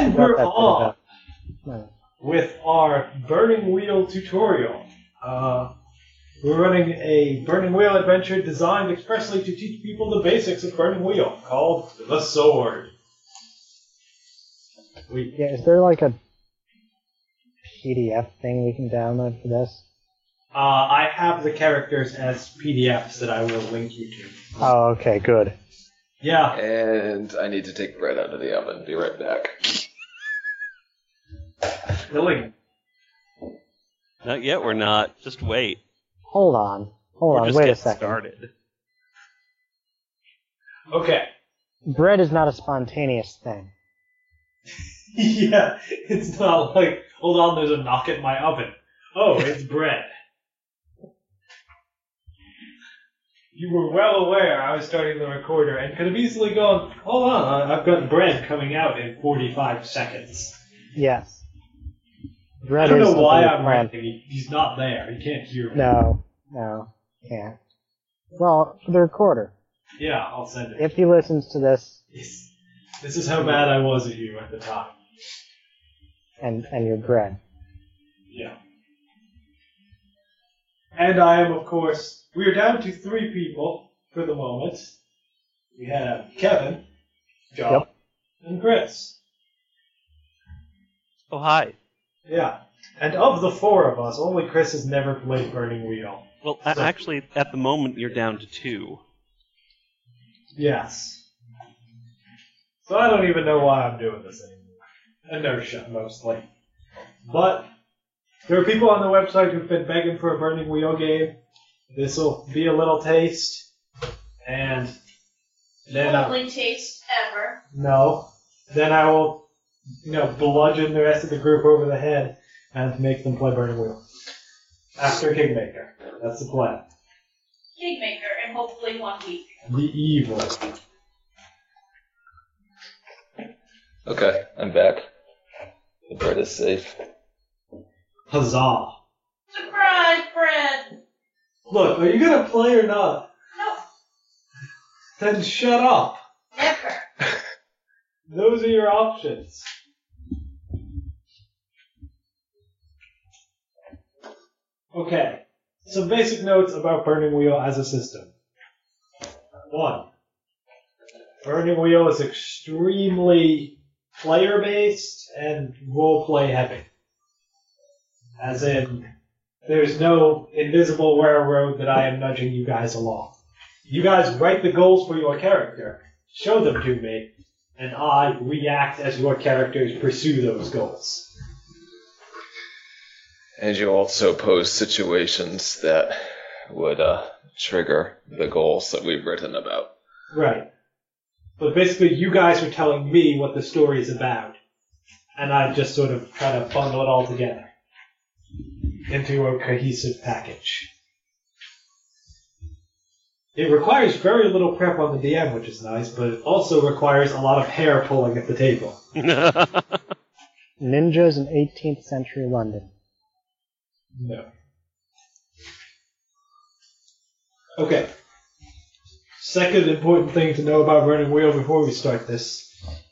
And we're on No. with our Burning Wheel tutorial. We're running a Burning Wheel adventure designed expressly to teach people the basics of Burning Wheel, called The Sword. Yeah, is there like a PDF thing we can download for this? I have the characters as PDFs that I will link you to. Oh, okay, good. Yeah. And I need to take bread out of the oven. Be right back. Filling. Not yet, we're not. Just wait. Hold on, We're just wait a getting second. started. Okay. Bread is not a spontaneous thing. Yeah, it's not like, hold on, there's a knock at my oven. Oh, it's bread. You were well aware I was starting the recorder and could have easily gone, hold on, I've got bread coming out in 45 seconds. Yes. Bread I don't is know why something I'm planned. ranting. He's not there. He can't hear me. No, can't. Well, for the recorder. Yeah, I'll send it. If he listens to this This is how bad I was at you at the time. and your bread. Yeah. And I am, of course, we are down to 3 people for the moment. We have Kevin, John, and Chris. Oh, hi. Yeah. And of the 4 of us, only Chris has never played Burning Wheel. Well, So- actually, at the moment, you're down to 2. Yes. So I don't even know why I'm doing this anymore. Inertia, mostly. But there are people on the website who've been begging for a Burning Wheel game. This will be a little taste. And then Only taste ever. no. Then I will, bludgeon the rest of the group over the head and make them play Burning Wheel. After Kingmaker. That's the plan. Kingmaker in hopefully 1 week. The evil. Okay, I'm back. The bread is safe. Huzzah. Surprise, bread! Look, are you gonna play or not? No, Then shut up. never. Those are your options. Okay, some basic notes about Burning Wheel as a system. 1. Burning Wheel is extremely player-based and role-play heavy. As in, there's no invisible railroad that I am nudging you guys along. You guys write the goals for your character, show them to me, and I react as your characters pursue those goals. And you also pose situations that would trigger the goals that we've written about. Right. But basically, you guys are telling me what the story is about, and I just sort of try to bundle it all together into a cohesive package. It requires very little prep on the DM, which is nice, but it also requires a lot of hair pulling at the table. Ninjas in 18th century London. No. Okay. Second important thing to know about Burning Wheel before we start this.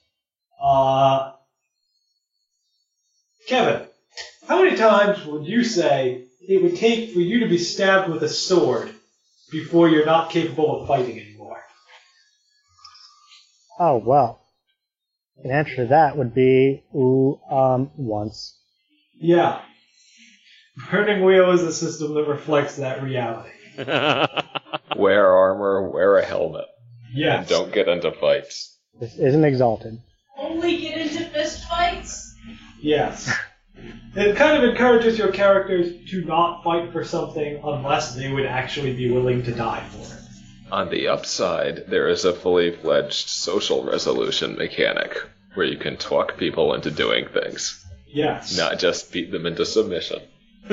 Kevin, how many times would you say it would take for you to be stabbed with a sword before you're not capable of fighting anymore? Oh, well. The answer to that would be, once. Yeah. Burning Wheel is a system that reflects that reality. Wear armor, wear a helmet, and Yes. don't get into fights. This isn't exalted. Only get into fist fights? Yes. It kind of encourages your characters to not fight for something unless they would actually be willing to die for it. On the upside, there is a fully fledged social resolution mechanic where you can talk people into doing things, Yes. not just beat them into submission.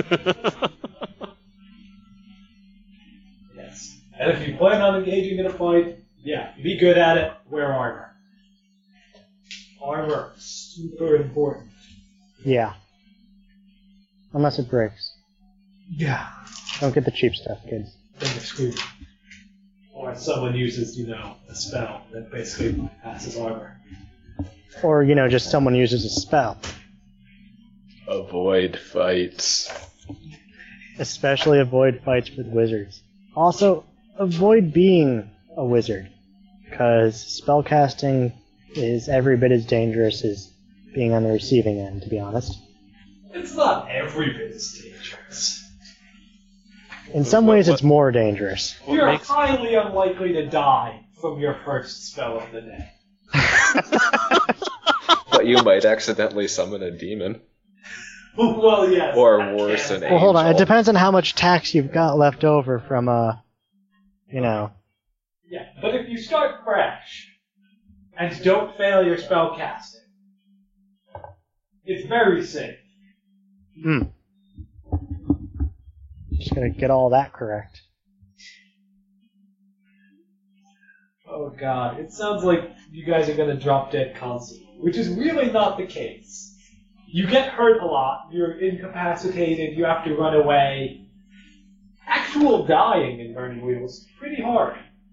Yes. And if you plan on engaging in a fight, yeah, be good at it, wear armor. Armor, super important. Yeah. Unless it breaks. Yeah. Don't get the cheap stuff, kids. Then you're screwed. Or someone uses, a spell that basically passes armor. Or, just someone uses a spell. Avoid fights. Especially avoid fights with wizards. Also, avoid being a wizard. Because spellcasting is every bit as dangerous as being on the receiving end, to be honest. It's not every bit as dangerous. In some ways, it's more dangerous. You're highly unlikely to die from your first spell of the day. But you might accidentally summon a demon. Well, yes. Or that worse, can an happen. Well, hold on. It angel. depends on how much tax you've got left over from, Yeah, but if you start fresh and don't fail your spell casting, it's very safe. Just gonna get all that correct. Oh god, it sounds like you guys are gonna drop dead constantly, which is really not the case. You get hurt a lot, you're incapacitated, you have to run away. Actual dying in Burning Wheels is pretty hard.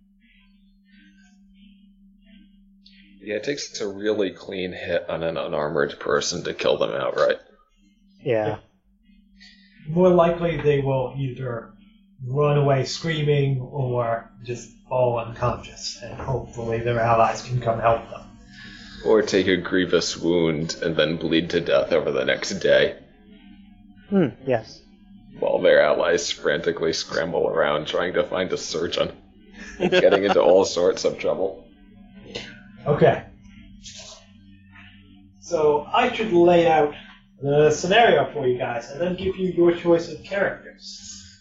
Yeah, it takes a really clean hit on an unarmored person to kill them outright. Yeah. More likely they will either run away screaming or just fall unconscious, and hopefully their allies can come help them. Or take a grievous wound and then bleed to death over the next day, Yes. while their allies frantically scramble around trying to find a surgeon, getting into all sorts of trouble. Okay. So I should lay out the scenario for you guys and then give you your choice of characters.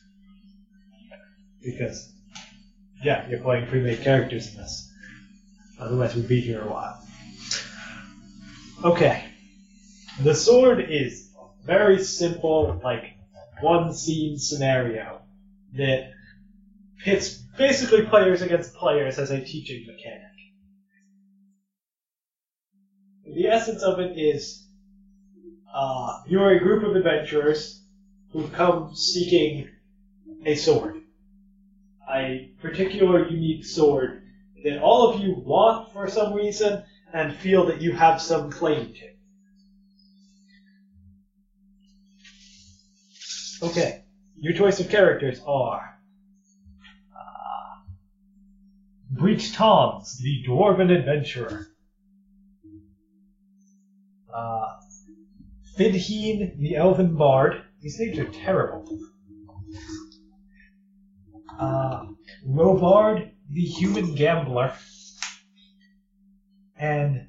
Because, yeah, you're playing pre-made characters in this. Otherwise we'd be here a while. Okay. The sword is a very simple, one scene scenario that pits basically players against players as a teaching mechanic. The essence of it is you're a group of adventurers who've come seeking a sword. A particular unique sword that all of you want for some reason and feel that you have some claim to. Okay, your choice of characters are Breach Toms, the Dwarven Adventurer. Fidheen, the Elven Bard. These names are terrible. Robard, the Human Gambler. And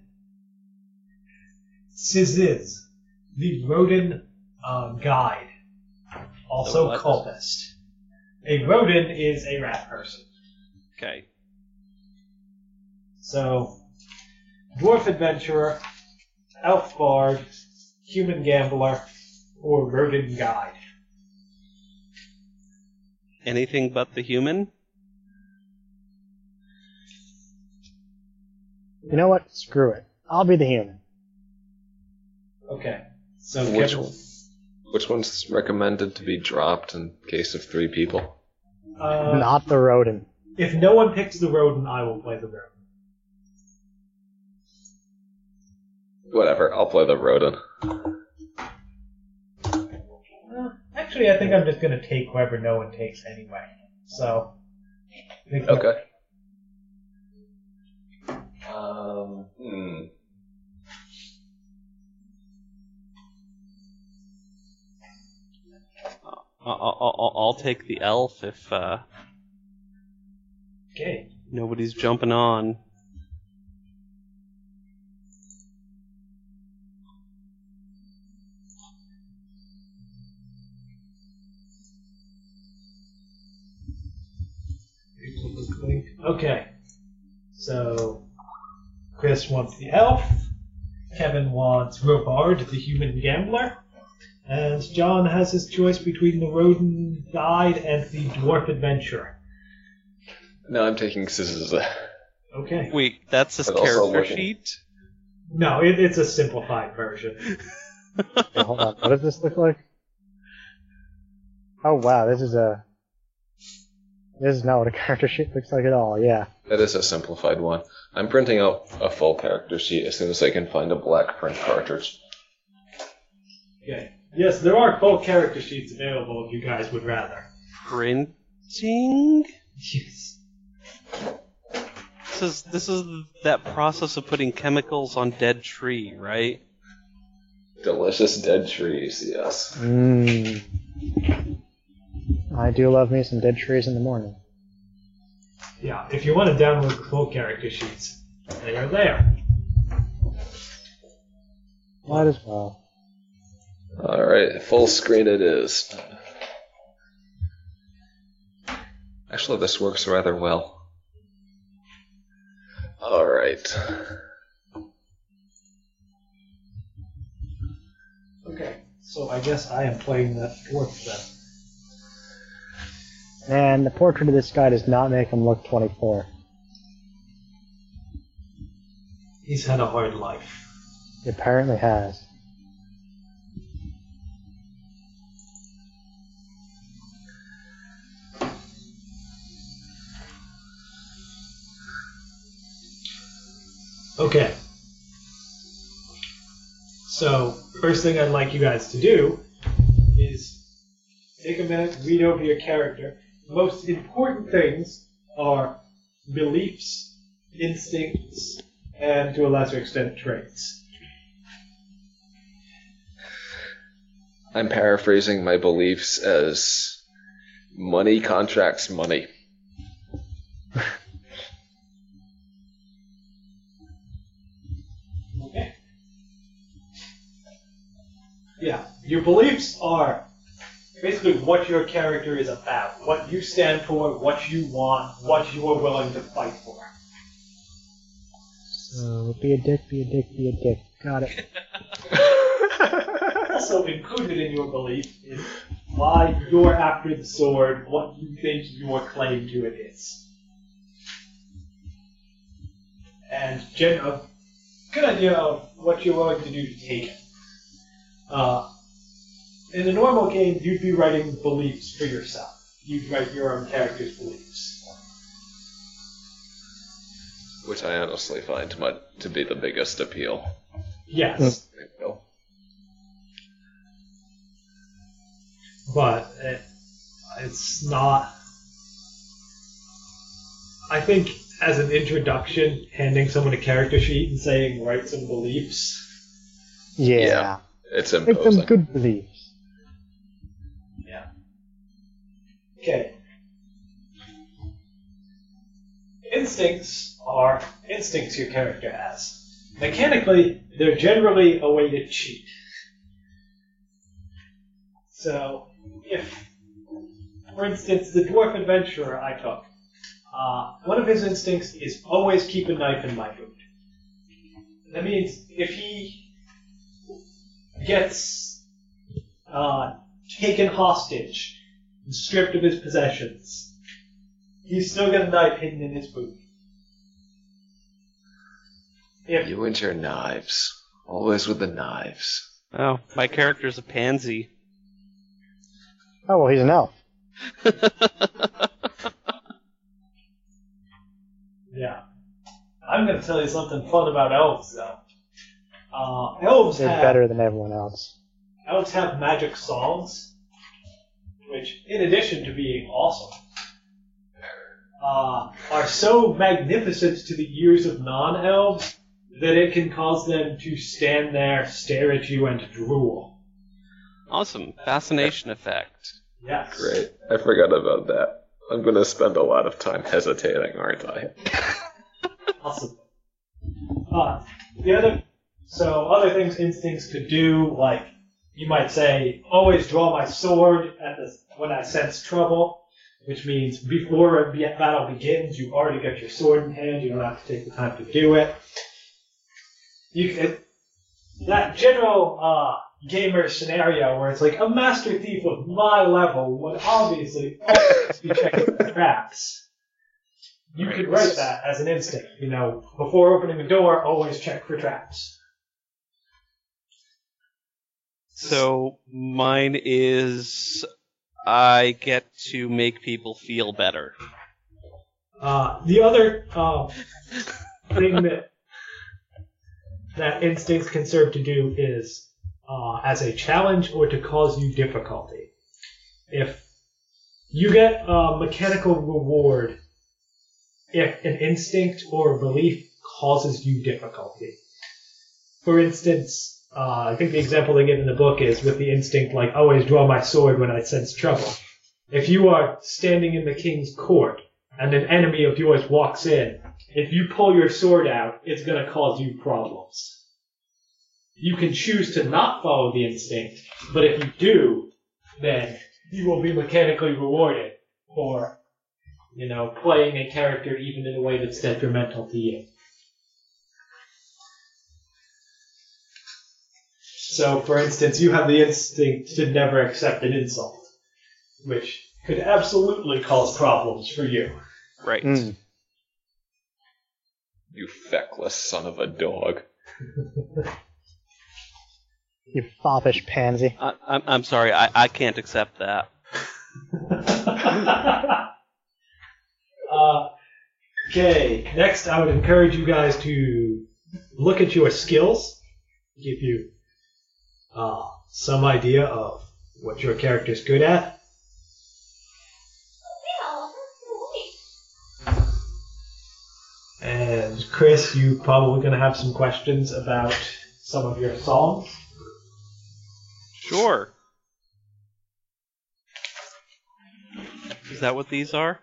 Siziz, the Rodin Guide. Also what? Cultist. A Rodin is a rat person. Okay. So, Dwarf Adventurer, Elf Bard, Human Gambler, or Rodin Guide. Anything but the human? You know what? Screw it. I'll be the human. Okay. So Which Kevin, one? Which one's recommended to be dropped in case of 3 people? Not the rodent. if no one picks the Rodin, I will play the Rodin. Whatever, I'll play the Rodin. Actually, I think I'm just going to take whoever no one takes anyway. So. Okay. I'll take the elf if Okay. nobody's jumping on. Okay. So, Chris wants the elf. Kevin wants Robard, the human gambler. And John has his choice between the Rodin Guide and the Dwarf Adventurer. No, I'm taking scissors. Okay. Wait, that's his But also character looking. sheet? No, it's a simplified version. Okay, hold on. What does this look like? Oh wow, this is not what a character sheet looks like at all. Yeah. That is a simplified one. I'm printing out a full character sheet as soon as I can find a black print cartridge. Okay. Yes, there are full character sheets available if you guys would rather. Printing? Yes. This is that process of putting chemicals on dead tree, right? Delicious dead trees, yes. Mmm. I do love me some dead trees in the morning. Yeah, if you want to download the full character sheets, they are there. Might as well. Alright, full screen it is. Actually, this works rather well. Alright. Okay, so I guess I am playing that dwarf then. Man, the portrait of this guy does not make him look 24. He's had a hard life. He apparently has. Okay. So, first thing I'd like you guys to do is take a minute, read over your character. The most important things are beliefs, instincts, and to a lesser extent, traits. I'm paraphrasing my beliefs as money contracts money. Okay. Yeah, your beliefs are basically what your character is about, what you stand for, what you want, what you are willing to fight for. So, be a dick, be a dick, be a dick. Got it. Also included in your belief is why you're after the sword, what you think your claim to it is. And a good idea of what you're willing to do to take it. In a normal game, you'd be writing beliefs for yourself. You'd write your own character's beliefs. Which I honestly find to be the biggest appeal. Yes. But it's not... I think as an introduction, handing someone a character sheet and saying, write some beliefs. Yeah. It's Make imposing. them good beliefs. Yeah. Okay. Instincts are instincts your character has. Mechanically, they're generally a way to cheat. So, if, for instance, the dwarf adventurer I took, one of his instincts is always keep a knife in my boot. That means if he gets taken hostage and stripped of his possessions, he's still got a knife hidden in his boot. If You and your knives. Always with the knives. Oh, my character's a pansy. Oh, well, he's an elf. Yeah. I'm going to tell you something fun about elves, though. Elves They're have better than everyone else. elves have magic songs, which, in addition to being awesome, are so magnificent to the ears of non-elves that it can cause them to stand there, stare at you, and drool. Awesome. Fascination effect. Yes. Great. I forgot about that. I'm going to spend a lot of time hesitating, aren't I? Awesome. Other things instincts could do, like you might say, always draw my sword when I sense trouble, which means before a battle begins, you've already got your sword in hand. You don't have to take the time to do it. That general gamer scenario where it's like a master thief of my level would obviously always be checking for traps. You could write that as an instinct. Before opening the door, always check for traps. So mine is I get to make people feel better. The other thing that instincts can serve to do is as a challenge or to cause you difficulty. If you get a mechanical reward if an instinct or belief causes you difficulty. For instance, I think the example they give in the book is with the instinct, like, always draw my sword when I sense trouble. If you are standing in the king's court and an enemy of yours walks in, if you pull your sword out, it's going to cause you problems. You can choose to not follow the instinct, but if you do, then you will be mechanically rewarded for, playing a character even in a way that's detrimental to you. So, for instance, you have the instinct to never accept an insult, which could absolutely cause problems for you. Right. You feckless son of a dog. You foppish pansy. I'm sorry, I can't accept that. Okay, next I would encourage you guys to look at your skills, give you some idea of what your character's good at. And Chris, you're probably going to have some questions about some of your songs. Sure. Is that what these are?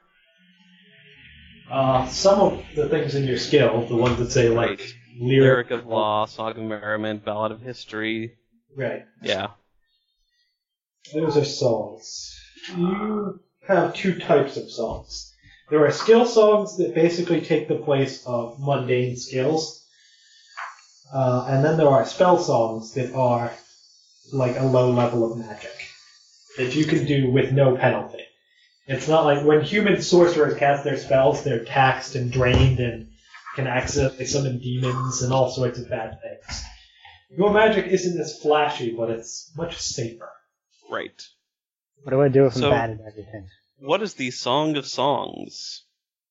Some of the things in your skill, the ones that say, like, Lyric of Law, Song of Merriment, Ballad of History. Right. Yeah. Those are songs. You have two types of songs. There are skill songs that basically take the place of mundane skills. And then there are spell songs that are like a low level of magic that you can do with no penalty. It's not like when human sorcerers cast their spells, they're taxed and drained and can accidentally summon demons and all sorts of bad things. Your magic isn't as flashy, but it's much safer. Right. What do I do if I'm So- bad at everything? What is the Song of Songs?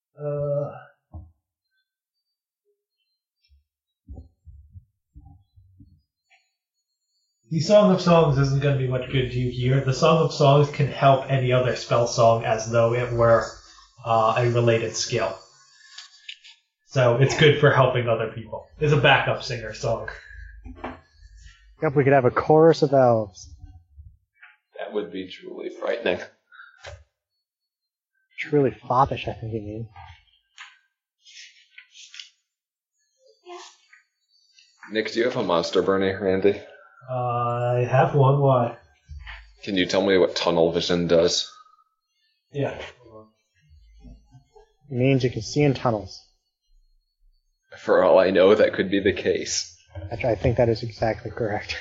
The Song of Songs isn't going to be much good to you here. The Song of Songs can help any other spell song as though it were a related skill. So it's good for helping other people. It's a backup singer song. Yep, we could have a chorus of elves. That would be truly frightening. Truly foppish, I think you mean. Nick, do you have a monster Bernie handy? I have one. Why? Can you tell me what tunnel vision does? Yeah. It means you can see in tunnels. For all I know, that could be the case. I think that is exactly correct.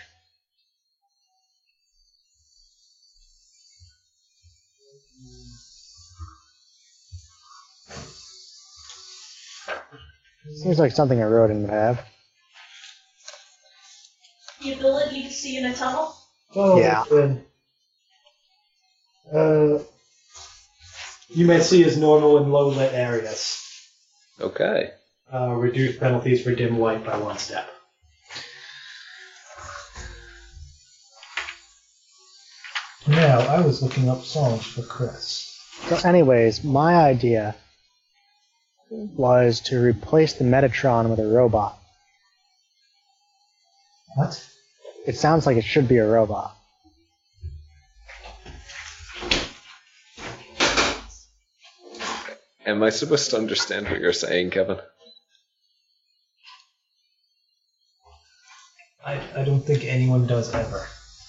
Seems like something a rodent would have. The ability to see in a tunnel? Oh, Yeah. Then, you may see as normal in low lit areas. Okay. Reduce penalties for dim light by 1 step. Now, I was looking up songs for Chris. So anyways, my idea was to replace the Metatron with a robot. What? It sounds like it should be a robot. Am I supposed to understand what you're saying, Kevin? I don't think anyone does ever.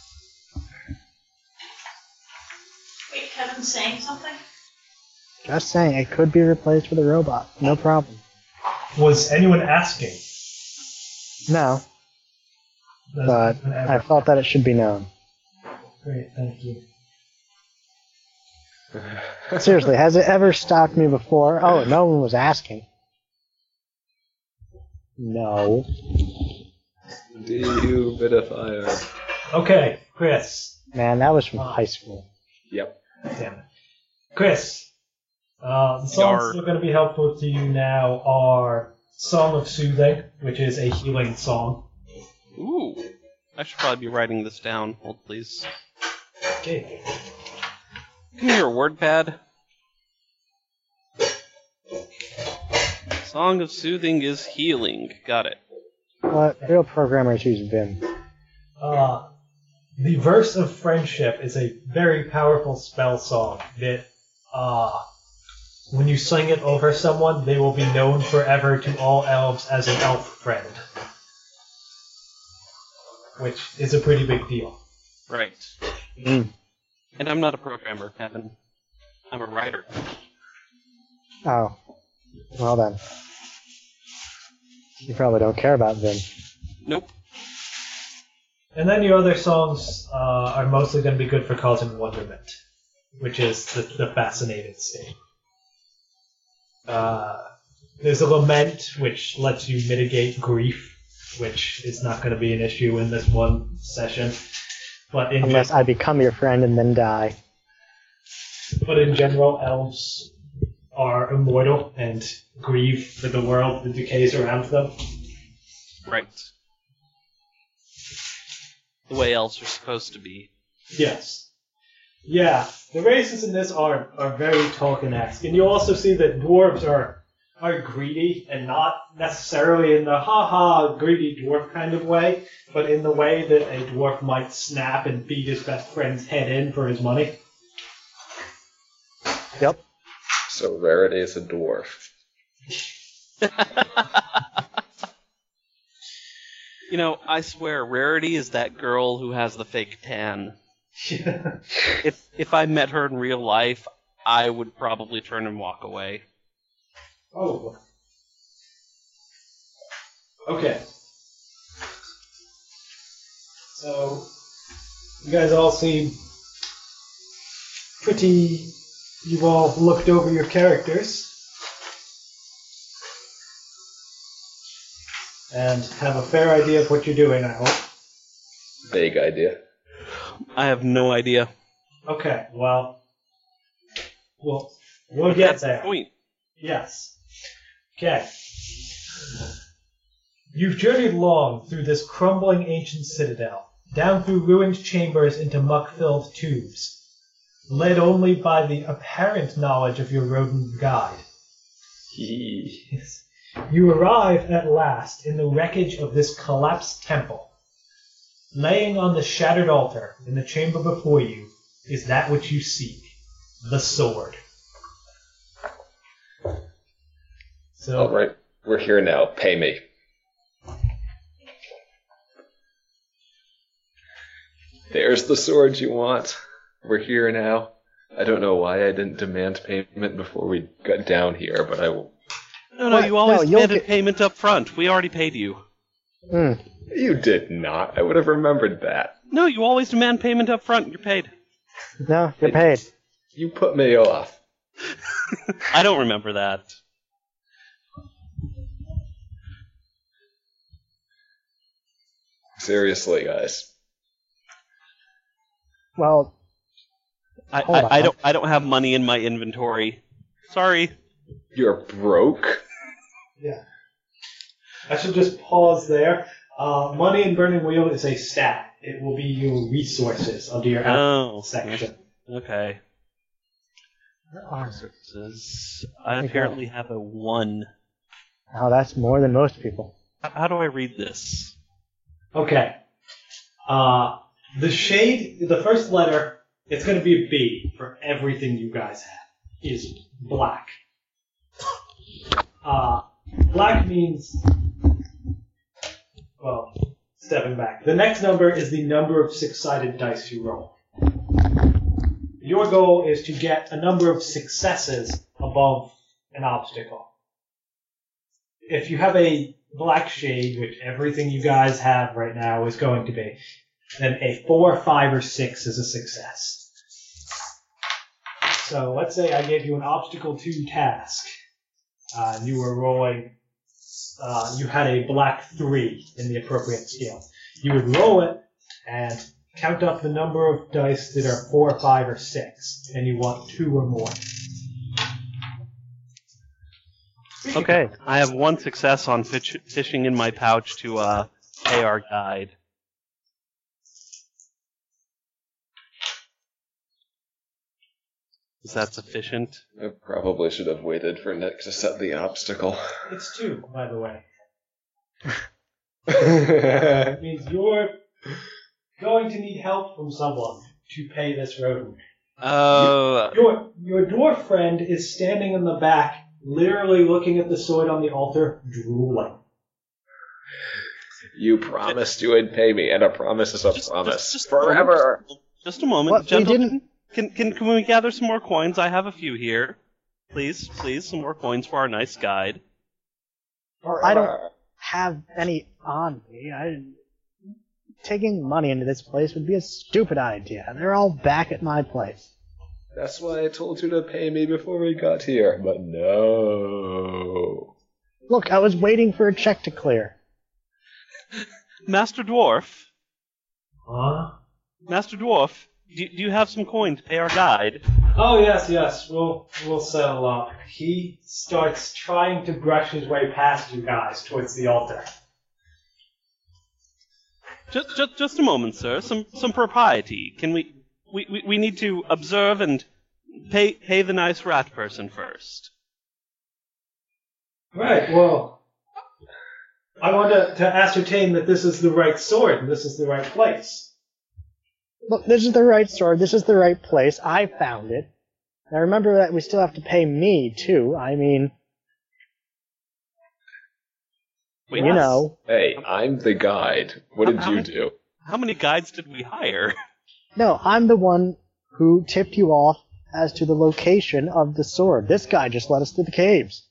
Wait, Kevin's saying something? Just saying, it could be replaced with a robot. No problem. Was anyone asking? No, Does but anyone I ever? felt that it should be known. Great, thank you. Seriously, has it ever stopped me before? Oh, no one was asking. No. Do you bit of fire? Okay, Chris. Man, that was from high school. Yep. Damn it. Chris, The songs Yar. that are going to be helpful to you now are Song of Soothing, which is a healing song. Ooh. I should probably be writing this down. Hold, please. Okay. Give me your word pad. Song of Soothing is healing. Got it. What real programmers use Vim? The Verse of Friendship is a very powerful spell song that, when you sing it over someone, they will be known forever to all elves as an elf friend. Which is a pretty big deal. Right. Mm. And I'm not a programmer, Kevin. I'm a writer. Oh. Well then. You probably don't care about Vim. Nope. And then your other songs are mostly going to be good for causing wonderment, which is the fascinated state. There's a lament, which lets you mitigate grief, which is not going to be an issue in this one session. But in Unless I become your friend and then die. But in general, elves are immortal and grieve for the world that decays around them. Right. The way elves are supposed to be. Yes. Yeah, the races in this are very Tolkien-esque. And you also see that dwarves are greedy, and not necessarily in the ha-ha greedy dwarf kind of way, but in the way that a dwarf might snap and beat his best friend's head in for his money. Yep. So Rarity is a dwarf. You know, I swear, Rarity is that girl who has the fake tan. If I met her in real life, I would probably turn and walk away. Oh. Okay. So, you guys all seem pretty... You've all looked over your characters. And have a fair idea of what you're doing, I hope. Vague idea. I have no idea. Okay, well... We'll But get that's there. the point. Yes. Okay. You've journeyed long through this crumbling ancient citadel, down through ruined chambers into muck-filled tubes, led only by the apparent knowledge of your rodent guide. You arrive at last in the wreckage of this collapsed temple. Laying on the shattered altar in the chamber before you is that which you seek, the sword. So, All right, we're here now. Pay me. There's the sword you want. We're here now. I don't know why I didn't demand payment before we got down here, but I will. No, What? you always No, you'll demanded get- payment up front. We already paid you. Mm. You did not. I would have remembered that. No, you always demand payment up front. You're paid. No, you're paid. You put me off. I don't remember that. Seriously, guys. Well, Hold on. I don't have money in my inventory. Sorry. You're broke? yeah. I should just pause there. Money in Burning Wheel is a stat. It will be your resources under your Oh. section. Okay. Resources. I apparently have a 1. oh, that's more than most people. How do I read this? Okay. The shade, the first letter, it's going to be a B for everything you guys have, is black. Black means, well, stepping back. The next number is the number of six-sided dice you roll. Your goal is to get a number of successes above an obstacle. If you have a black shade, which everything you guys have right now is going to be, then a 4, 5, or 6 is a success. So let's say I gave you an obstacle 2 task. And you were rolling, you had a black 3 in the appropriate scale. You would roll it and count up the number of dice that are 4, 5, or 6, and you want 2 or more. Okay, I have one success on fishing in my pouch to pay our guide. Is that sufficient? I probably should have waited for Nick to set the obstacle. It's 2, by the way. It means you're going to need help from someone to pay this rodent. Your dwarf friend is standing in the back, literally looking at the sword on the altar, drooling. You promised you would pay me, and a promise is a promise. Just Forever! Just a moment, What? We gentlemen. Can we gather some more coins? I have a few here. Please, some more coins for our nice guide. I don't have any on me. Taking money into this place would be a stupid idea. They're all back at my place. That's why I told you to pay me before we got here, but no. Look, I was waiting for a check to clear. Master Dwarf, Huh? do you have some coin to pay our guide? Oh, yes. We'll settle up. He starts trying to brush his way past you guys towards the altar. Just a moment, sir. Some propriety. Can we need to observe and pay the nice rat person first. Right, well, I want to ascertain that this is the right sword and this is the right place. Look, this is the right sword. This is the right place. I found it. Now remember that we still have to pay me, too. I mean, Wait, you know. Hey, I'm the guide. What did you do? How many guides did we hire? No, I'm the one who tipped you off as to the location of the sword. This guy just led us through the caves.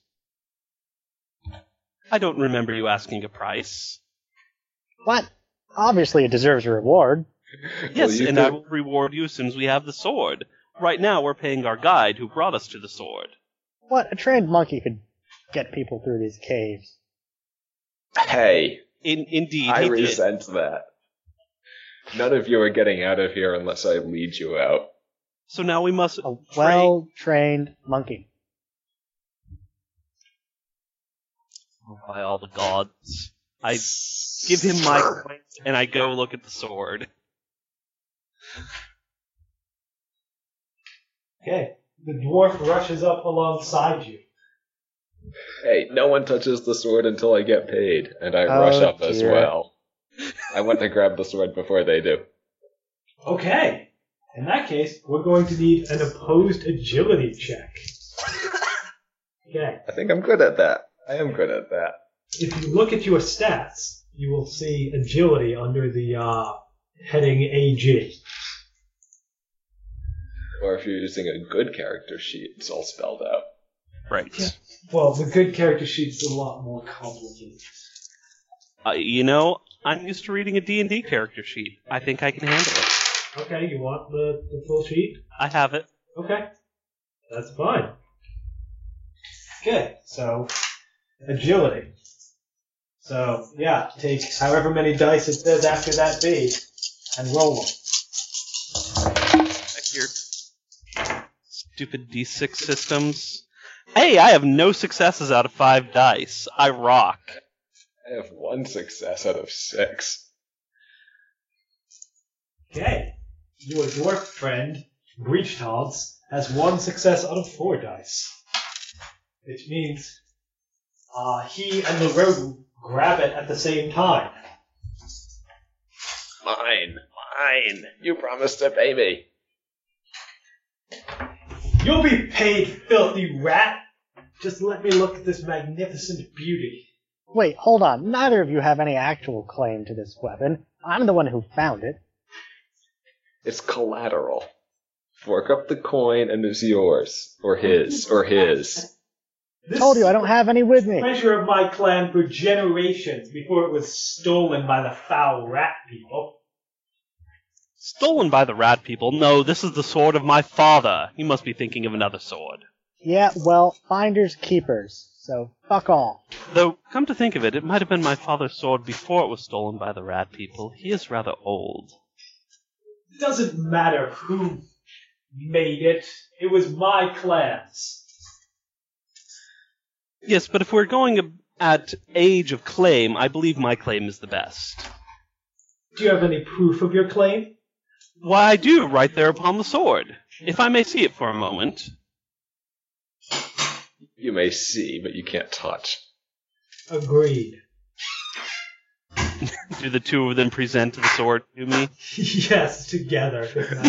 I don't remember you asking a price. What? Obviously it deserves a reward. Yes, you and did- I will reward you as soon as we have the sword. Right now, we're paying our guide who brought us to the sword. What? A trained monkey could get people through these caves. Hey, Indeed, I he did. resent that. None of you are getting out of here unless I lead you out. So now we must A well-trained monkey. by all the gods. I give him my coins and I go look at the sword. Okay, the dwarf rushes up alongside you. Hey, no one touches the sword until I get paid, and I rush Oh, up as dear. well. I want to grab the sword before they do. Okay, in that case, we're going to need an opposed agility check. Okay, I think I'm good at that. I am good at that. if you look at your stats, you will see agility under the heading AG. Or if you're using a good character sheet, it's all spelled out. Right. Yeah. Well, the good character sheet's a lot more complicated. I'm used to reading a D&D character sheet. I think I can handle it. Okay, you want the full sheet? I have it. Okay, that's fine. Okay, so agility. So yeah, take however many dice it says after that be, and roll them. Your stupid D6 systems. Hey, I have no successes out of 5 dice. I rock. I have 1 success out of 6. Okay, your dwarf friend Breachtogs has 1 success out of 4 dice, which means he and the rodent grab it at the same time. Mine. You promised to pay me. You'll be paid, filthy rat! Just let me look at this magnificent beauty. Wait, hold on. Neither of you have any actual claim to this weapon. I'm the one who found it. It's collateral. Fork up the coin and it's yours. Or his. This Told you I don't have any with me. treasure of my clan for generations before it was stolen by the foul rat people. Stolen by the rat people? No, this is the sword of my father. You must be thinking of another sword. Yeah, well, finders keepers. So, fuck all. Though, come to think of it, it might have been my father's sword before it was stolen by the rat people. He is rather old. It doesn't matter who made it. It was my clan's. Yes, but if we're going at age of claim, I believe my claim is the best. Do you have any proof of your claim? Why, I do, right there upon the sword. If I may see it for a moment. You may see, but you can't touch. Agreed. Do the two of them present the sword to me? Yes, together.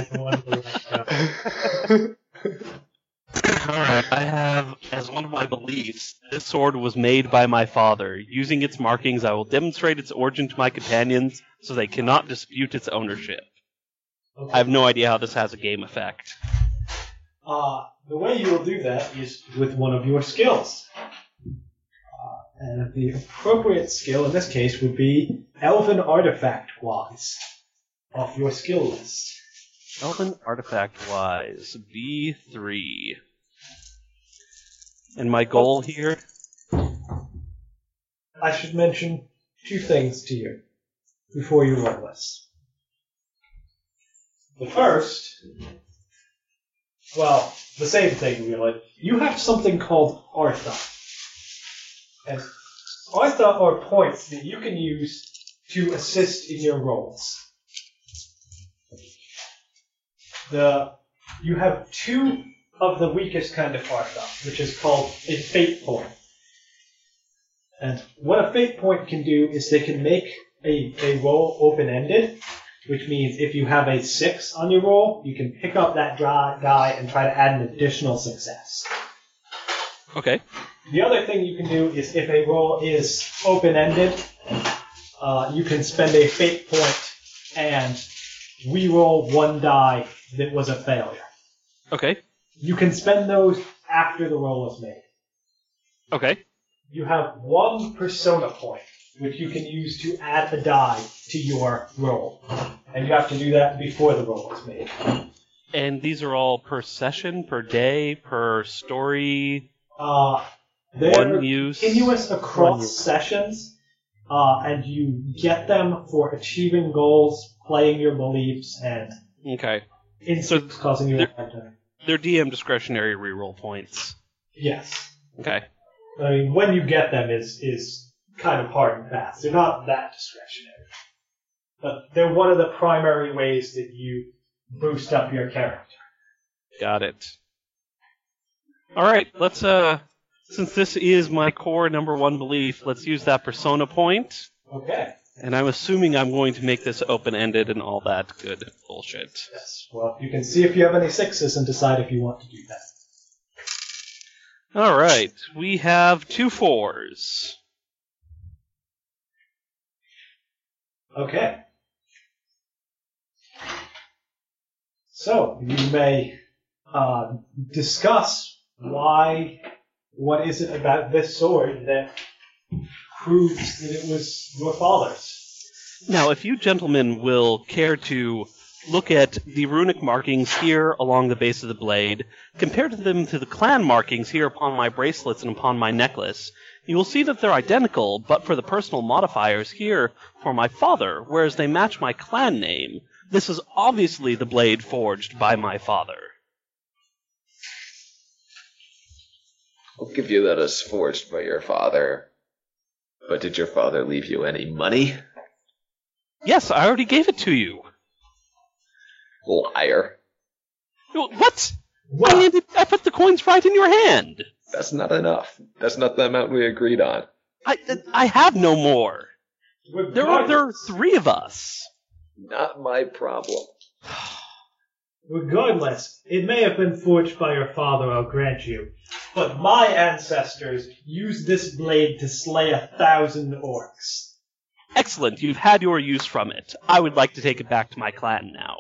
Alright, I have, as one of my beliefs, this sword was made by my father. Using its markings, I will demonstrate its origin to my companions, so they cannot dispute its ownership. I have no idea how this has a game effect. The way you will do that is with one of your skills. And the appropriate skill in this case would be Elven Artifact-wise off your skill list. Elven Artifact-wise, B3. And my goal here? I should mention two things to you before you roll this. The first, well, the same thing really. You have something called Artha. And Artha are points that you can use to assist in your rolls. You have two of the weakest kind of Artha, which is called a Fate Point. And what a Fate Point can do is they can make a roll open-ended, which means if you have a 6 on your roll, you can pick up that die and try to add an additional success. Okay. The other thing you can do is if a roll is open-ended, you can spend a Fate Point and re-roll one die that was a failure. Okay. You can spend those after the roll is made. Okay. You have one Persona Point, which you can use to add a die to your roll. And you have to do that before the roll is made. And these are all per session, per day, per story? They're one use? continuous across sessions, and you get them for achieving goals, playing your beliefs, and Okay. instincts causing you a hard time. They're DM discretionary reroll points. Yes. Okay. I mean, when you get them is kind of hard and fast. They're not that discretionary. But they're one of the primary ways that you boost up your character. Got it. Alright, let's, since this is my core number one belief, let's use that persona point. Okay. And I'm assuming I'm going to make this open-ended and all that good bullshit. Yes. Well, you can see if you have any 6s and decide if you want to do that. Alright, we have 2 4s. Okay. So, you may discuss what is it about this sword that proves that it was your father's. Now, if you gentlemen will care to look at the runic markings here along the base of the blade, compare them to the clan markings here upon my bracelets and upon my necklace, you will see that they're identical, but for the personal modifiers here for my father, whereas they match my clan name. This is obviously the blade forged by my father. I'll give you that as forged by your father. But did your father leave you any money? Yes, I already gave it to you. Liar. What? Well, I put the coins right in your hand. That's not enough. That's not the amount we agreed on. I have no more. There are regardless, 3 of us. Not my problem. regardless, it may have been forged by your father, I'll grant you, but my ancestors used this blade to slay 1,000 orcs. Excellent, you've had your use from it. I would like to take it back to my clan now.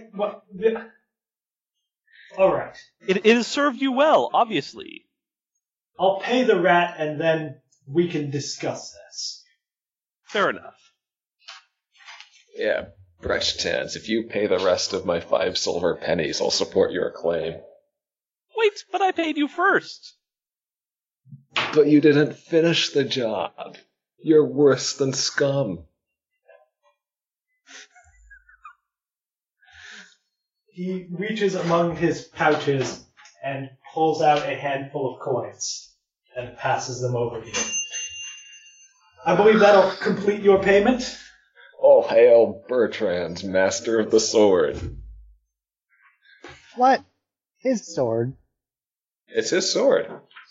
Alright. It has served you well, obviously. I'll pay the rat and then we can discuss this. Fair enough. Yeah, Brechtans, if you pay the rest of my 5 silver pennies, I'll support your claim. Wait, but I paid you first. But you didn't finish the job. You're worse than scum. He reaches among his pouches and pulls out a handful of coins and passes them over to you. I believe that'll complete your payment. All hail Bertrand, master of the sword. What? His sword? It's his sword.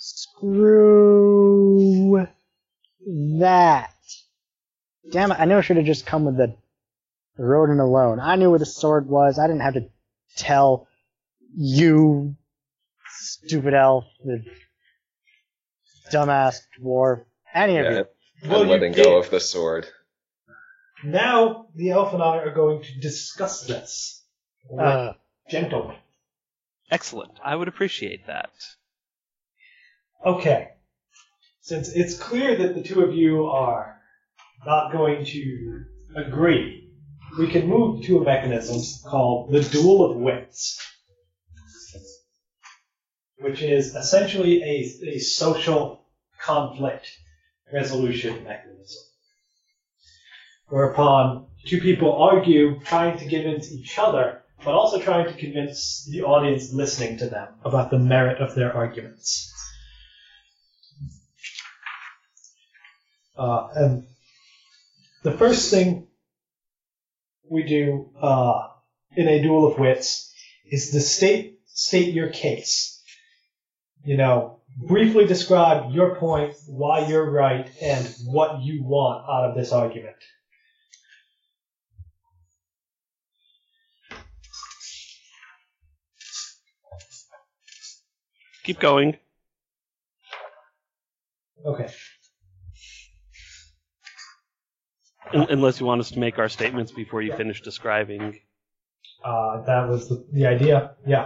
Screw that. Damn it, I knew I should have just come with the rodent alone. I knew where the sword was. I didn't have to tell you, stupid elf, the dumbass dwarf, any of you. I'm letting go of the sword. Now, the elf and I are going to discuss this. Gentlemen. Excellent. I would appreciate that. Okay. Since it's clear that the two of you are not going to agree, we can move to a mechanism called the Duel of Wits, which is essentially a social conflict resolution mechanism, whereupon two people argue, trying to convince each other, but also trying to convince the audience listening to them about the merit of their arguments. And the first thing we do in a duel of wits is to state your case. You know, briefly describe your point, why you're right, and what you want out of this argument. Keep going. Okay. Unless you want us to make our statements before you finish describing. That was the idea. Yeah.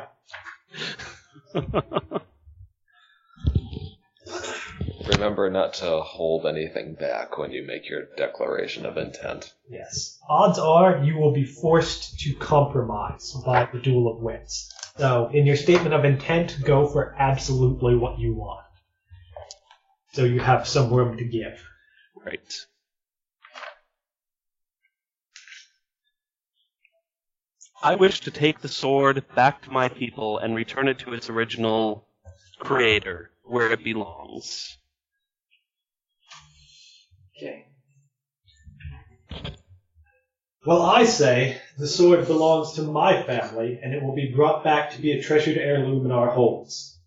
Remember not to hold anything back when you make your declaration of intent. Yes. Odds are you will be forced to compromise by the duel of wits. So, in your statement of intent, go for absolutely what you want. So you have some room to give. Right. I wish to take the sword back to my people and return it to its original creator, where it belongs. Okay. Well, I say the sword belongs to my family, and it will be brought back to be a treasured heirloom in our holds.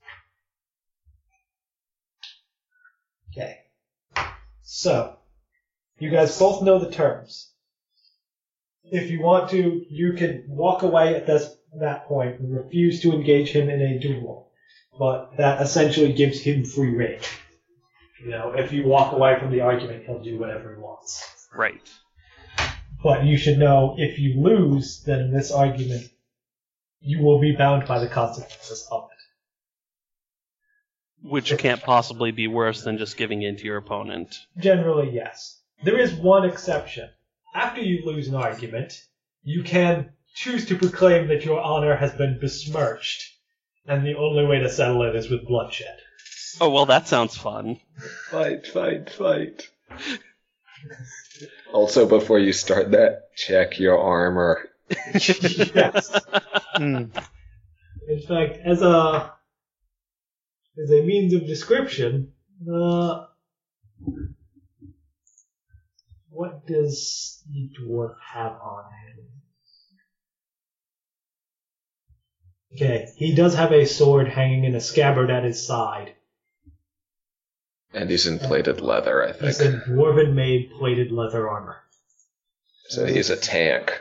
Okay. So, you guys both know the terms. If you want to, you can walk away at that point and refuse to engage him in a duel. But that essentially gives him free rein. You know, if you walk away from the argument, he'll do whatever he wants. Right. But you should know, if you lose, then in this argument, you will be bound by the consequences of it. Which can't possibly be worse than just giving in to your opponent. Generally, yes. There is one exception. After you lose an argument, you can choose to proclaim that your honor has been besmirched, and the only way to settle it is with bloodshed. Oh, well, that sounds fun. Fight, fight, fight. Also, before you start that, check your armor. Yes. In fact, as a means of description, what does the dwarf have on him? Okay, he does have a sword hanging in a scabbard at his side. And he's in plated leather, I think. He's in dwarven-made plated leather armor. So he's a tank.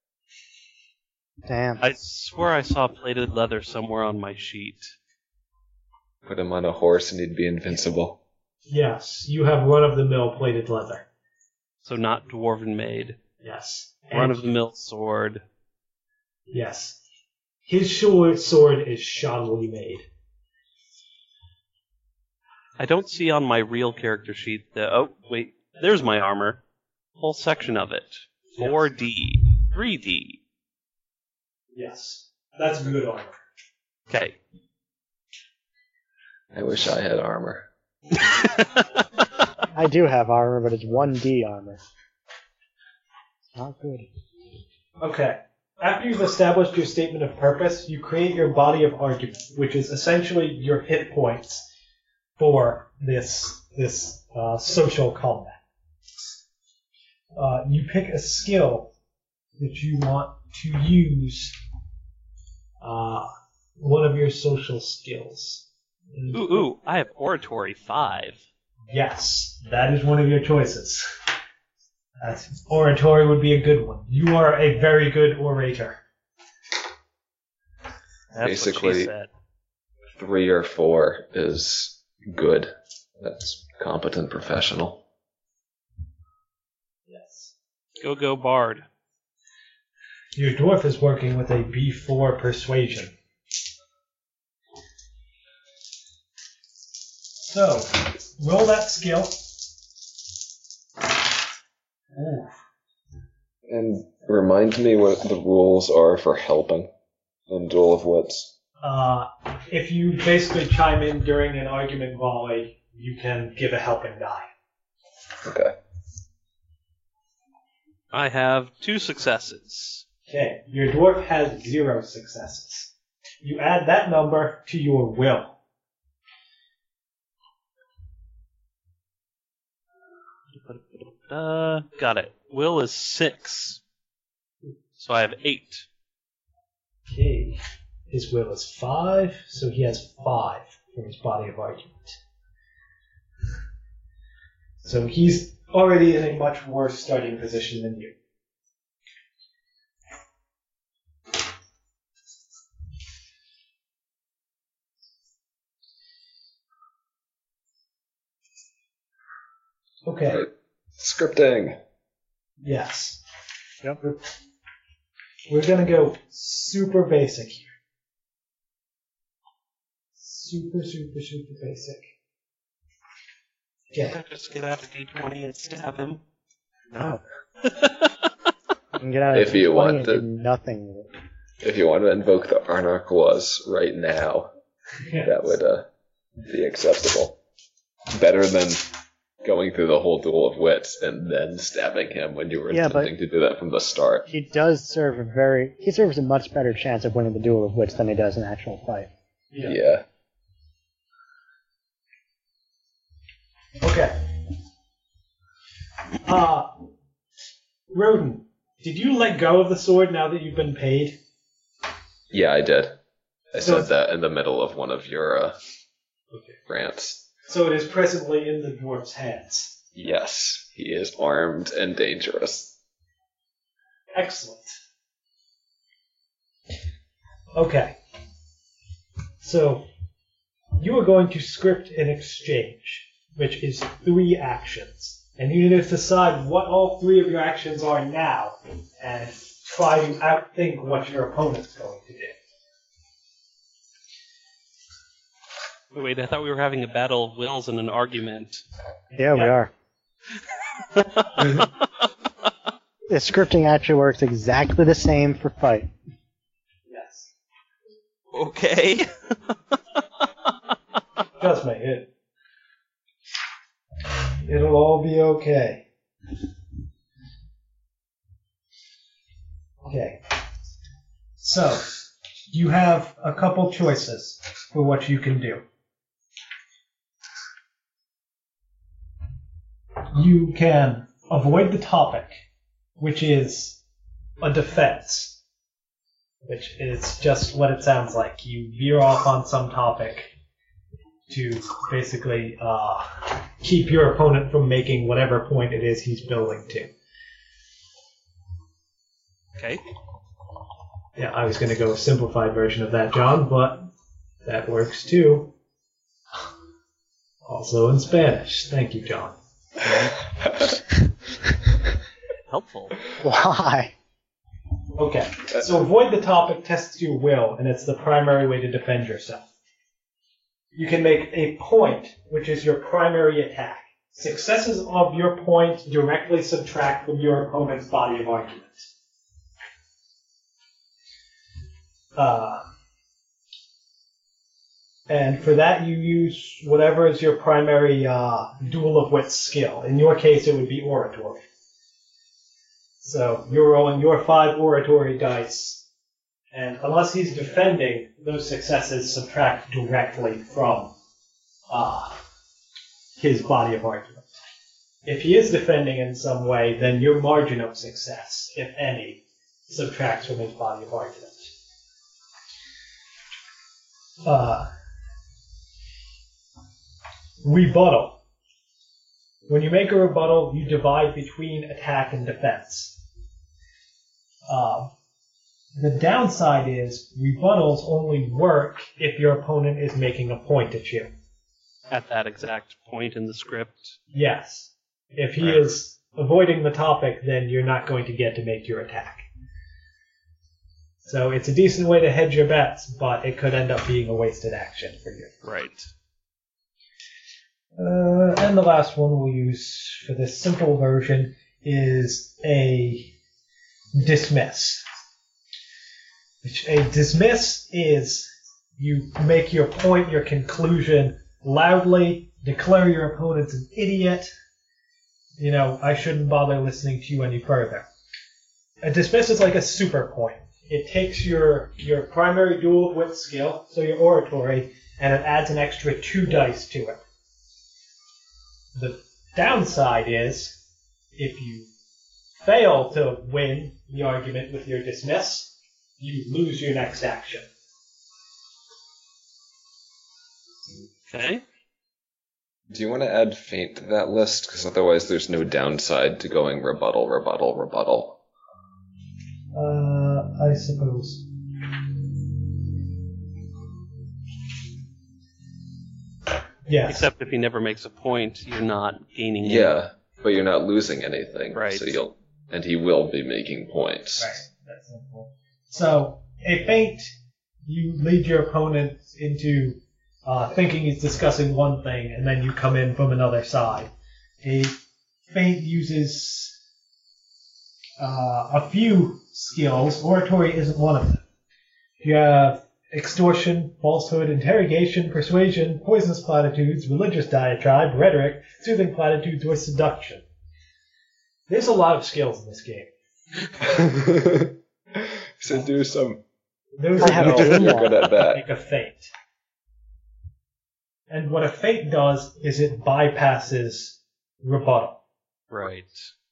Damn. I swear I saw plated leather somewhere on my sheet. Put him on a horse and he'd be invincible. Yes, you have run-of-the-mill plated leather. So not dwarven made. Yes. Run-of-the-mill sword. Yes. His sword is shoddily made. I don't see on my real character sheet that... Oh, wait. There's my armor. Whole section of it. 4D. 3D. Yes. That's good armor. Okay. I wish I had armor. I do have armor, but it's 1D armor. Not good. Okay. After you've established your statement of purpose, you create your body of argument, which is essentially your hit points for this social combat. You pick a skill that you want to use. One of your social skills. Ooh, I have oratory 5. Yes, that is one of your choices. Oratory would be a good one. You are a very good orator. That's Basically, what she said. 3 or 4 is good. That's competent professional. Yes. Go, Bard. Your dwarf is working with a B4 persuasion. So, roll that skill. Ooh. And remind me what the rules are for helping in Duel of Wits. If you basically chime in during an argument volley, you can give a helping die. Okay. I have 2 successes. Okay, your dwarf has 0 successes. You add that number to your will. Got it. Will is 6. So I have 8. Okay, his will is 5, so he has 5 for his body of argument. So he's already in a much worse starting position than you. Okay. Scripting. Yes. Yep. We're going to go super basic here. Super basic. Okay. Just get out a D20 and stab him. No. You can get out of If you 20 want and to. do nothing with it. If you want to invoke the Arnarch laws right now, Yes. that would be acceptable. Better than going through the whole Duel of Wits and then stabbing him when you were Yeah, attempting to do that from the start. He serves a much better chance of winning the Duel of Wits than he does an actual fight. Yeah. Okay. Rodin, did you let go of the sword now that you've been paid? Yeah, I did. I So- said that in the middle of one of your rants. So it is presently in the dwarf's hands. Yes, he is armed and dangerous. Excellent. Okay. So, you are going to script an exchange, which is 3 actions. And you need to decide what all 3 of your actions are now, and try to outthink what your opponent's going to do. Wait, I thought we were having a battle of wills and an argument. Yeah, we are. The scripting actually works exactly the same for fight. Yes. Okay. Trust me, it'll all be okay. Okay. So, you have a couple choices for what you can do. You can avoid the topic, which is a defense, which is just what it sounds like. You veer off on some topic to basically keep your opponent from making whatever point it is he's building to. Okay. Yeah, I was going to go a simplified version of that, John, but that works too. Also in Spanish. Thank you, John. Helpful. Why? Okay, so avoid the topic tests your will, and it's the primary way to defend yourself. You can make a point, which is your primary attack. Successes of your point directly subtract from your opponent's body of argument. And for that, you use whatever is your primary Duel of Wits skill. In your case, it would be oratory. So you're rolling your 5 oratory dice, and unless he's defending, those successes subtract directly from his body of argument. If he is defending in some way, then your margin of success, if any, subtracts from his body of argument. Rebuttal. When you make a rebuttal, you divide between attack and defense. The downside is rebuttals only work if your opponent is making a point at you. At that exact point in the script. Yes. If he is avoiding the topic, then you're not going to get to make your attack. So it's a decent way to hedge your bets, but it could end up being a wasted action for you. Right. And the last one we'll use for this simple version is a dismiss. A dismiss is you make your point, your conclusion loudly, declare your opponent's an idiot. You know, I shouldn't bother listening to you any further. A dismiss is like a super point. It takes your primary dual wit skill, so your oratory, and it adds an extra 2 dice to it. The downside is, if you fail to win the argument with your dismiss, you lose your next action. Okay. Do you want to add feint to that list? Because otherwise there's no downside to going rebuttal, rebuttal, rebuttal. I suppose. Yes. Except if he never makes a point, you're not gaining any. Yeah, but you're not losing anything. Right. So he will be making points. Right. That's simple. So, a feint, you lead your opponent into thinking he's discussing one thing, and then you come in from another side. A feint uses a few skills. Oratory isn't one of them. You have extortion, falsehood, interrogation, persuasion, poisonous platitudes, religious diatribe, rhetoric, soothing platitudes, or seduction. There's a lot of skills in this game. Seduce them. Those I have are a You're Yeah. good at that. make a feint. And what a feint does is it bypasses rebuttal. Right.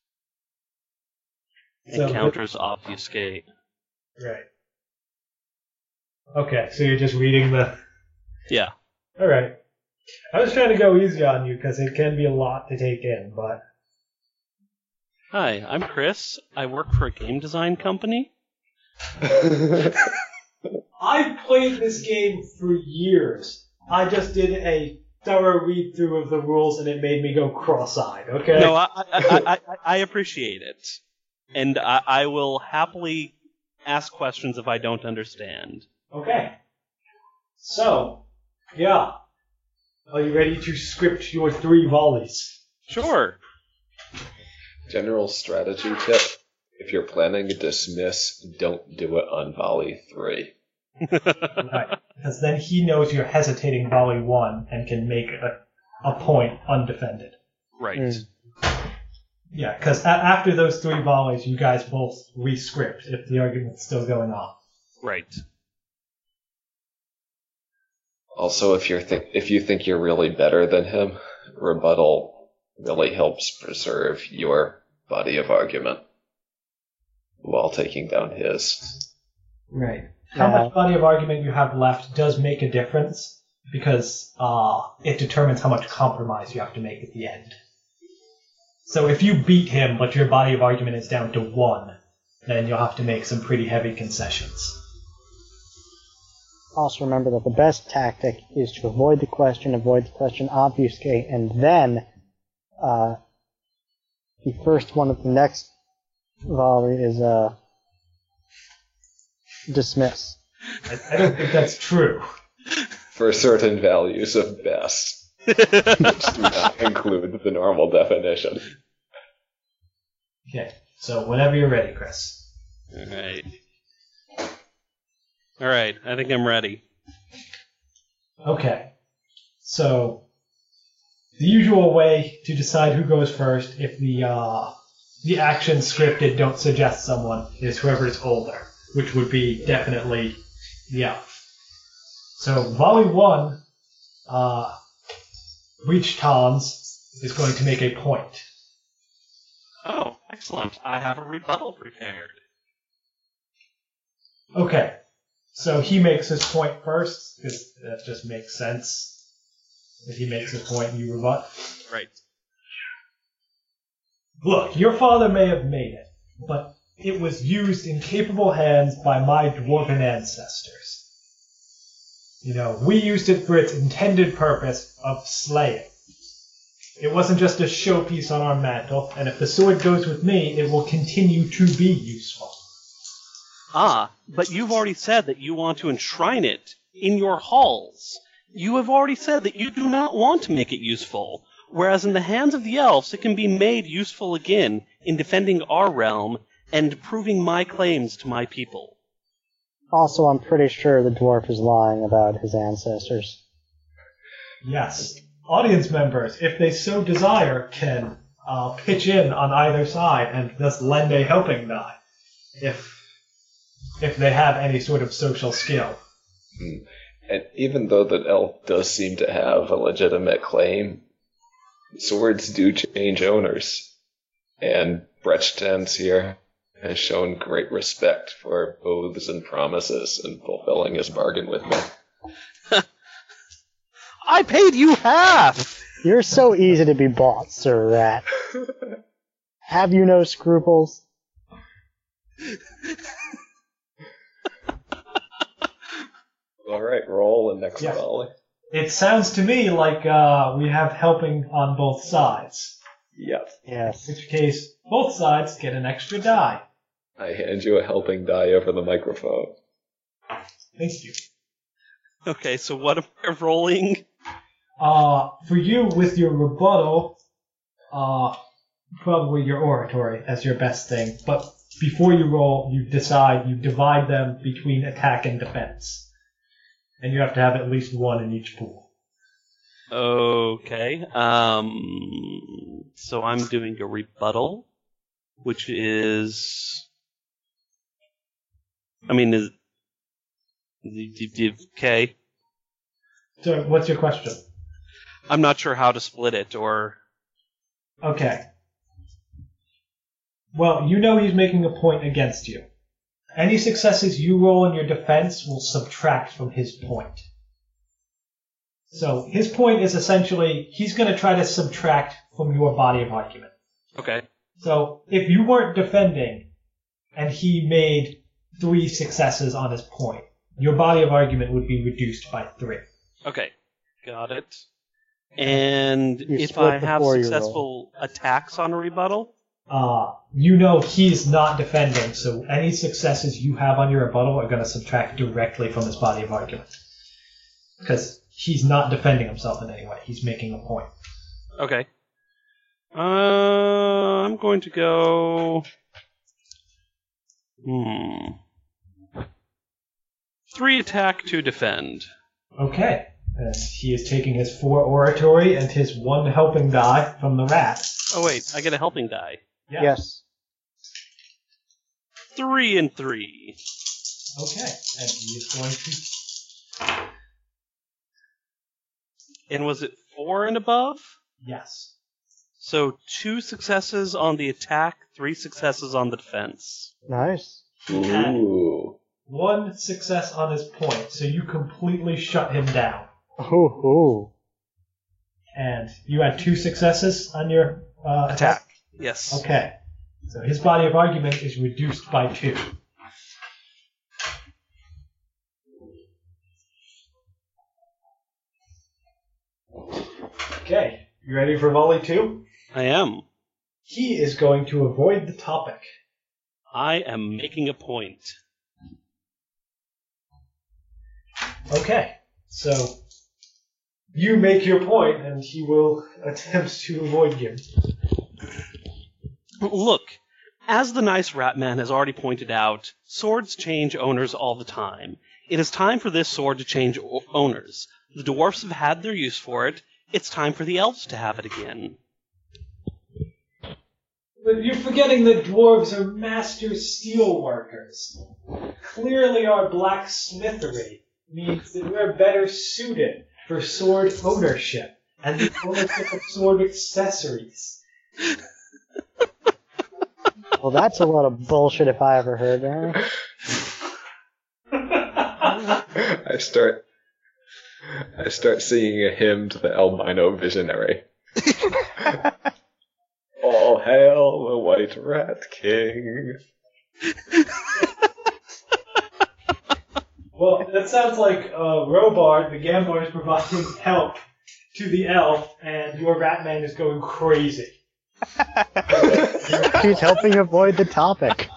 It So- counters obfuscate. Right. Okay, so you're just reading the... Yeah. Alright. I was trying to go easy on you because it can be a lot to take in, but... Hi, I'm Chris. I work for a game design company. I played this game for years. I just did a thorough read-through of the rules and it made me go cross-eyed, okay? No, I appreciate it. And I will happily ask questions if I don't understand. Okay. So, yeah. Are you ready to script your 3 volleys? Sure. General strategy tip. If you're planning a dismiss, don't do it on volley 3. Right. Because then he knows you're hesitating volley 1 and can make a point undefended. Right. Mm. Yeah, because after those 3 volleys, you guys both re-script if the argument's still going on. Right. Also, if you think you're really better than him, rebuttal really helps preserve your body of argument while taking down his. Right. How Yeah. much body of argument you have left does make a difference because it determines how much compromise you have to make at the end. So if you beat him, but your body of argument is down to 1, then you'll have to make some pretty heavy concessions. Also remember that the best tactic is to avoid the question, obfuscate, and then the first one of the next volley is dismiss. I don't think that's true. For certain values of best, which do not include the normal definition. Okay, so whenever you're ready, Chris. Alright. Alright, I think I'm ready. Okay, so the usual way to decide who goes first if the actions scripted don't suggest someone is whoever is older, which would be definitely the elf. So volley 1, Reach Tons is going to make a point. Oh, excellent. I have a rebuttal prepared. Okay, so he makes his point first, because that just makes sense. If he makes his point, you rebut. Right. Look, your father may have made it, but it was used in capable hands by my dwarven ancestors. You know, we used it for its intended purpose of slaying. It wasn't just a showpiece on our mantle, and if the sword goes with me, it will continue to be useful. Ah, but you've already said that you want to enshrine it in your halls. You have already said that you do not want to make it useful, whereas in the hands of the elves it can be made useful again in defending our realm and proving my claims to my people. Also, I'm pretty sure the dwarf is lying about his ancestors. Yes. Audience members, if they so desire, can pitch in on either side and thus lend a helping die, if they have any sort of social skill. And even though the elf does seem to have a legitimate claim, swords do change owners. And Brechdans here has shown great respect for oaths and promises and fulfilling his bargain with me. I paid you half! You're so easy to be bought, Sir Rat. Have you no scruples? Alright, roll and next Yeah. volley. It sounds to me like we have helping on both sides. Yep. Yes. In which case, both sides get an extra die. I hand you a helping die over the microphone. Thank you. Okay, so what am I rolling? For you, with your rebuttal, probably your oratory as your best thing. But before you roll, you divide them between attack and defense. And you have to have at least one in each pool. Okay, so I'm doing a rebuttal, which is... okay. So, what's your question? I'm not sure how to split it, or... Okay. Well, you know he's making a point against you. Any successes you roll in your defense will subtract from his point. So his point is essentially he's going to try to subtract from your body of argument. Okay. So if you weren't defending and he made 3 successes on his point, your body of argument would be reduced by 3. Okay, got it. And You if split I have before you successful attacks on a rebuttal? You know he's not defending, so any successes you have on your rebuttal are going to subtract directly from his body of argument. Because he's not defending himself in any way. He's making a point. Okay. I'm going to go... 3 attack, 2 defend. Okay. And he is taking his 4 oratory and his 1 helping die from the rat. Oh wait, I get a helping die. Yeah. Yes. 3 and 3. Okay. And he is going to... And was it 4 and above? Yes. So 2 successes on the attack, 3 successes on the defense. Nice. Ooh. 1 success on his point, so you completely shut him down. Ooh. And you had 2 successes on your Attack. Yes. Okay. So his body of argument is reduced by 2. Okay. You ready for volley 2? I am. He is going to avoid the topic. I am making a point. Okay. So you make your point, and he will attempt to avoid you. Look, as the nice rat man has already pointed out, swords change owners all the time. It is time for this sword to change owners. The dwarfs have had their use for it. It's time for the elves to have it again. But you're forgetting that dwarves are master steel workers. Clearly our blacksmithery means that we're better suited for sword ownership and the ownership of sword accessories. Well, that's a lot of bullshit if I ever heard it. I start singing a hymn to the albino visionary. All hail the White Rat King. Well, that sounds like Robard, the Gambar, is providing help to the elf, and your Ratman is going crazy. She's helping avoid the topic.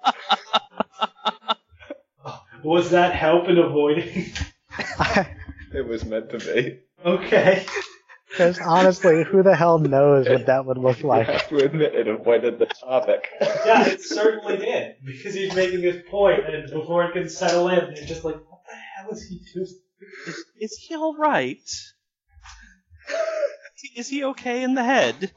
Was that help in avoiding? It was meant to be. Okay. Because honestly, who the hell knows what that would look I like? have to admit, it avoided the topic. Yeah, it certainly did, because he's making his point, and before it can settle in, you're just like, what the hell is he doing? Is he all right? Is he okay in the head?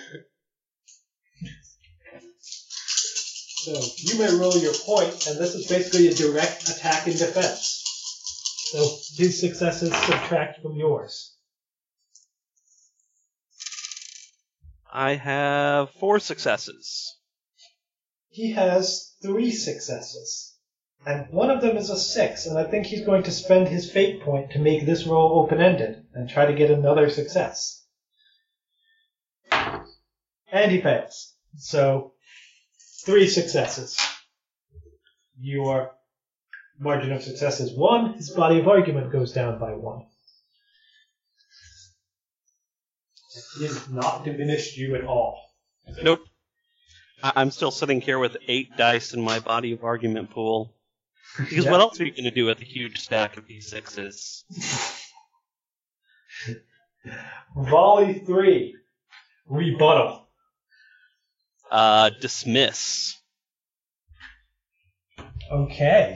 So, you may roll your point, and this is basically a direct attack and defense. So, his successes subtract from yours. I have 4 successes. He has 3 successes. And one of them is a 6, and I think he's going to spend his fate point to make this roll open-ended and try to get another success. And he fails. So, 3 successes. Your margin of success is 1. His body of argument goes down by 1. He has not diminished you at all. Nope. I'm still sitting here with 8 dice in my body of argument pool. Because Yeah. what else are you going to do with a huge stack of D6s? Volley 3. Rebuttal. Dismiss. Okay.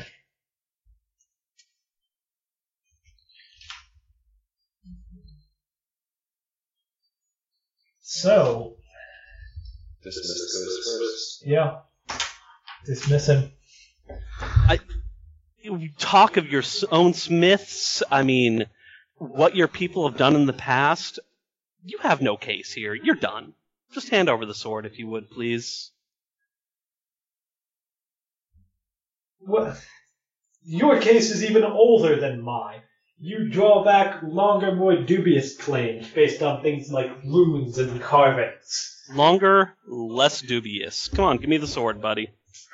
So, Dismiss goes first. yeah. Dismiss him. You talk of your own smiths. I mean, what your people have done in the past. You have no case here. You're done. Just hand over the sword, if you would, please. What? Your case is even older than mine. You draw back longer, more dubious claims based on things like runes and carvings. Longer, less dubious. Come on, give me the sword, buddy.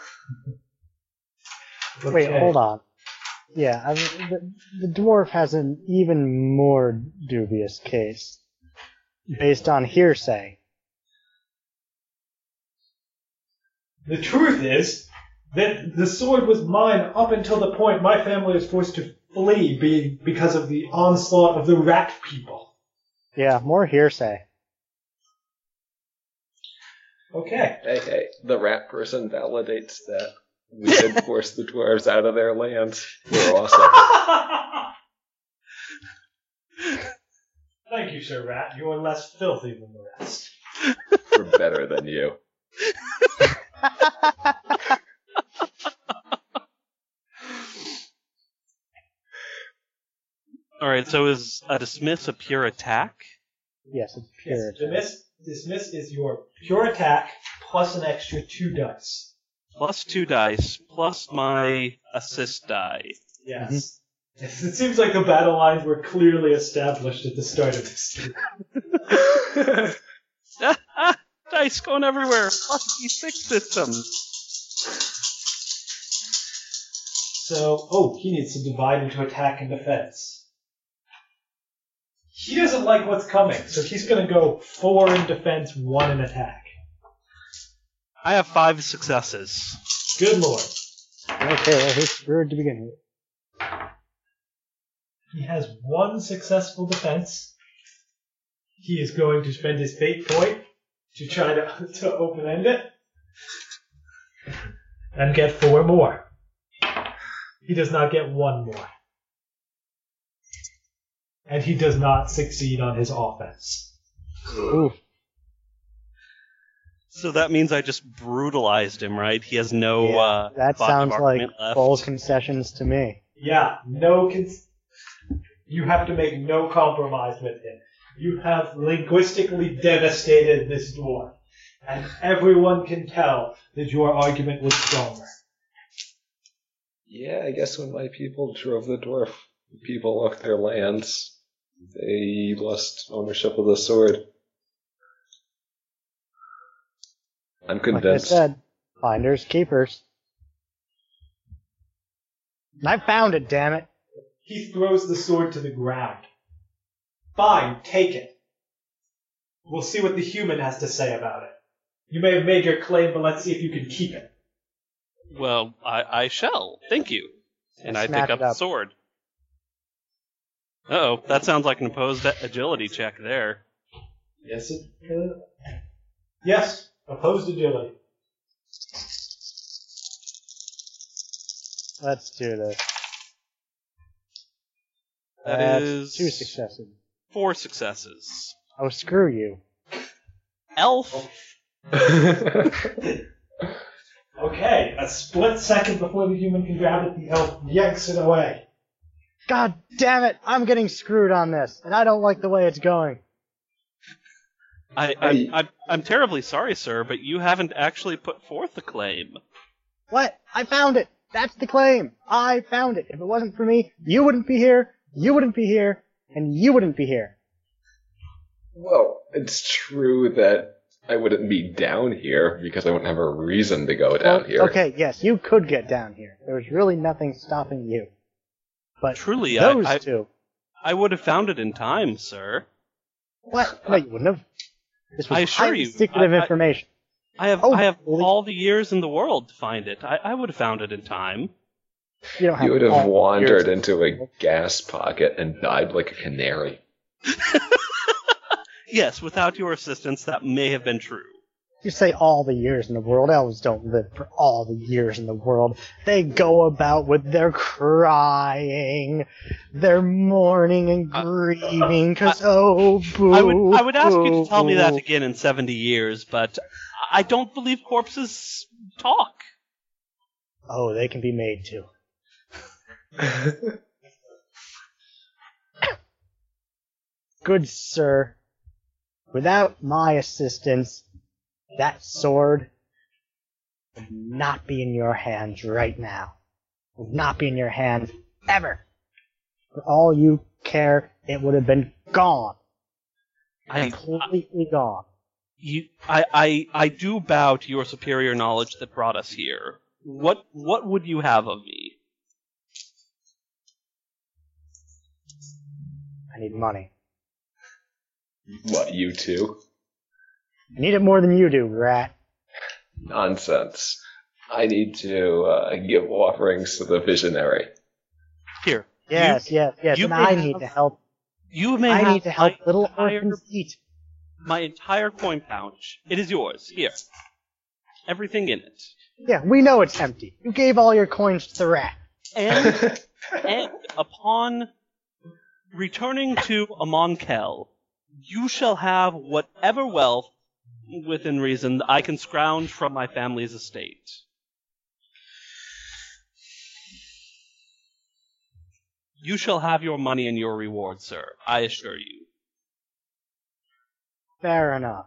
Wait, Okay. hold on. Yeah, I mean, the dwarf has an even more dubious case, based on hearsay. The truth is that the sword was mine up until the point my family was forced to flee because of the onslaught of the rat people. Yeah, more hearsay. Okay. Hey, the rat person validates that we did force the dwarves out of their lands. We're awesome. Thank you, Sir Rat. You are less filthy than the rest. We're better than you. Alright, so is a dismiss a pure attack? Yes, it's pure. Yes, dismiss is your pure attack plus an extra 2 dice. Plus 2 dice, plus my assist die. Yes. It seems like the battle lines were clearly established at the start of this game. Dice going everywhere. Plus D6 systems. So, he needs to divide into attack and defense. He doesn't like what's coming, so he's going to go 4 in defense, 1 in attack. I have 5 successes. Good lord. Okay, well, he's screwed to begin with. He has 1 successful defense. He is going to spend his fate point to try to open-end it. And get 4 more. He does not get 1 more. And he does not succeed on his offense. Oof. So that means I just brutalized him, right? He has no Yeah, that body sounds of like argument left. full concessions to me. Yeah, you have to make no compromise with him. You have linguistically devastated this dwarf, and everyone can tell that your argument was stronger. Yeah, I guess when my people drove the dwarf people off their lands, they lost ownership of the sword. I'm Like I convinced. said, finders, keepers. And I found it, damn it. He throws the sword to the ground. Fine, take it. We'll see what the human has to say about it. You may have made your claim, but let's see if you can keep it. Well, I shall. Thank you. And I Snap pick up it the up. sword. Uh-oh, that sounds like an opposed agility check there. Yes, yes, opposed agility. Let's do this. That That's is 2 successes. 4 successes. Oh, screw you. Elf. Okay, a split second before the human can grab it, the elf yanks it away. God damn it! I'm getting screwed on this, and I don't like the way it's going. I'm terribly sorry, sir, but you haven't actually put forth the claim. What? I found it! That's the claim! I found it! If it wasn't for me, you wouldn't be here, you wouldn't be here, and you wouldn't be here. Well, it's true that I wouldn't be down here because I wouldn't have a reason to go down here. Okay, yes, you could get down here. There was really nothing stopping you. But Truly, those two... I would have found it in time, sir. What? No, you wouldn't have. This was I assure highly you, secretive information. I have Oh, I have holy- all the years in the world to find it. I would have found it in time. You don't have You would have all the wandered years. into a gas pocket and died like a canary. Yes, without your assistance, that may have been true. You say all the years in the world. Elves don't live for all the years in the world. They go about with their crying, their mourning and grieving, because, oh, boo. I would ask you to tell me that boo. again in 70 years, but I don't believe corpses talk. Oh, they can be made to. Good sir, without my assistance, that sword would not be in your hands right now. Would not be in your hands ever. For all you care, it would have been gone. Completely gone. I do bow to your superior knowledge that brought us here. What would you have of me? I need money. What, you two? I need it more than you do, rat. Nonsense. I need to give offerings to the visionary. Here. Yes, yes, yes. you And may I have- need to help. You may I have need to help my little entire- orphans eat. my entire coin pouch. It is yours. Here. Everything in it. Yeah, we know it's empty. You gave all your coins to the rat. And upon returning to Amonkel, you shall have whatever wealth, within reason, I can scrounge from my family's estate. You shall have your money and your reward, sir, I assure you. Fair enough.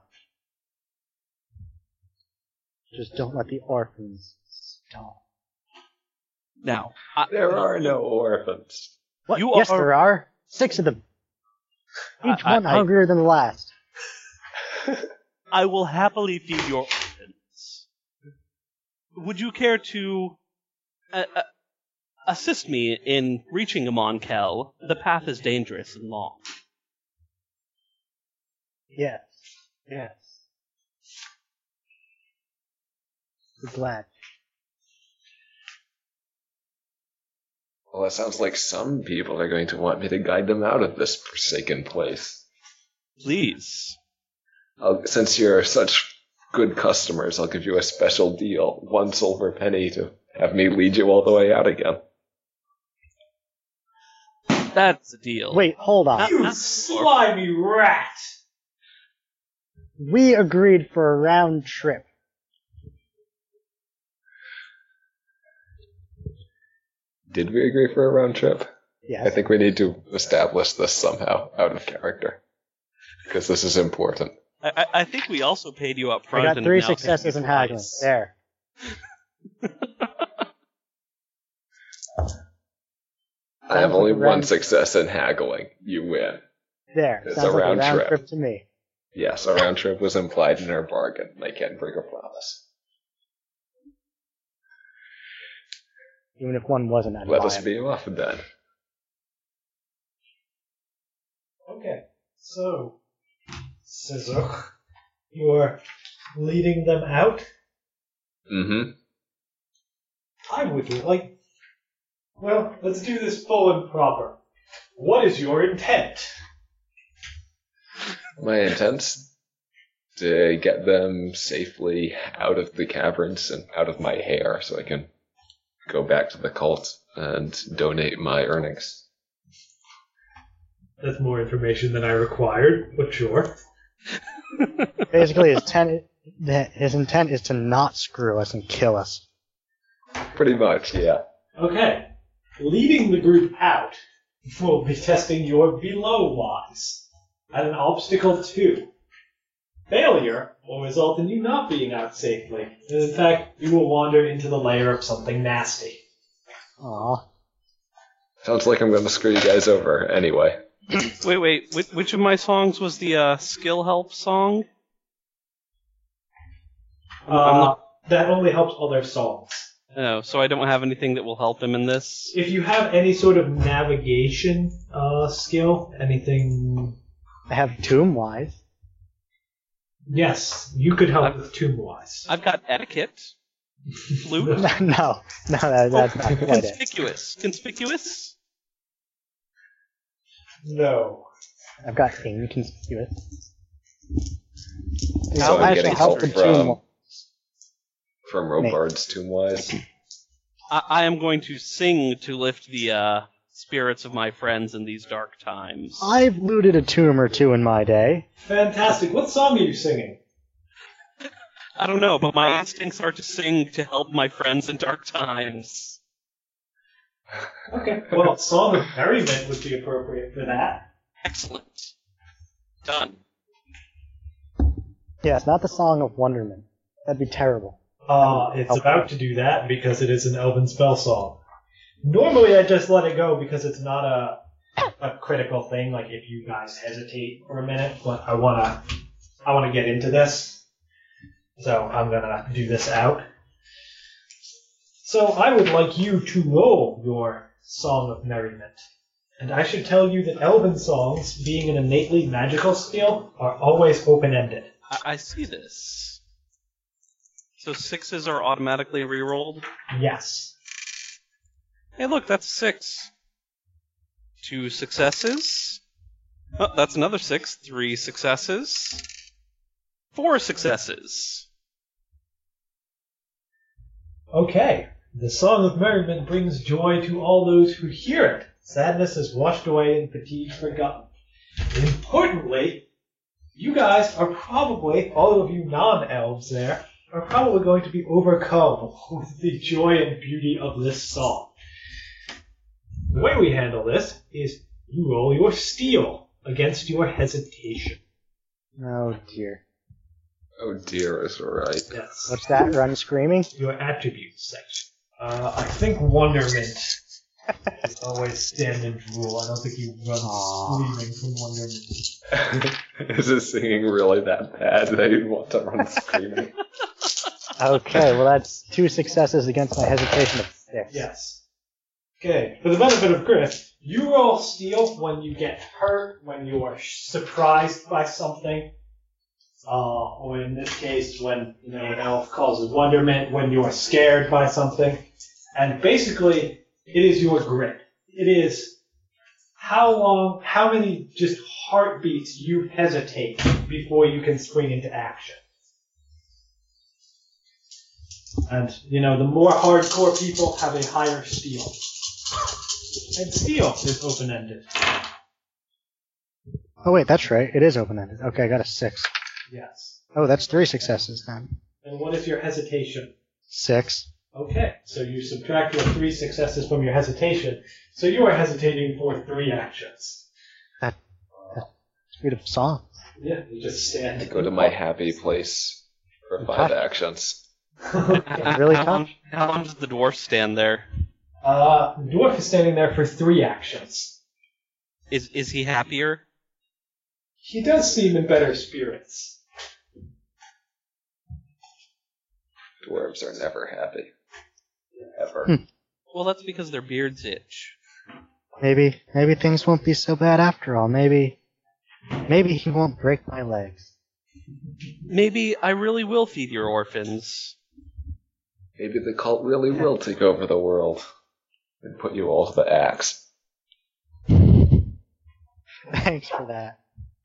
Just don't let the orphans stall. Now, There are no orphans. What? You Yes, are- there are. 6 of them. Each one I- hungrier than the last. I will happily feed your orphans. Would you care to assist me in reaching Amonkel? The path is dangerous and long. Yes. Yes. Be glad. Well, it sounds like some people are going to want me to guide them out of this forsaken place. Please. Since you're such good customers, I'll give you a special deal. 1 silver penny to have me lead you all the way out again. That's a deal. Wait, hold on. You slimy rat! We agreed for a round trip. Did we agree for a round trip? I Yes. think we need to establish this somehow, out of character. because this is important. I think we also paid you up I front. got and 3 now paid successes you in haggling. twice. There. I have Sounds only like a one round- success in haggling. You win. There. It's Sounds a like round a round trip. trip to me. Yes, a round trip was implied in our bargain. I can't break a promise. Even if one wasn't, I'd Let buy us it. be off then. Okay, so, Scissor, you're leading them out? Mm-hmm. I would like. Well, let's do this full and proper. What is your intent? My intent's to get them safely out of the caverns and out of my hair so I can go back to the cult and donate my earnings. That's more information than I required, but sure. Basically, his intent is to not screw us and kill us. Pretty much, yeah. Okay, leading the group out will be testing your below wise at an obstacle 2. Failure will result in you not being out safely, and in fact, you will wander into the lair of something nasty. Aw. Sounds like I'm going to screw you guys over anyway. Wait. Which of my songs was the skill help song? That only helps other songs. Oh, so I don't have anything that will help him in this? If you have any sort of navigation skill, anything... I have Tomb Wise. Yes, you could help with Tomb-wise. I've got etiquette. Flute. no, that's not quite it. Conspicuous. Conspicuous? No. I've got inconspicuous. So I'm I getting shall help help the Tomb from Robard's Tombwise. I am going to sing to lift the spirits of my friends in these dark times. I've looted a tomb or two in my day. Fantastic. What song are you singing? I don't know, but my instincts are to sing to help my friends in dark times. Okay. Well, Song of Merriment would be appropriate for that. Excellent. Done. Yeah, it's not the Song of Wonderment. That'd be terrible. It's about to do that because it is an Elven spell song. Normally I just let it go because it's not a critical thing, like if you guys hesitate for a minute, but I wanna get into this. So I'm gonna do this out. So I would like you to roll your Song of Merriment. And I should tell you that Elven songs, being an innately magical skill, are always open-ended. I see this. So 6s are automatically rerolled? Yes. Hey, look, that's 6. 2 successes. Oh, that's another 6. 3 successes. 4 successes. Okay. The Song of Merriment brings joy to all those who hear it. Sadness is washed away and fatigue forgotten. Importantly, you guys are probably, all of you non-elves there, are probably going to be overcome with the joy and beauty of this song. The way we handle this is you roll your steel against your hesitation. Oh dear. Oh dear, is right. Yes. What's that? Run screaming? Your attributes section. I think wonderment is always standard rule. I don't think you run screaming from wonderment. Is his singing really that bad that you'd want to run screaming? Okay, well that's 2 successes against my hesitation of 6. Yes. Okay, for the benefit of Chris, you roll steel when you get hurt, when you are surprised by something, or in this case, when an elf causes wonderment, when you are scared by something. And basically, it is your grit. It is how many just heartbeats you hesitate before you can spring into action. And, the more hardcore people have a higher steel. And steel is open-ended. Oh wait, that's right. It is open-ended. Okay, I got a 6. Yes. Oh, that's 3 successes then. And what is your hesitation? 6. Okay, so you subtract your 3 successes from your hesitation, so you are hesitating for 3 actions. Sweet of song. Yeah, you just stand. I go to my happy place for 5 actions. It's really tough. How long does the dwarf stand there? Dwarf is standing there for 3 actions. Is he happier? He does seem in better spirits. Dwarves are never happy. Ever. Well, that's because their beards itch. Maybe things won't be so bad after all. Maybe he won't break my legs. Maybe I really will feed your orphans. Maybe the cult really will take over the world and put you all to the axe. Thanks for that.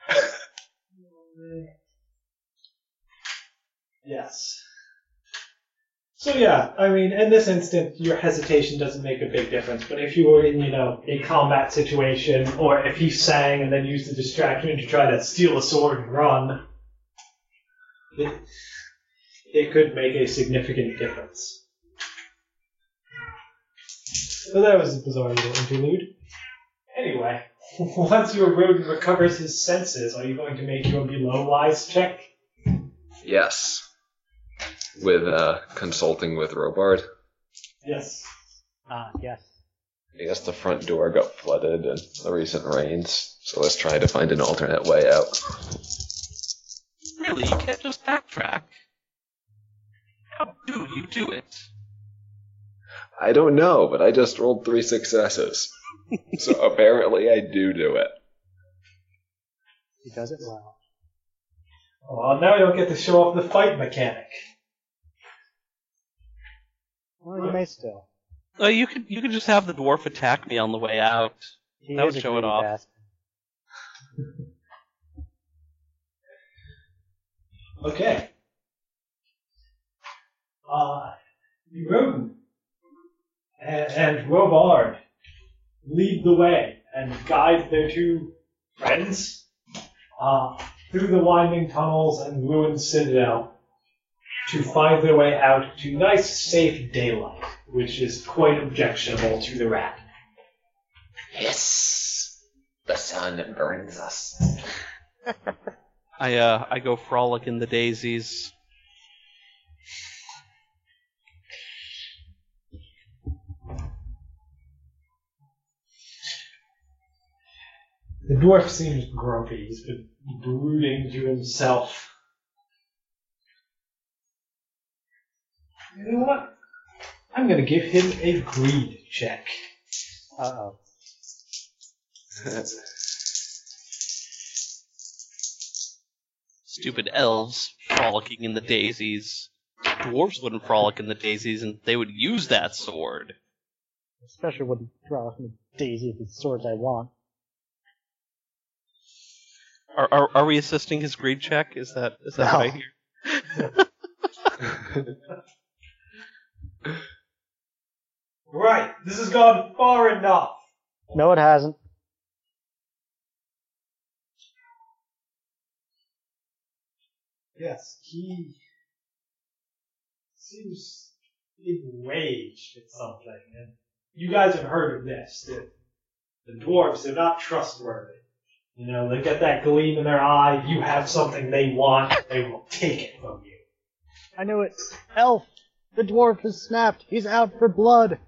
Yes. So yeah, I mean, in this instance, your hesitation doesn't make a big difference. But if you were in, a combat situation, or if he sang and then used the distraction to try to steal a sword and run, it could make a significant difference. So that was a bizarre little interlude. Anyway, once your rodent recovers his senses, are you going to make your below lies check? Yes. With consulting with Robard. Yes. Yes. I guess the front door got flooded in the recent rains, so let's try to find an alternate way out. Really, you can't just backtrack. How do you do it? I don't know, but I just rolled 3 successes. So apparently I do it. He does it well. Well, now you don't get to show off the fight mechanic. Well, you may still. You could just have the dwarf attack me on the way out. He That is would a show it greedy off. bastard. Okay. The rodent and Robard lead the way and guide their 2 friends through the winding tunnels and ruined citadel to find their way out to nice, safe daylight, which is quite objectionable to the rat. Hiss! The sun burns us. I go frolic in the daisies. The dwarf seems grumpy. He's been brooding to himself. You know what? I'm going to give him a greed check. Uh-oh. Stupid elves frolicking in the daisies. Dwarves wouldn't frolic in the daisies, and they would use that sword. Especially wouldn't throw me Daisy with the swords I want. Are we assisting his greed check? Is that No. what I hear? Right, this has gone far enough. No, it hasn't. Yes, he seems enraged at something. And you guys have heard of this. The dwarves, they're not trustworthy. They get that gleam in their eye. You have something they want, they will take it from you. I knew it. Elf! The dwarf has snapped. He's out for blood.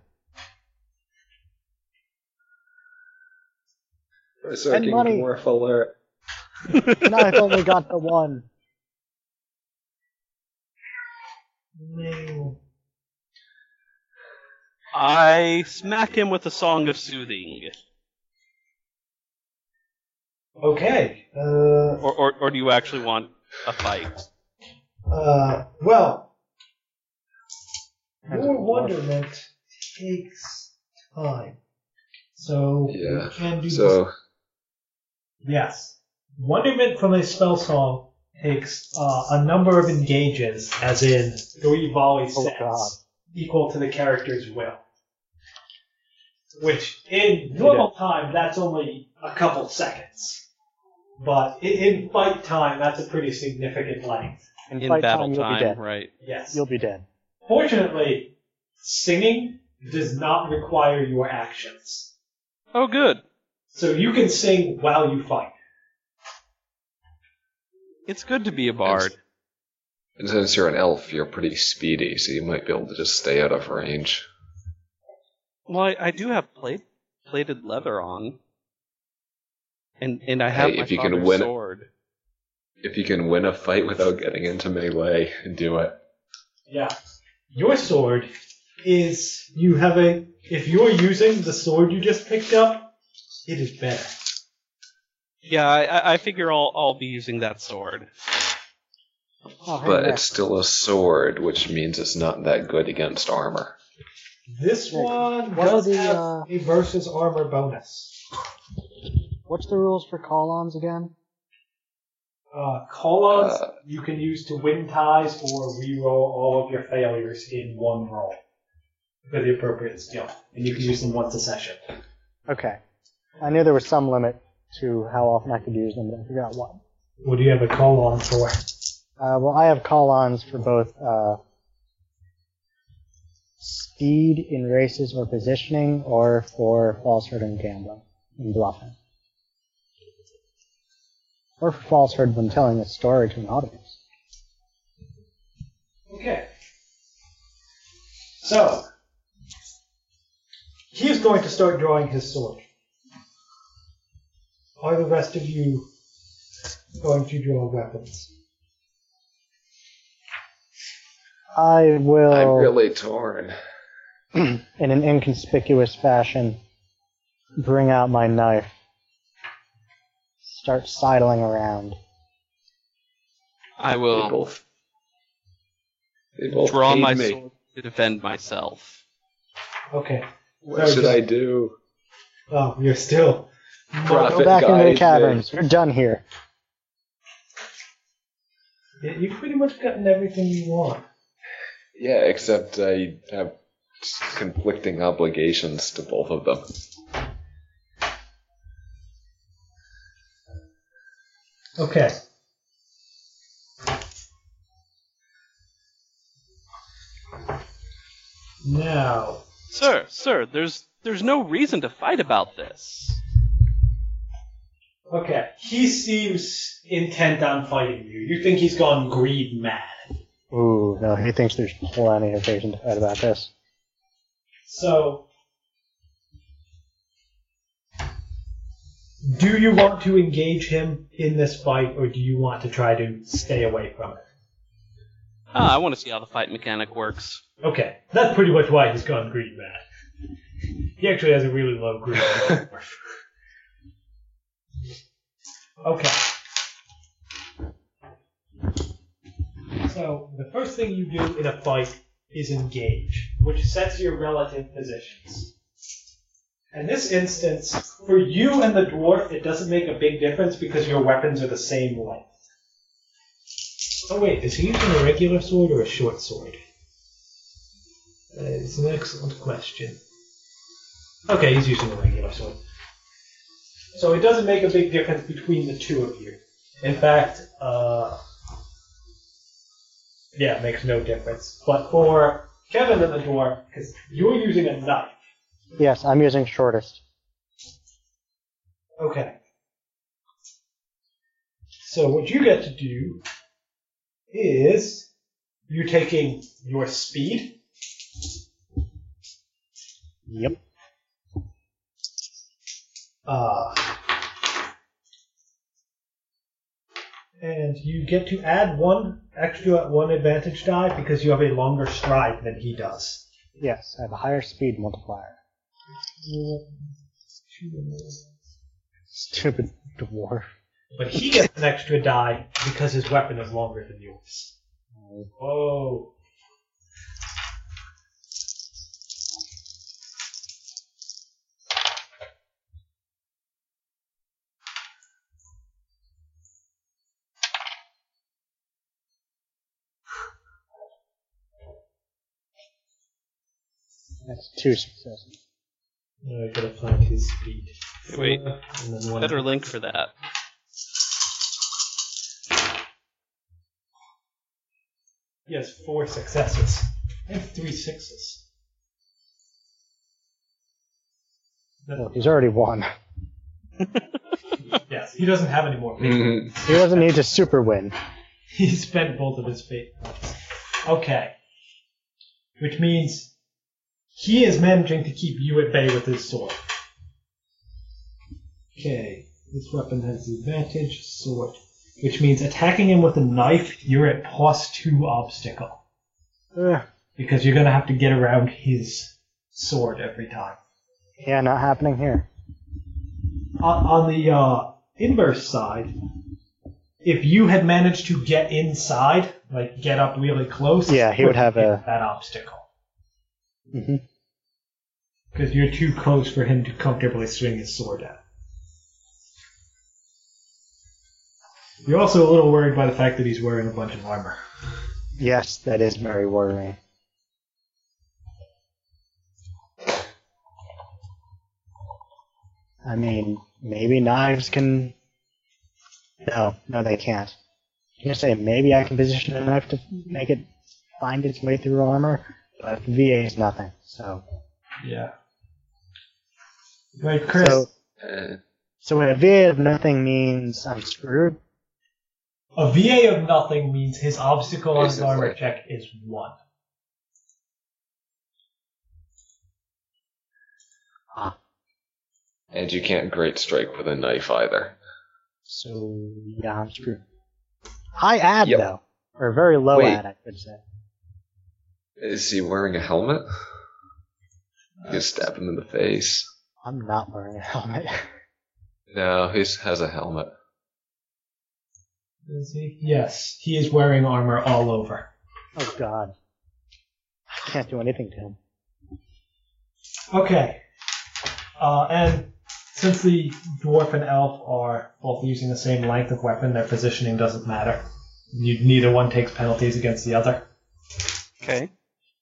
Berserking money. dwarf alert. And I've only got the one. No. I smack him with a song of soothing. Okay. Or do you actually want a fight? Well, That's your a dwarf. wonderment takes time. So Yeah, we can do so this. Yes. Wonderment from a spell song takes a number of engages, as in 3 volley Oh, sets, God. equal to the character's will. Which, in normal time, that's only a couple seconds. But in fight time, that's a pretty significant length. In In fight battle time, you'll be time, dead. right? Yes. You'll be dead. Fortunately, singing does not require your actions. Oh, good. So you can sing while you fight. It's good to be a bard. And since you're an elf, you're pretty speedy, so you might be able to just stay out of range. Well, I do have plated leather on. And I have my if you can father's win sword. If you can win a fight without getting into melee, do it. Yeah. Your sword is, if you're using the sword you just picked up, it is better. Yeah, I figure I'll be using that sword. Oh, hey, But Max. it's still a sword, which means it's not that good against armor. This one What are does the, have a versus armor bonus. What's the rules for call-ons again? Call-ons you can use to win ties or reroll all of your failures in one roll for the appropriate skill, and you can use them once a session. Okay. I knew there was some limit to how often I could use them, but I forgot what. What do you have a call-on for? Well, I have call-ons for both speed in races or positioning, or for falsehood and gambling and bluffing. Or for falsehood when telling a story to an audience. Okay. So, he is going to start drawing his sword. Are the rest of you going to draw weapons? I will, I'm really torn. in an inconspicuous fashion, bring out my knife. Start sidling around. I They will both draw paid my me. sword to defend myself. Okay. What should I do? Oh, you're still... Profit Go back into the guide me. caverns. You're done here. You've pretty much gotten everything you want. Yeah, except I have conflicting obligations to both of them. Okay. Now, Sir, there's no reason to fight about this. okay, he seems intent on fighting you. You think he's gone greed mad. Ooh, no, he thinks there's plenty of reason to fight about this. So, do you want to engage him in this fight, or do you want to try to stay away from it? I want to see how the fight mechanic works. Okay, that's pretty much why he's gone greed mad. He actually has a really low greed score. Okay. So, the first thing you do in a fight is engage, which sets your relative positions. In this instance, for you and the dwarf, it doesn't make a big difference because your weapons are the same length. Oh wait, is he using a regular sword or a short sword? That is an excellent question. Okay, he's using a regular sword. So it doesn't make a big difference between the two of you. In fact, yeah, it makes no difference. But for Kevin and the dwarf, because you're using a knife. Yes, I'm using shortest. Okay. So what you get to do is you're taking your speed. Yep. And you get to add one advantage die because you have a longer stride than he does. Yes, I have a higher speed multiplier. Stupid dwarf. But he gets an extra die because his weapon is longer than yours. Whoa. That's 2 successes. Now I gotta find his speed. Wait, And then one. better link for that. He has 4 successes. I have 3 sixes. Well, he's already won. Yes, he doesn't have any more fate. Mhm. He doesn't need to super win. He spent both of his fate points. Okay. Which means he is managing to keep you at bay with his sword. Okay. This weapon has the advantage, sword. Which means attacking him with a knife, you're at +2 obstacle. Ugh. Because you're going to have to get around his sword every time. Yeah, not happening here. On the inverse side, if you had managed to get inside, like get up really close, Yeah, he would have hit that obstacle. Hmm. Because you're too close for him to comfortably swing his sword at. You're also a little worried by the fact that he's wearing a bunch of armor. Yes, that is very worrying. I mean, maybe knives can... No, they can't. I'm gonna say maybe I can position a knife to make it find its way through armor, but VA is nothing, so... Yeah. Right, Chris. So a VA of nothing means I'm screwed? A VA of nothing means his obstacle on his Basically. armor check is 1. And you can't great strike with a knife either. So, yeah, I'm screwed. High ad, Yep. though. Or very low Wait. ad, I could say. Is he wearing a helmet? You just stab him in the face. I'm not wearing a helmet. No, he has a helmet. Is he? Yes, he is wearing armor all over. Oh, God. I can't do anything to him. Okay. And since the dwarf and elf are both using the same length of weapon, their positioning doesn't matter. Neither one takes penalties against the other. Okay.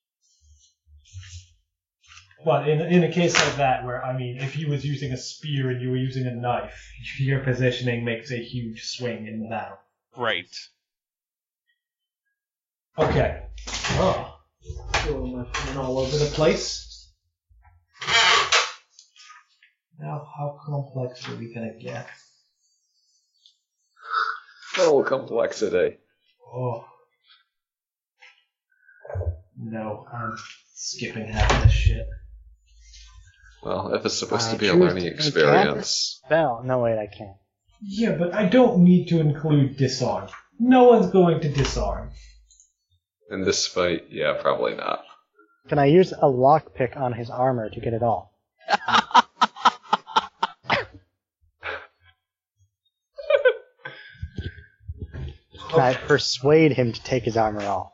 But in a case like that, where, I mean, if he was using a spear and you were using a knife, your positioning makes a huge swing in the battle. Right. Okay. Oh. Throwing my pen all over the place. Now, how complex are we gonna get? Full complexity. Oh. No, I'm skipping half of this shit. Well, if it's supposed I to be a choose learning to experience. Spell. No, wait, I can't. Yeah, but I don't need to include disarm. No one's going to disarm. In this fight, yeah, probably not. Can I use a lockpick on his armor to get it off? Can I persuade him to take his armor off?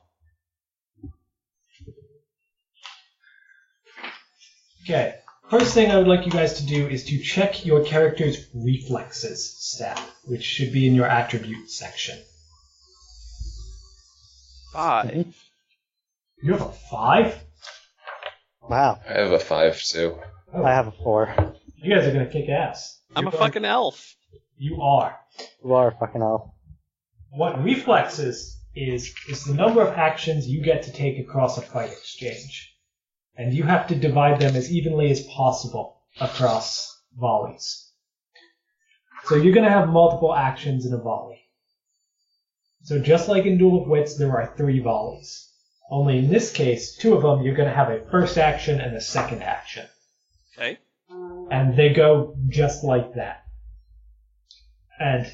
Okay. First thing I would like you guys to do is to check your character's reflexes stat, which should be in your attributes section. 5. You have a 5? Wow, I have a 5 too. I have a 4. You guys are gonna kick ass. I'm a You're going- fucking elf. You are. You are a fucking elf. What reflexes is the number of actions you get to take across a fight exchange. And you have to divide them as evenly as possible across volleys. So you're going to have multiple actions in a volley. So just like in Duel of Wits, there are 3 volleys. Only in this case, 2 of them, you're going to have a first action and a second action. Okay. And they go just like that. And,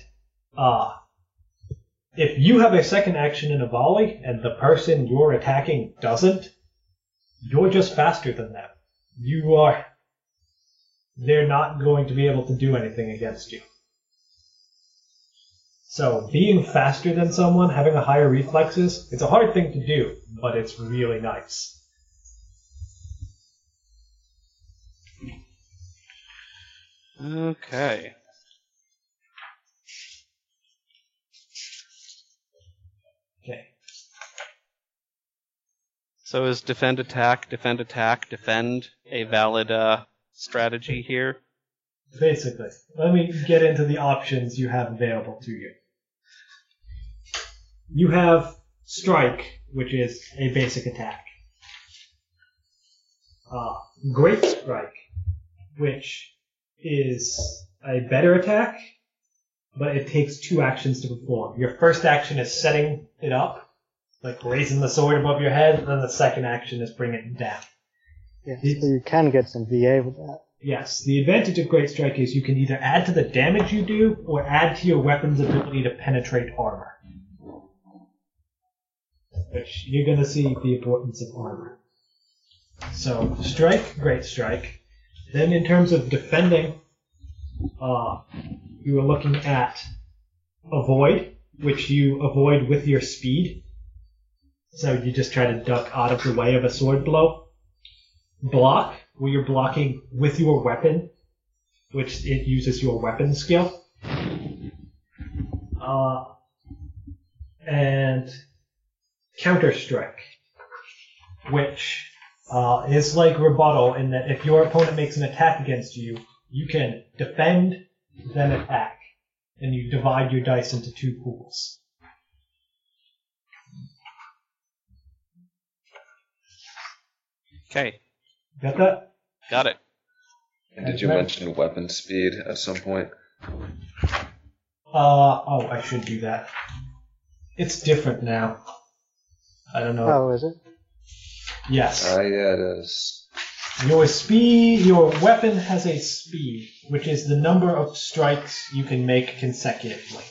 if you have a second action in a volley, and the person you're attacking doesn't, you're just faster than them. They're not going to be able to do anything against you. So, being faster than someone, having a higher reflexes, it's a hard thing to do, but it's really nice. Okay. Okay. So is defend, attack a valid strategy here? Basically. Let me get into the options you have available to you. You have Strike, which is a basic attack. Great Strike, which is a better attack, but it takes 2 actions to perform. Your first action is setting it up, like raising the sword above your head, and then the second action is bringing it down. Yeah, so you can get some VA with that. Yes, the advantage of Great Strike is you can either add to the damage you do, or add to your weapon's ability to penetrate armor. Which, you're going to see the importance of armor. So, strike, Great Strike. Then in terms of defending, you are looking at Avoid, which you avoid with your speed. So you just try to duck out of the way of a sword blow. Block, where you're blocking with your weapon, which it uses your weapon skill. And Counter Strike, which is like rebuttal in that if your opponent makes an attack against you, you can defend, then attack. And you divide your dice into 2 pools. Okay, Got that? got it. And did you mention weapon speed at some point? I should do that. It's different now. I don't know. Oh, is it? Yes. Yeah, it is. Your speed, your weapon has a speed, which is the number of strikes you can make consecutively.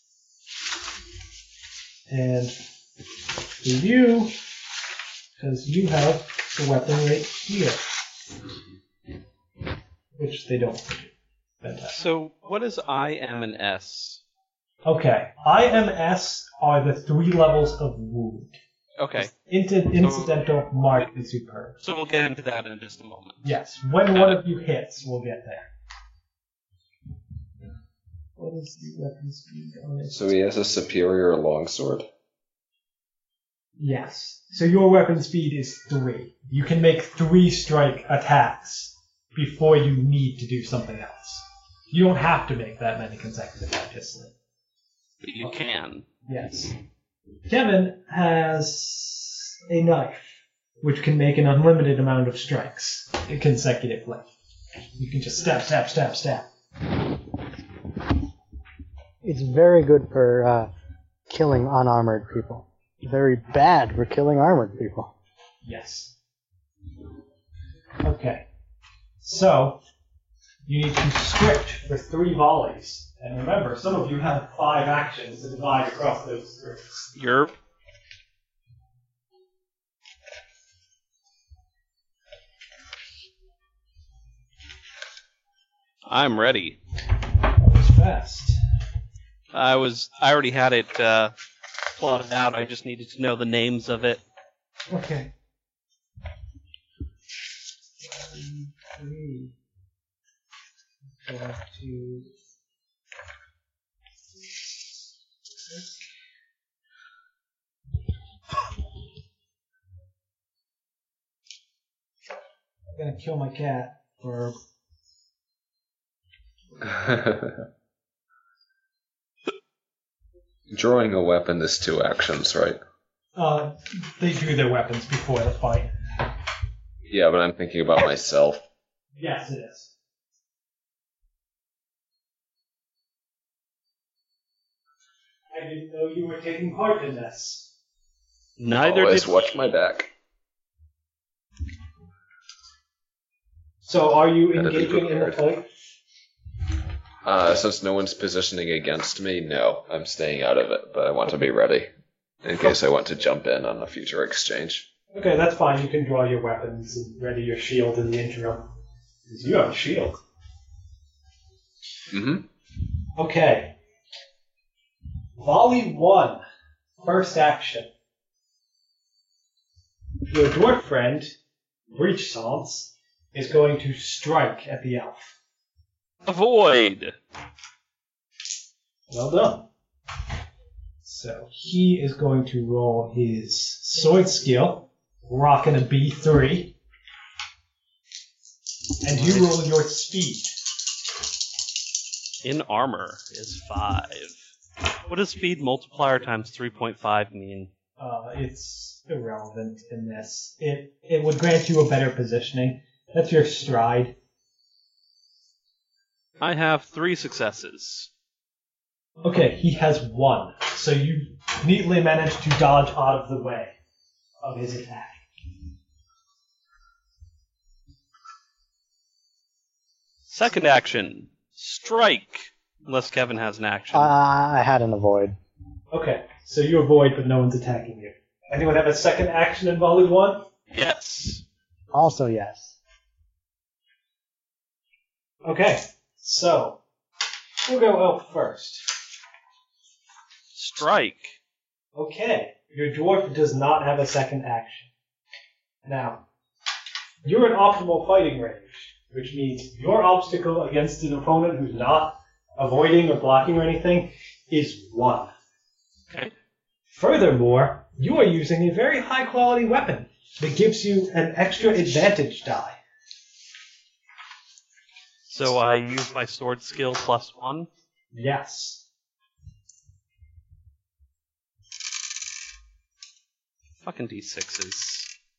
And for you, because you have the weapon right here, which they don't. Fantastic. So, what is I, M, and S? Okay, IMS are the 3 levels of wound. Okay, Incidental, marked, and superb. so we'll get into that in just a moment. Yes, when one of you hits, we'll get there. What is the weapon speed on it? So he has a superior longsword. Yes. So your weapon speed is 3. You can make 3 strike attacks before you need to do something else. You don't have to make that many consecutive, obviously. But you can. Yes. Kevin has a knife, which can make an unlimited amount of strikes consecutively. You can just stab, stab, stab, stab. It's very good for killing unarmored people. Very bad for killing armored people. Yes. Okay. So, you need to script for 3 volleys. And remember, some of you have 5 actions to divide across those scripts. You're... I'm ready. That was fast. I already had it plotted out. I just needed to know the names of it. Okay. 1, 3, 4, 2. I'm gonna kill my cat for. Drawing a weapon is 2 actions, right? They drew their weapons before the fight. Yeah, but I'm thinking about myself. Yes, it is. I didn't know you were taking part in this. Neither Always did watch my back. So, are you Gotta be engaging in the prepared. fight? Since no one's positioning against me, no, I'm staying out of it, but I want to be ready in case I want to jump in on a future exchange. Okay, that's fine. You can draw your weapons and ready your shield in the interim. Because you have a shield. Mm-hmm. Okay. Volley 1. First action. Your dwarf friend, Breach Sans, is going to strike at the elf. avoid. Well done. So he is going to roll his sword skill, rocking a B3. And you roll your speed. In armor is 5. What does speed multiplier times 3.5 mean? It's irrelevant in this. It would grant you a better positioning. That's your stride. I have 3 successes. Okay, he has 1. So you neatly managed to dodge out of the way of his attack. Second action, strike. Unless Kevin has an action. I had an avoid. Okay, so you avoid, but no one's attacking you. Anyone have a second action in volley 1? Yes. Also, yes. Okay, so we'll go Elf first. Strike. Okay, your dwarf does not have a second action. Now, you're in optimal fighting range, which means your obstacle against an opponent who's not avoiding or blocking or anything is 1. Okay. Furthermore, you are using a very high quality weapon that gives you an extra advantage die. So I use my sword skill +1. Yes. Fucking D6s.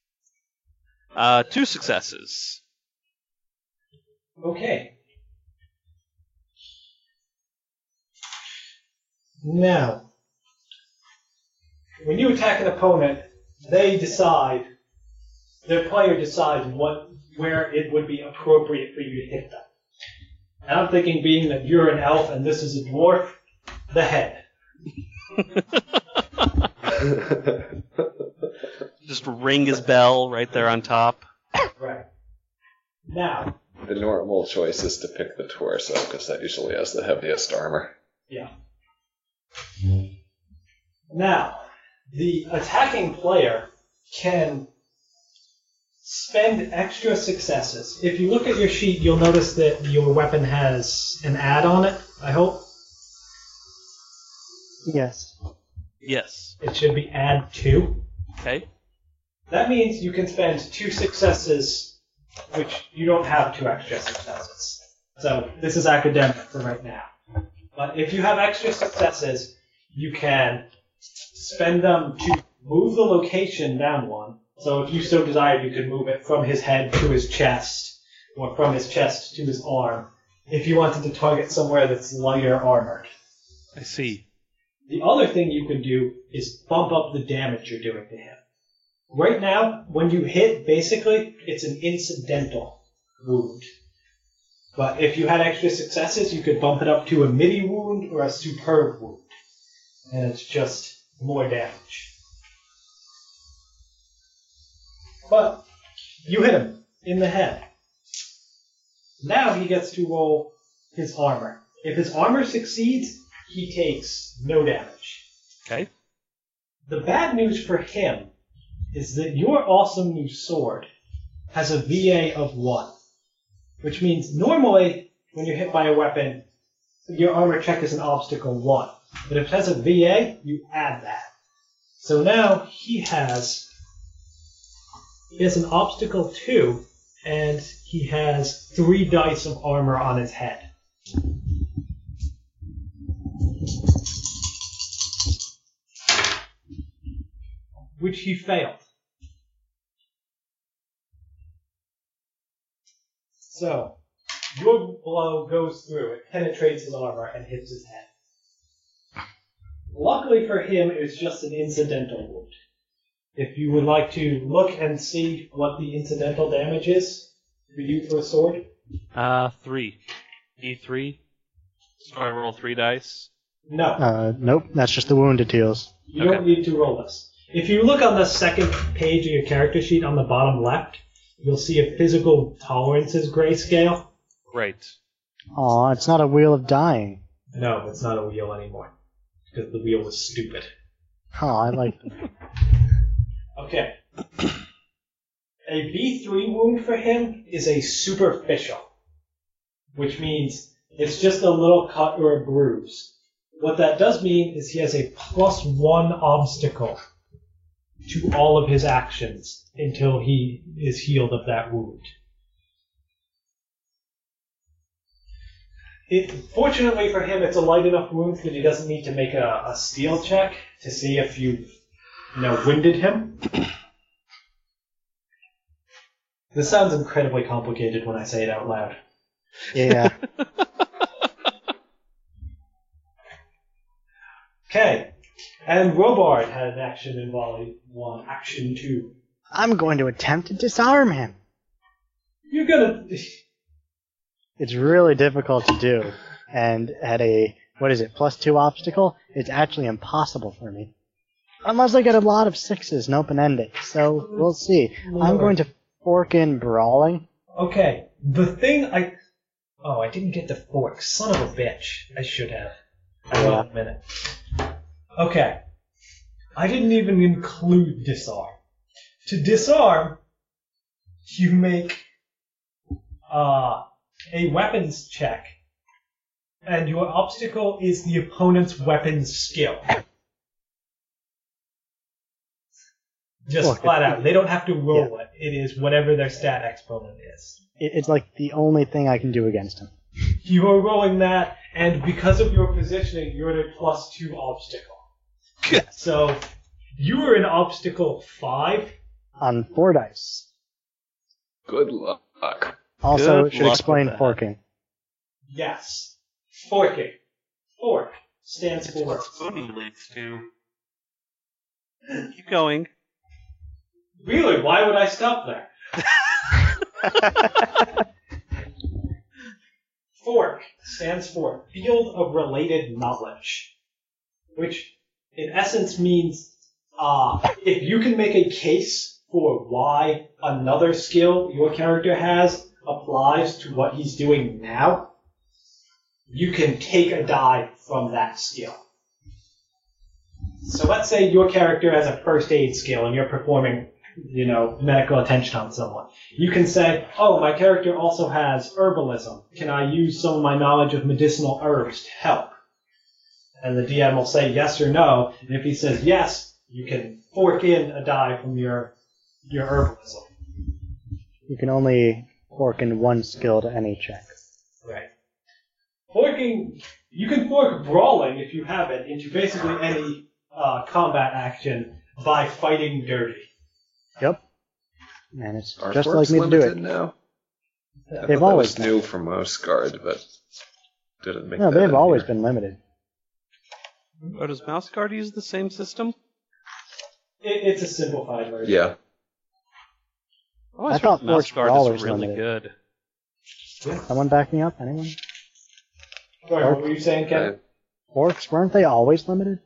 2 successes. Okay. Now, when you attack an opponent, their player decides where it would be appropriate for you to hit them. And I'm thinking, being that you're an elf and this is a dwarf, the head. Just ring his bell right there on top. Right. Now, The normal choice is to pick the torso, because that usually has the heaviest armor. yeah. Now, the attacking player can spend extra successes. If you look at your sheet, you'll notice that your weapon has an add on it, I hope. Yes. Yes. It should be add 2. Okay. That means you can spend 2 successes, which you don't have 2 extra successes. So this is academic for right now. But if you have extra successes, you can spend them to move the location down 1. So if you so desired, you could move it from his head to his chest, or from his chest to his arm, if you wanted to target somewhere that's lighter armored. I see. The other thing you can do is bump up the damage you're doing to him. Right now, when you hit, basically, it's an incidental wound. But if you had extra successes, you could bump it up to a midi wound or a superb wound. And it's just more damage. But you hit him in the head. Now he gets to roll his armor. If his armor succeeds, he takes no damage. Okay. The bad news for him is that your awesome new sword has a VA of 1. Which means normally, when you're hit by a weapon, your armor check is an obstacle 1. But if it has a VA, you add that. So now he has an obstacle 2, and he has 3 dice of armor on his head. Which he failed. So, your blow goes through, it penetrates his armor and hits his head. Luckily for him, it was just an incidental wound. If you would like to look and see what the incidental damage is for you for a sword. 3. E3. So I roll 3 dice. No, Nope, that's just the wound it deals. you don't need to roll this. If you look on the second page of your character sheet on the bottom left, you'll see a physical tolerances grayscale. Right. Aw, it's not a wheel of dying. No, it's not a wheel anymore. Because the wheel was stupid. Oh, I like Okay. A V3 wound for him is a superficial, which means it's just a little cut or a bruise. What that does mean is he has a +1 obstacle to all of his actions until he is healed of that wound. Fortunately for him, it's a light enough wound that he doesn't need to make a steel check to see if you've winded him. This sounds incredibly complicated when I say it out loud. Yeah. Okay. And Robard had an action in Volley 1, Action 2. I'm going to attempt to disarm him. You're gonna... It's really difficult to do, and at a, +2 obstacle, it's actually impossible for me. Unless I get a lot of 6s and open endings, so we'll see. I'm going to fork in Brawling. Okay, the thing I... Oh, I didn't get the fork. Son of a bitch. I should have. I will in a minute. Okay. I didn't even include disarm. To disarm, you make a weapons check, and your obstacle is the opponent's weapons skill. Just Look, flat out. They don't have to roll it. It is whatever their stat exponent is. It's like the only thing I can do against him. You are rolling that, and because of your positioning, you're at a +2 obstacle. So, you were in obstacle 5. On 4 dice. Good luck. Also, Good should luck explain with that. forking. Yes. Forking. Fork stands for... Spoon leads to. Keep going. Really, why would I stop there? Fork stands for Field of Related Knowledge, which in essence means if you can make a case for why another skill your character has applies to what he's doing now, you can take a die from that skill. So let's say your character has a first aid skill and you're performing, medical attention on someone. You can say, oh, my character also has herbalism. Can I use some of my knowledge of medicinal herbs to help? And the DM will say yes or no. And if he says yes, you can fork in a die from your herbalism. You can only fork in one skill to any check. Right. Forking, you can fork brawling if you have it into basically any combat action by fighting dirty. Yep. And it's Are just forks like me to do limited it. now? I They've thought always that was new for most guard, but didn't make No, that they've in always here. been limited. Oh, does Mouse Guard use the same system? It's a simplified version. Yeah. Oh, I thought Mouse Forge Guard Brawler's is really limited. good. Someone back me up? Anyone? Sorry, what were you saying, Ken? Forks, weren't they always limited?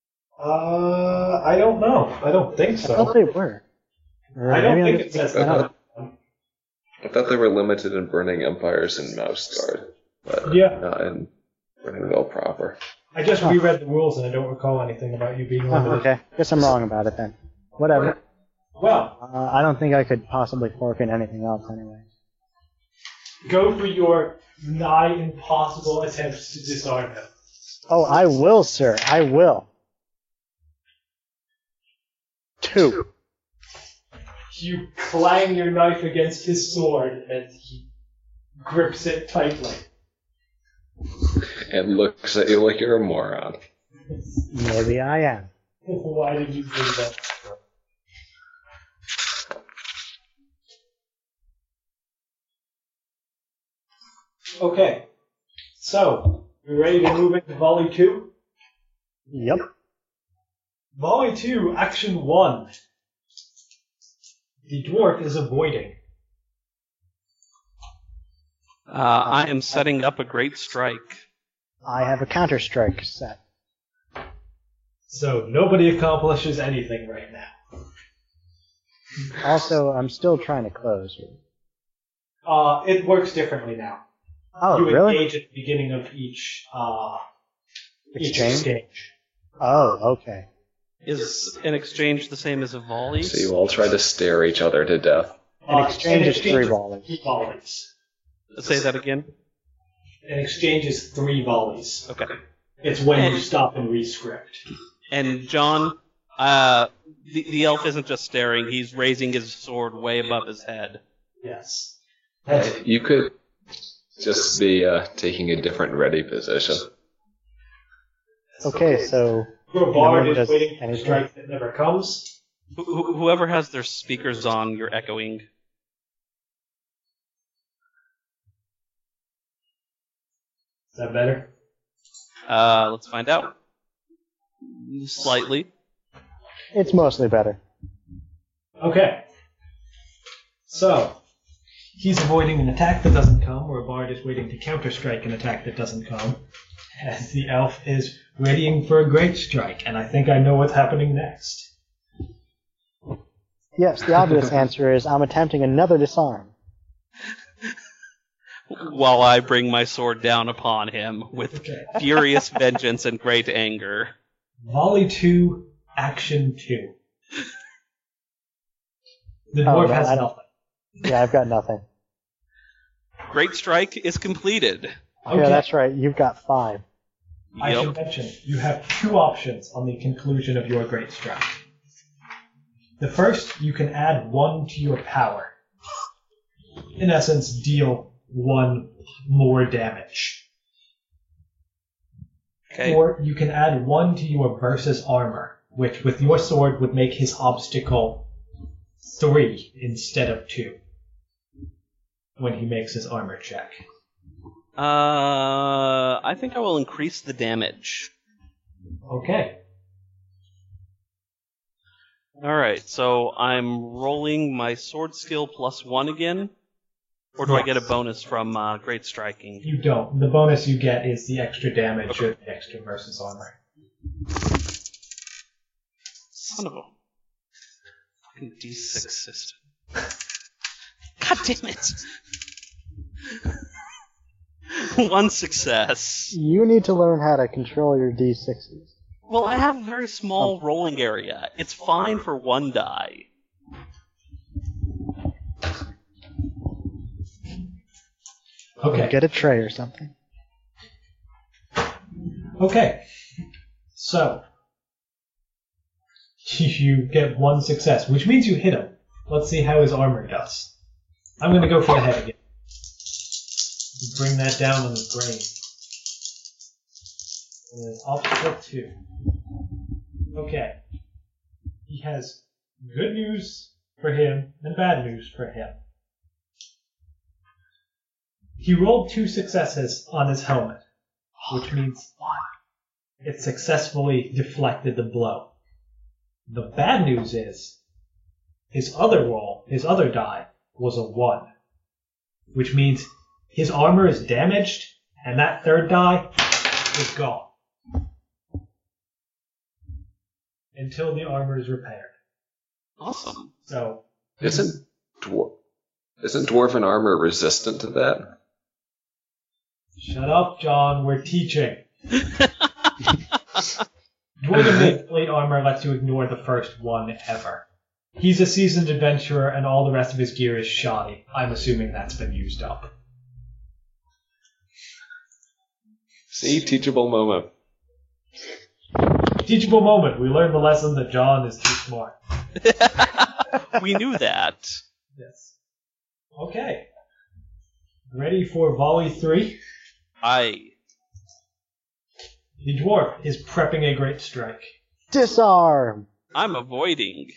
I don't know. I don't think I thought so. they were. Or I don't maybe think I'm it says mixing that. up. I thought they were limited in Burning Empires and Mouse Guard, but Yeah. not in Burning Mill proper. I just reread the rules and I don't recall anything about you being Oh, limited. okay. Guess I'm wrong about it then. Whatever. Well, I don't think I could possibly fork in anything else anyway. go for your nigh impossible attempts to disarm him. Oh, I will, sir. I will. 2. You clang your knife against his sword and he grips it tightly. And looks at you like you're a moron. Maybe I am. Why did you do that? Okay, so you ready to move into Volley 2? Yep. Volley 2, Action 1. The dwarf is avoiding. I am setting up a great strike. I have a Counter-Strike set. So nobody accomplishes anything right now. Also, I'm still trying to close. It works differently now. Oh, You really? engage at the beginning of each Exchange? exchange. Oh, okay. Is an exchange the same as a volley? So you all try to stare each other to death. An exchange an is 3 volleys. 3 volleys. Say that again. An exchange is 3 volleys. Okay. It's when you stop and rescript. And John, the elf isn't just staring; he's raising his sword way above his head. Yes. That's You could just be taking a different ready position. Okay, so your No bard one is does waiting for the anything. strike that never comes. Whoever has their speakers on, you're echoing. Is that better? Let's find out. Slightly. It's mostly better. Okay. So, he's avoiding an attack that doesn't come, or Bard is waiting to counter-strike an attack that doesn't come, as the elf is readying for a great strike, and I think I know what's happening next. Yes, the obvious answer is I'm attempting another disarm. While I bring my sword down upon him with Okay. furious vengeance and great anger. Volley 2, Action 2. The dwarf no, has I don't- nothing. Yeah, I've got nothing. Great strike is completed. Okay. Yeah, that's right. You've got 5. I should mention, you have 2 options on the conclusion of your great strike. The first, you can add 1 to your power. In essence, deal 1 more damage. Okay. Or you can add 1 to your versus armor, which with your sword would make his obstacle 3 instead of 2 when he makes his armor check. I think I will increase the damage. Okay. Alright, so I'm rolling my sword skill +1 again? Or do I get a bonus from Great Striking? You don't. The bonus you get is the extra damage or the extra versus armor. Son of a fucking D6 system. God damn it! 1 success. You need to learn how to control your D6s. Well, I have a very small rolling area. It's fine for 1 die. Okay. Get a tray or something. Okay. So, you get 1 success, which means you hit him. Let's see how his armor does. I'm going to go for the head again. Bring that down on his brain. And then obstacle 2. Okay. He has good news for him and bad news for him. He rolled 2 successes on his helmet, which means it successfully deflected the blow. The bad news is his other roll, his other die, was a 1, which means his armor is damaged, and that third die is gone until the armor is repaired. Awesome. So, Isn't dwarven armor resistant to that? shut up, John. We're teaching. Dwarven mid-plate armor lets you ignore the first one ever. He's a seasoned adventurer, and all the rest of his gear is shoddy. I'm assuming that's been used up. See, teachable moment. Teachable moment. We learned the lesson that John is too smart. We knew that. Yes. Okay. Ready for volley 3? I. The dwarf is prepping a great strike. Disarm! I'm avoiding.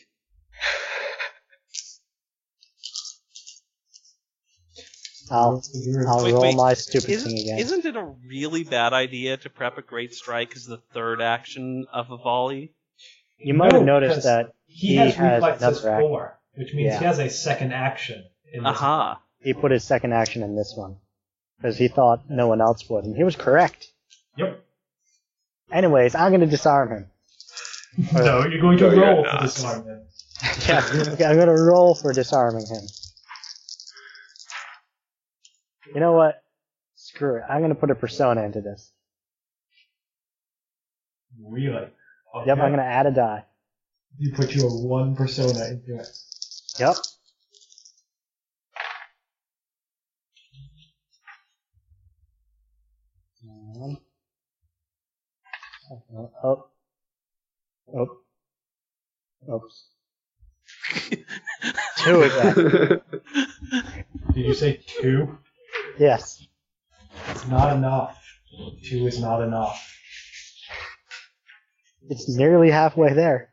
I'll roll my stupid Isn't, thing again. isn't it a really bad idea to prep a great strike as the third action of a volley? You might have No, noticed because that He has has reflexes another 4, which means Yeah. he has a second action in this. Aha. he put his second action in this one. Because he thought no one else would, and he was correct. Yep. Anyways, I'm going to disarm him. No, you're going to No, you're roll not. for disarm him. Yeah, okay, I'm going to roll for disarming him. You know what? Screw it. I'm going to put a persona into this. Really? Okay. Yep, I'm going to add a die. You put your 1 persona into it. Yep. Oh. Oh. Oops. 2 again. Did you say 2? Yes. It's not enough. 2 is not enough. It's nearly halfway there.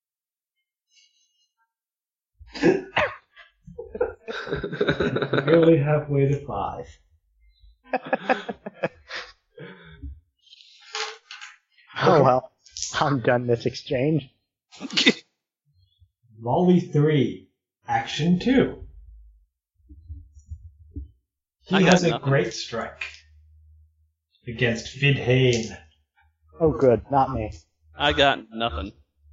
Nearly halfway to 5. Oh well. I'm done this exchange. Volley 3. Action 2. He I got has a nothing. great strike against Vidhane. Oh, good, not me. I got nothing.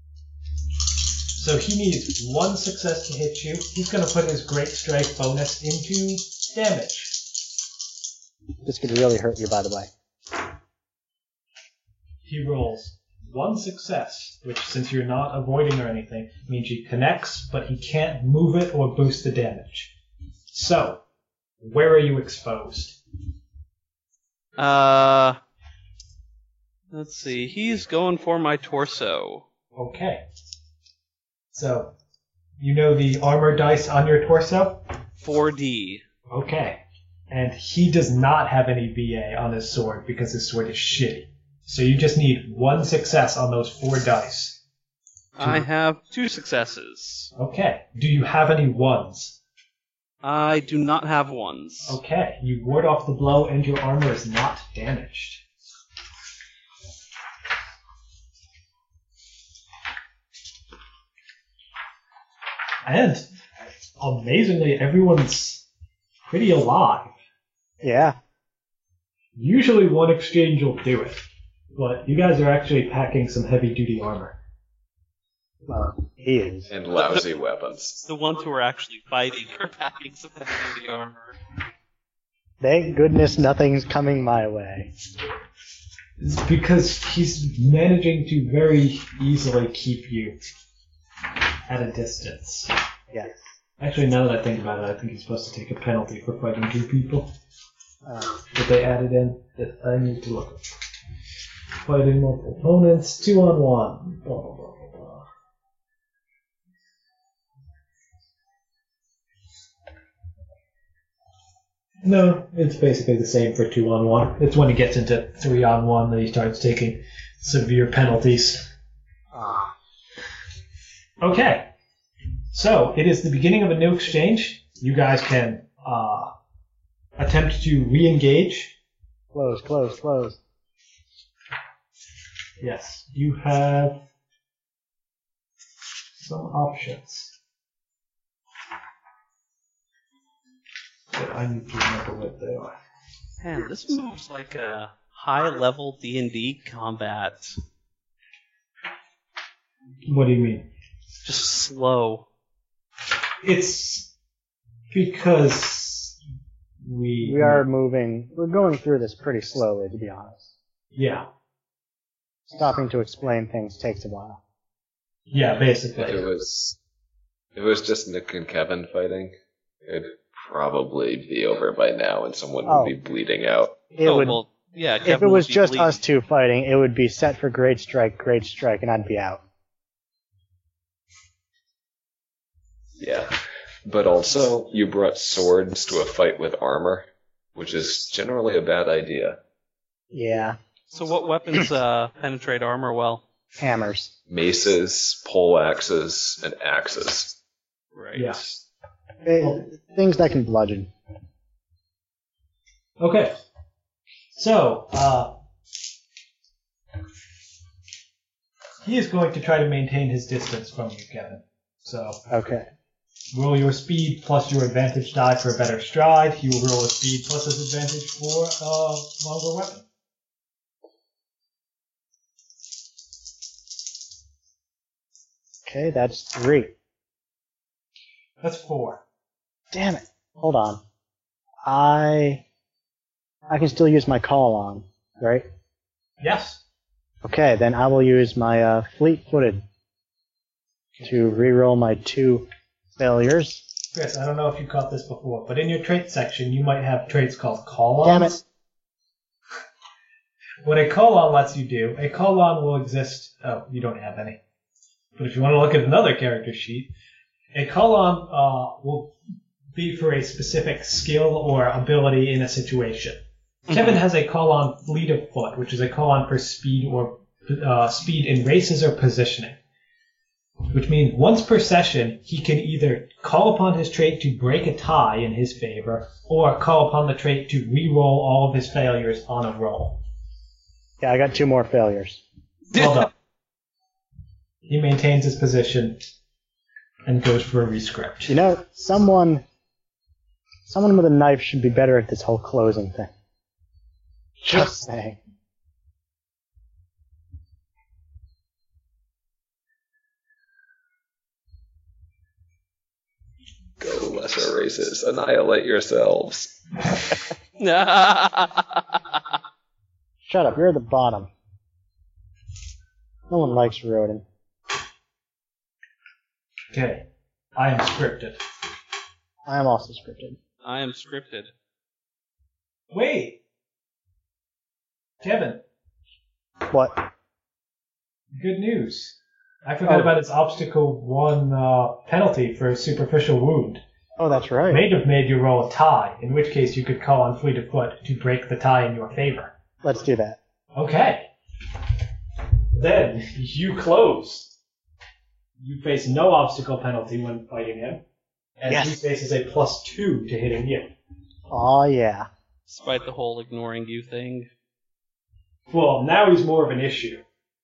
So he needs 1 success to hit you. He's going to put his great strike bonus into damage. This could really hurt you, by the way. He rolls 1 success, which, since you're not avoiding or anything, means he connects, but he can't move it or boost the damage. So, where are you exposed? Let's see. He's going for my torso. Okay. So, you know the armor dice on your torso? 4D. Okay. And he does not have any VA on his sword because his sword is shitty. So you just need 1 success on those 4 dice. I have 2 successes. Okay. Do you have any 1s? I do not have ones. Okay. You ward off the blow and your armor is not damaged. And, amazingly, everyone's pretty alive. Yeah. Usually 1 exchange will do it. But you guys are actually packing some heavy-duty armor. Well, he is. And lousy weapons. The ones who are actually fighting are packing some heavy armor. Thank goodness nothing's coming my way. It's because he's managing to very easily keep you at a distance. Yes. Actually, now that I think about it, I think he's supposed to take a penalty for fighting 2 people. Uh, But they added in that I need to look. Fighting multiple opponents, 2-on-1. Blah, blah, blah, blah, blah. No, it's basically the same for 2-on-1. It's when he gets into 3-on-1 that he starts taking severe penalties. Okay. So, it is the beginning of a new exchange. You guys can attempt to re-engage. close, close, close. Yes, you have some options that I need to remember what they are. Man, this moves like a high-level D&D combat. What do you mean? Just slow. It's because we We're going through this pretty slowly, to be honest. Yeah, Stopping to explain things takes a while. yeah, If basically. it was just Nick and Kevin fighting, it'd probably be over by now and someone would Oh. be bleeding out. It would, well, yeah. if Kevin it was would be just bleeding. us two fighting, it would be set for great strike, and I'd be out. Yeah. But also, you brought swords to a fight with armor, which is generally a bad idea. Yeah. So what weapons penetrate armor well? Hammers. Maces, pole axes, and axes. Right. Yeah. Things that can bludgeon. Okay. So, he is going to try to maintain his distance from you, Kevin. So, Okay. roll your speed plus your advantage die for a better stride. He will roll a speed plus his advantage for a longer weapon. Okay, that's 3. That's 4. Damn it. Hold on. I can still use my call on, right? Yes. Okay, then I will use my fleet-footed to reroll my 2 failures. Chris, I don't know if you caught this before, but in your trait section, you might have traits called call-ons. Damn it. What a call-on lets you do, a call-on will exist... Oh, you don't have any. But if you want to look at another character sheet, a call-on will be for a specific skill or ability in a situation. Kevin has a call-on fleet of foot, which is a call-on for speed or speed in races or positioning. Which means once per session, he can either call upon his trait to break a tie in his favor, or call upon the trait to re-roll all of his failures on a roll. Yeah, I got 2 more failures. Well done. He maintains his position and goes for a rescript. You know, someone with a knife should be better at this whole closing thing. Just saying. Go, lesser races, annihilate yourselves. Shut up, you're at the bottom. No one likes Rodin. Okay. I am scripted. I am also scripted. I am scripted. Wait! Kevin, What? good news. I forgot about his obstacle 1 penalty for a superficial wound. Oh, that's right. May have made you roll a tie, in which case you could call on Fleet of Foot to break the tie in your favor. Let's do that. Okay. Then you close. You face no obstacle penalty when fighting him, and Yes. he faces a +2 to hitting you. Oh yeah. Despite the whole ignoring you thing. Well, now he's more of an issue.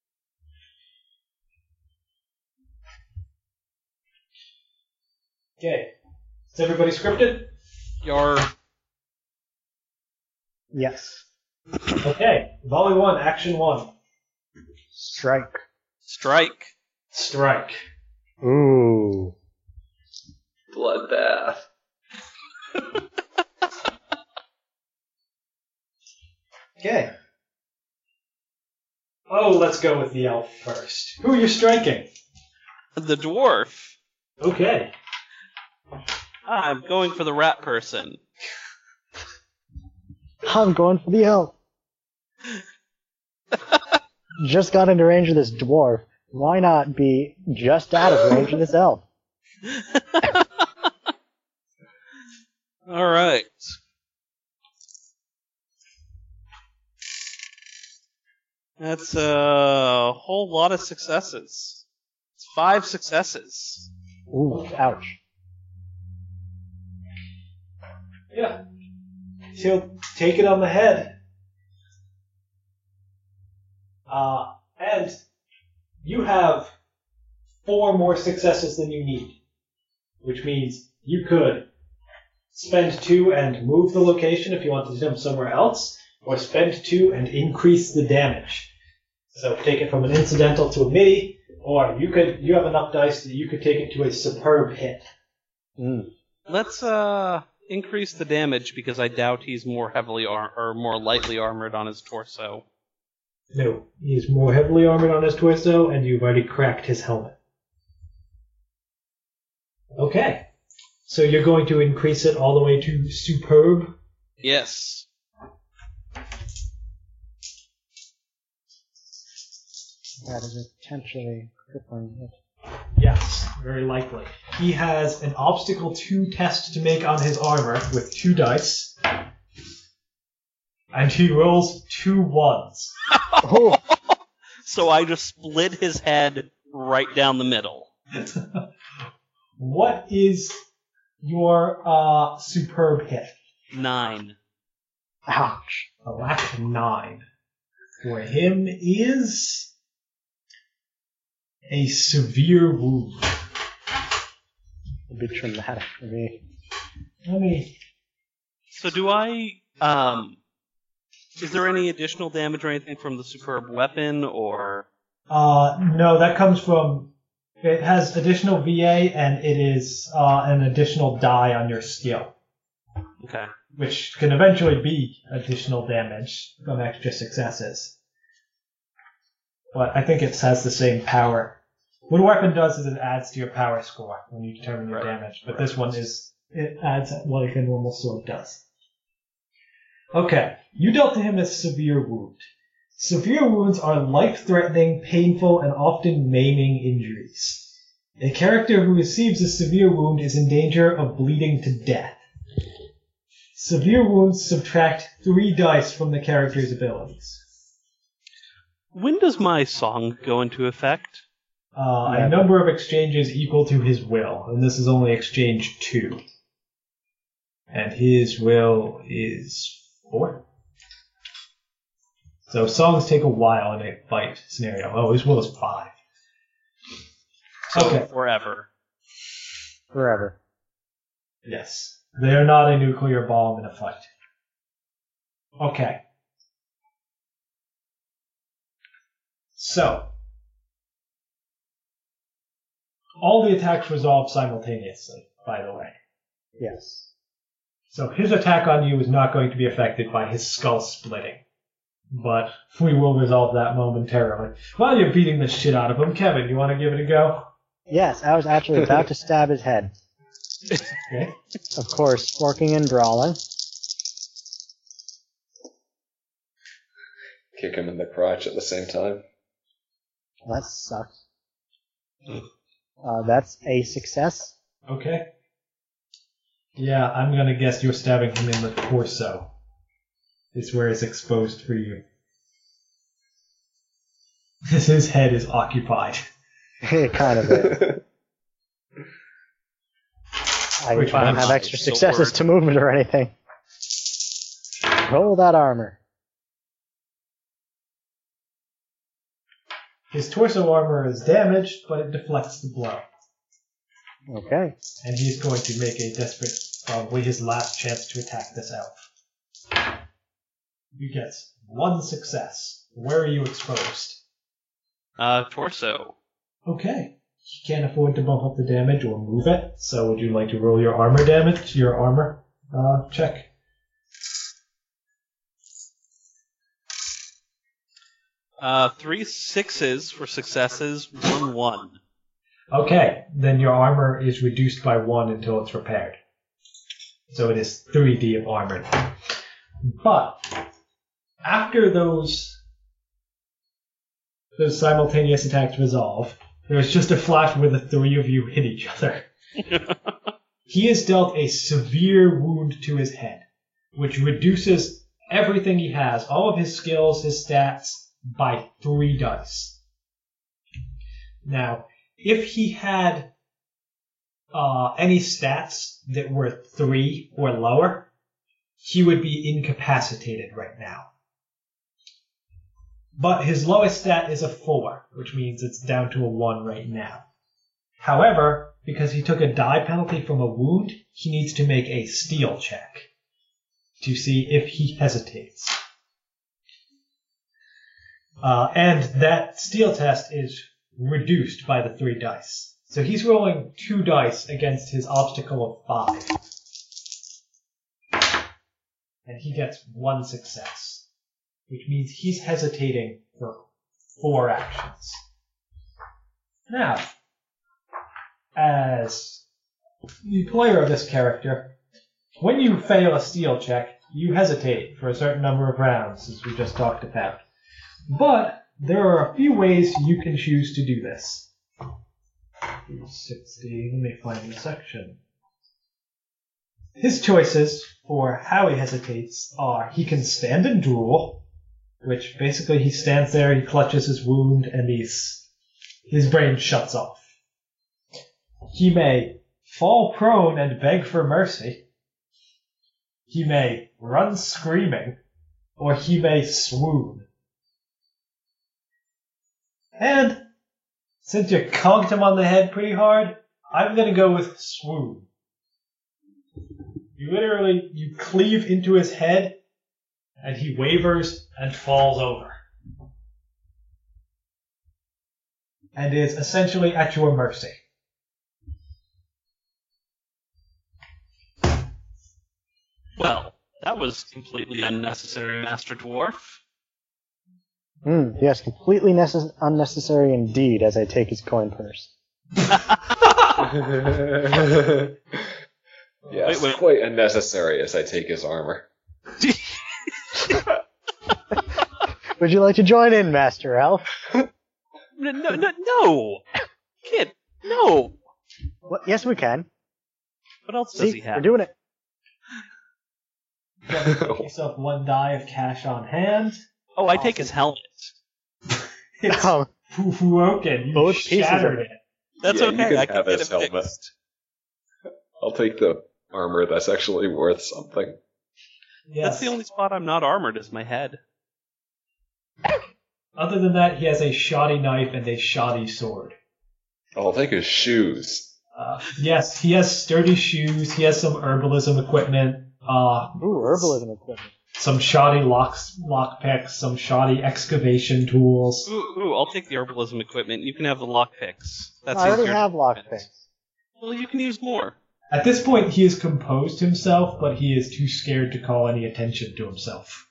Okay. Is everybody scripted? Your Yes. Okay. Volley 1, action 1. Strike. strike. Strike. Ooh. Bloodbath. Okay. Oh, let's go with the elf first. Who are you striking? The dwarf. Okay. I'm going for the rat person. I'm going for the elf. Just got into range of this dwarf. Why not be just out of range of this elf? All right. That's a whole lot of successes. It's 5 successes. Ooh, ouch. Yeah. He'll take it on the head. And you have 4 more successes than you need. Which means you could spend 2 and move the location if you want to jump somewhere else, or spend 2 and increase the damage. So take it from an incidental to a me, or you have enough dice that you could take it to a superb hit. Let's increase the damage because I doubt he's more heavily or more lightly armored on his torso. No, he's more heavily armored on his torso, and you've already cracked his helmet. Okay. So you're going to increase it all the way to superb? Yes. That is potentially crippling hit. Yes, very likely. He has an obstacle 2 test to make on his armor with 2 dice. And he rolls 2 ones. Oh, So I just split his head right down the middle. What is your superb hit? 9. ouch. A lack 9. For him is a severe wound. It'd be traumatic for me. Let me... So do I is there any additional damage or anything from the superb weapon or No, that comes from... It has additional VA, and it is an additional die on your skill, okay. which can eventually be additional damage from extra successes. But I think it has the same power. What a weapon does is it adds to your power score when you determine your damage, but this one it adds like a normal sword does. Okay, you dealt to him a severe wound. Severe wounds are life-threatening, painful, and often maiming injuries. A character who receives a severe wound is in danger of bleeding to death. Severe wounds subtract 3 dice from the character's abilities. When does my song go into effect? A number of exchanges equal to his will, and this is only exchange 2. And his will is 4. So songs take a while in a fight scenario. Oh, his will is 5. So Okay. forever. Forever. Yes. They are not a nuclear bomb in a fight. Okay. So, all the attacks resolve simultaneously, by the way. Yes. So his attack on you is not going to be affected by his skull splitting. But we will resolve that momentarily. While you're beating the shit out of him, Kevin, you want to give it a go? Yes, I was actually about to stab his head. Okay. Of course, forking and brawling. Kick him in the crotch at the same time. Well, that sucks. That's a success. Okay. Yeah, I'm gonna guess you're stabbing him in the torso. Is where it's exposed for you. His head is occupied. Kind of it. I Which don't one? have extra So successes word. to move it or anything. Roll that armor. His torso armor is damaged, but it deflects the blow. Okay. And he's going to make a desperate, probably his last chance to attack this elf. He gets one success. Where are you exposed? Torso. Okay. He can't afford to bump up the damage or move it, so would you like to roll your armor damage, your armor check? Three sixes for successes, 1-1. Okay, then your armor is reduced by 1 until it's repaired. So it is 3d of armor. But after those simultaneous attacks resolve, there's just a flash where the three of you hit each other. He is dealt a severe wound to his head, which reduces everything he has, all of his skills, his stats, by 3 dice. Now, if he had any stats that were 3 or lower, he would be incapacitated right now. But his lowest stat is a 4, which means it's down to a 1 right now. However, because he took a die penalty from a wound, he needs to make a steel check to see if he hesitates. And that steel test is reduced by the 3 dice. So he's rolling 2 dice against his obstacle of 5. And he gets 1 success, which means he's hesitating for 4 actions. Now, as the player of this character, when you fail a steel check, you hesitate for a certain number of rounds, as we just talked about. But there are a few ways you can choose to do this. 60, let me find the section. His choices for how he hesitates are he can stand and drool, which basically he stands there, he clutches his wound, and his brain shuts off. He may fall prone and beg for mercy. He may run screaming, or he may swoon. And since you conked him on the head pretty hard, I'm going to go with swoon. You cleave into his head, and he wavers and falls over. And is essentially at your mercy. Well, that was completely unnecessary, Master Dwarf. Yes, completely unnecessary indeed, as I take his coin purse. Yes, Wait. quite unnecessary as I take his armor. Would you like to join in, Master Elf? No! Kid, no! Well, yes, we can. What else does See, he have? we're doing it. Get yourself 1 die of cash on hand. Oh, I take his helmet. It's Oh, broken. You Both pieces shattered of it. That's Yeah, okay, you I can can have get his it helmet. fixed. I'll take the armor that's actually worth something. Yes. That's the only spot I'm not armored is my head. Other than that, he has a shoddy knife and a shoddy sword. I'll take his shoes. Yes, he has sturdy shoes. He has some herbalism equipment. Ooh, herbalism equipment. Some shoddy lock picks, some shoddy excavation tools. Ooh, I'll take the herbalism equipment. You can have the lockpicks. That's I already easier. have lockpicks. Well, you can use more. At this point, he has composed himself, but he is too scared to call any attention to himself.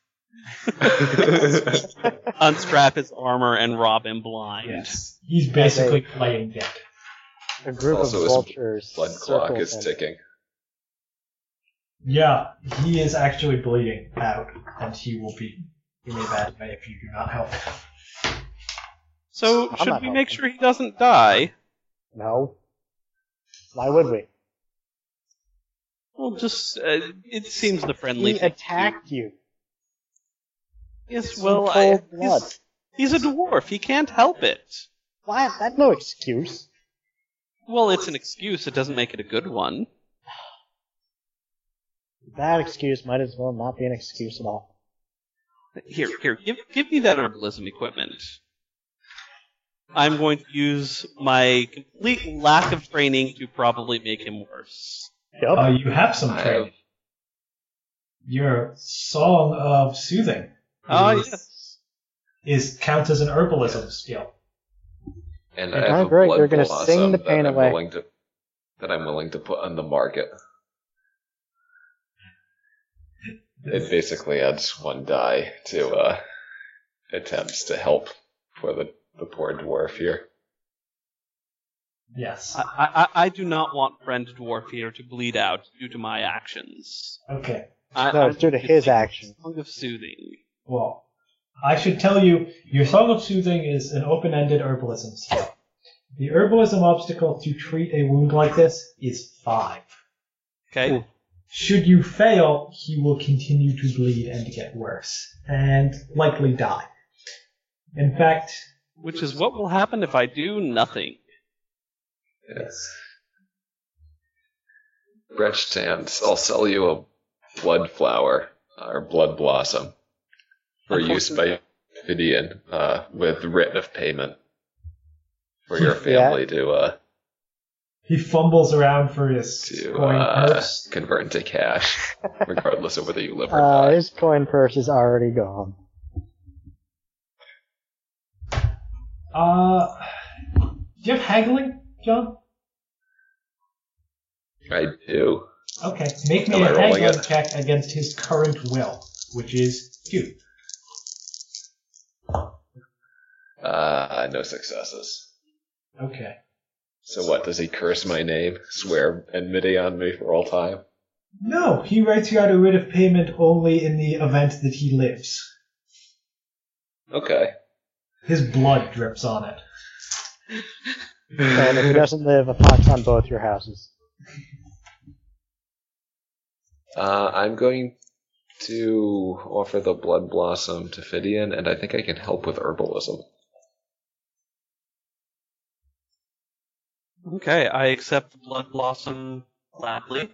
Unstrap his armor and rob him blind. Yes, he's basically playing dead. A group Also, of his vultures. blood clock circle is him. ticking. Yeah, he is actually bleeding out, and he will be in a bad way if you do not help him. So, I'm should not we make helping. sure he doesn't die? No. Why would we? Well, just, it seems the friendly He thing to do. attacked you. Yes, In well, cold blood. he's a dwarf. He can't help it. Why? That's no excuse. Well, it's an excuse. It doesn't make it a good one. That excuse might as well not be an excuse at all. Here, give me that herbalism equipment. I'm going to use my complete lack of training to probably make him worse. Yup. You have some I training. have- Your Song of Soothing Ah, is- yes. counts as an herbalism skill. And You're I have darn a right, blood you're gonna blossom sing the that pain I'm away. willing to put on the market. It basically adds 1 die to attempts to help for the poor dwarf here. Yes. I do not want friend dwarf here to bleed out due to my actions. Okay. No, it's due to his action. Song of Soothing. Well, I should tell you, your Song of Soothing is an open-ended herbalism skill. The herbalism obstacle to treat a wound like this is 5. Okay. Ooh. Should you fail, he will continue to bleed and get worse, and likely die. In fact, Which is what will happen if I do nothing. Yes. Wretched Sands, I'll sell you a blood flower, or blood blossom, for use by Fidian, with writ of payment for your family he fumbles around for his to coin purse. convert into cash, regardless of whether you live or Uh, not. his coin purse is already gone. Do you have haggling, John? I do. Okay, make me Am I a rolling haggling it? check against his current will, which is 2. No successes. Okay. So what, does he curse my name? Swear enmity on me for all time? No, he writes you out a writ of payment only in the event that he lives. Okay. His blood drips on it. And if he doesn't live, a pox on both your houses. I'm going to offer the blood blossom to Fidian, and I think I can help with herbalism. Okay, I accept the blood blossom gladly.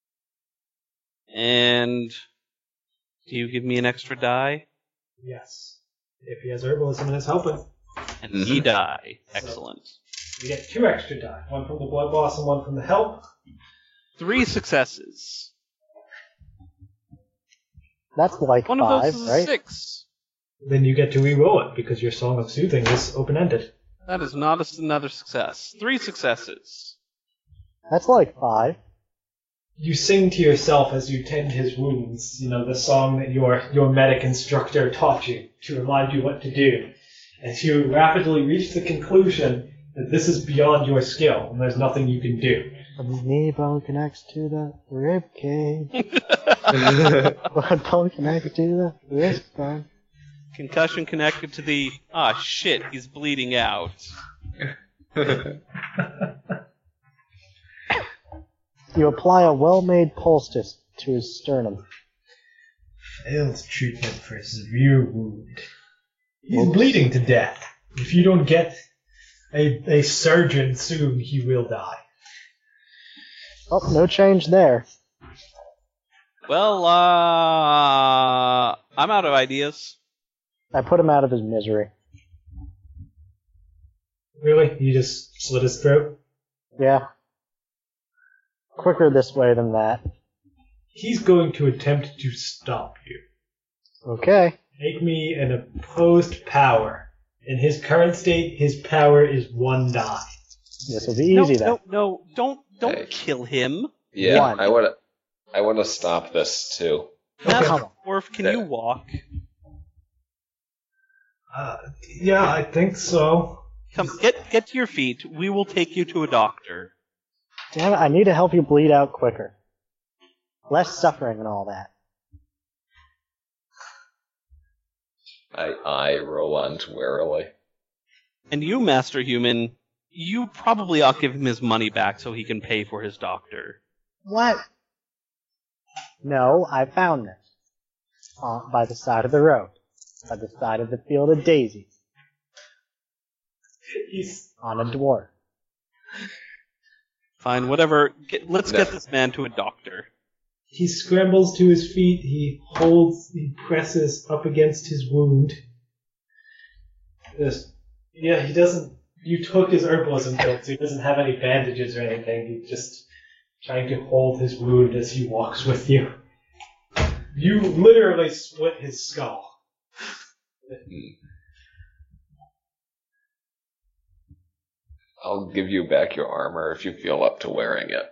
And do you give me an extra die? Yes. If he has herbalism and is helping. And he die. Excellent. You get 2 extra die. 1 from the blood blossom, 1 from the help. 3 successes. That's like One of 5, those is a right? 6. Then you get to re-roll it, because your Song of Soothing is open-ended. That is not another success. 3 successes. That's like 5. You sing to yourself as you tend his wounds, the song that your medic instructor taught you to remind you what to do. As you rapidly reach the conclusion that this is beyond your skill, and there's nothing you can do. From the knee bone connects to the rib cage. Blood bone connects to the wrist bone. Concussion connected to the... Ah, shit, he's bleeding out. You apply a well-made poultice to his sternum. Failed treatment for a severe wound. He's Whoops. bleeding to death. If you don't get a surgeon soon, he will die. Oh, no change there. Well, I'm out of ideas. I put him out of his misery. Really? You just slit his throat? Yeah. Quicker this way than that. He's going to attempt to stop you. Okay. Make me an opposed power. In his current state, his power is 1 die. This will be easy then. No, don't Hey. kill him. Yeah, One. I want to stop this too. Master Dwarf, can you walk? Yeah, I think so. Come, get to your feet. We will take you to a doctor. Damn it, I need to help you bleed out quicker. Less suffering and all that. I Roland warily. And you, Master Human, you probably ought to give him his money back so he can pay for his doctor. What? No, I found this. By the side of the road. By the side of the field of daisies. He's On a dwarf. Fine, whatever. Let's get this man to a doctor. He scrambles to his feet. He presses up against his wound. He doesn't. You took his herbalism guild, so he doesn't have any bandages or anything. He's just trying to hold his wound as he walks with you. You literally split his skull. I'll give you back your armor if you feel up to wearing it.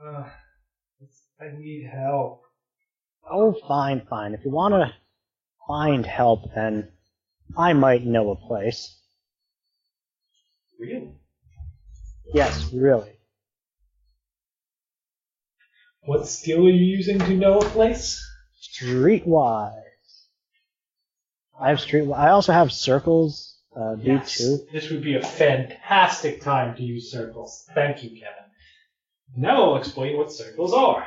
I need help. Oh, fine. If you want to find help, then I might know a place. Really? Yes, really. What skill are you using to know a place? Streetwise. I have streetwise. I also have circles. B2. Yes. This would be a fantastic time to use circles. Thank you, Kevin. Now I'll explain what circles are.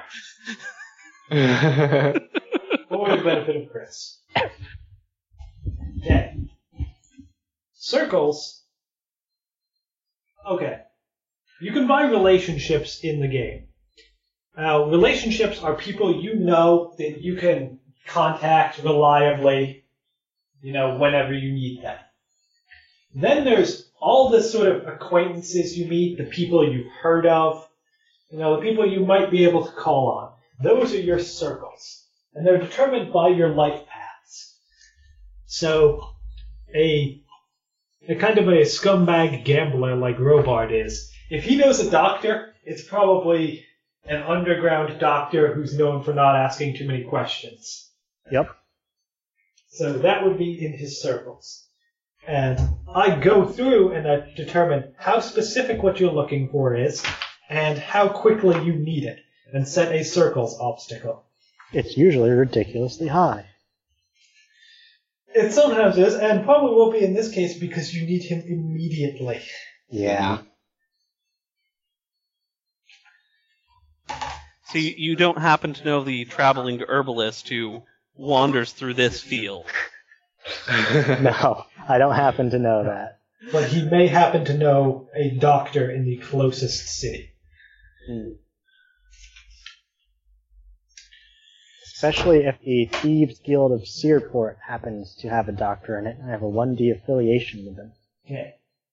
For the benefit of Chris. Okay. Circles. Okay. You can buy relationships in the game. Now, relationships are people you know that you can contact reliably, whenever you need them. Then there's all the sort of acquaintances you meet, the people you've heard of, the people you might be able to call on. Those are your circles. And they're determined by your life paths. So, a kind of a scumbag gambler like Robard is, if he knows a doctor, it's probably an underground doctor who's known for not asking too many questions. Yep. So that would be in his circles. And I go through and I determine how specific what you're looking for is and how quickly you need it, and set a circles obstacle. It's usually ridiculously high. It sometimes is, and probably will be in this case because you need him immediately. Yeah. So you don't happen to know the traveling herbalist who wanders through this field. No, I don't happen to know that. But he may happen to know a doctor in the closest city. Especially if the Thieves Guild of Searport happens to have a doctor in it, and I have a 1D affiliation with them. Okay.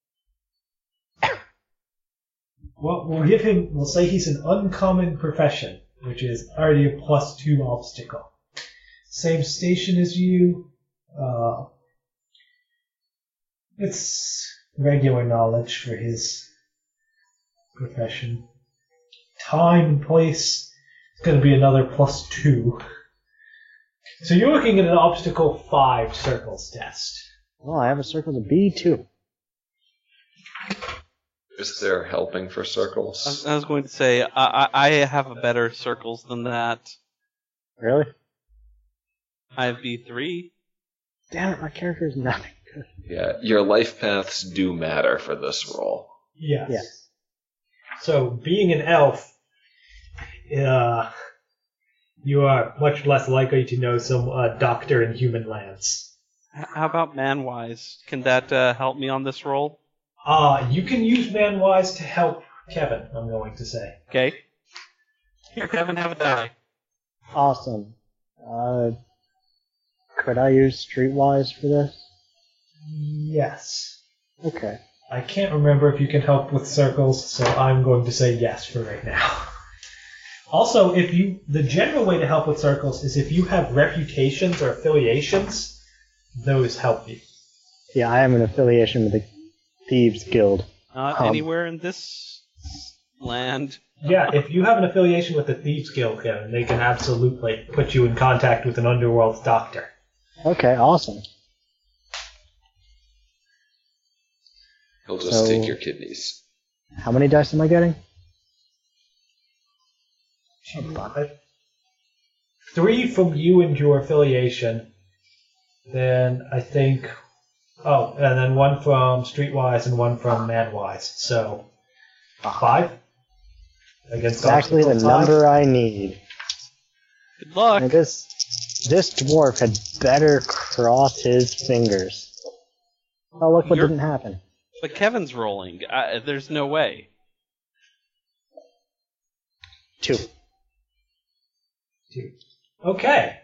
Well, we'll say he's an uncommon profession, which is already a +2 obstacle. Same station as you. It's regular knowledge for his profession. Time and place is going to be another +2. So you're looking at an obstacle 5 circles test. Well, I have a circle of B2. Is there helping for circles? I was going to say, I have a better circles than that. Really? I have B3. Damn it, my character is nothing good. Yeah, your life paths do matter for this role. Yes. Yes. So, being an elf, you are much less likely to know some doctor in human lands. How about man-wise? Can that help me on this roll? You can use Manwise to help Kevin, I'm going to say. Okay. Here, Kevin, have a die. Awesome. Could I use Streetwise for this? Yes. Okay. I can't remember if you can help with circles, so I'm going to say yes for right now. Also, the general way to help with circles is if you have reputations or affiliations, those help you. Yeah, I am an affiliation with the Thieves Guild. Not anywhere in this land. Yeah, if you have an affiliation with the Thieves Guild, Kevin, they can absolutely put you in contact with an underworld doctor. Okay, awesome. He'll just take your kidneys. How many dice am I getting? 3 from you and your affiliation. Then I think... Oh, and then 1 from Streetwise and 1 from Manwise. So, 5? Against Exactly the number I need. Good luck. And this dwarf had better cross his fingers. Oh, look what didn't happen. But Kevin's rolling. There's no way. 2. Okay.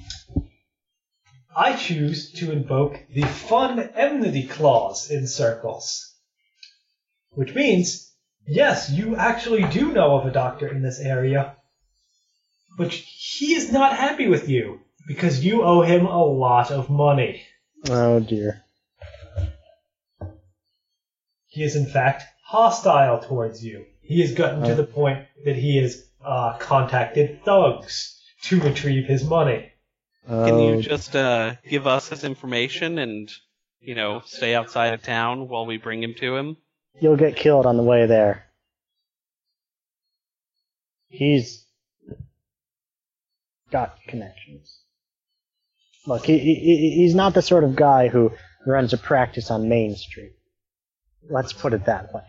I choose to invoke the Fun Enmity Clause in circles. Which means, yes, you actually do know of a doctor in this area, but he is not happy with you because you owe him a lot of money. Oh dear. He is in fact hostile towards you. He has gotten to the point that he has contacted thugs to retrieve his money. Can you just give us his information and, stay outside of town while we bring him to him? You'll get killed on the way there. He's got connections. Look, he's not the sort of guy who runs a practice on Main Street. Let's put it that way.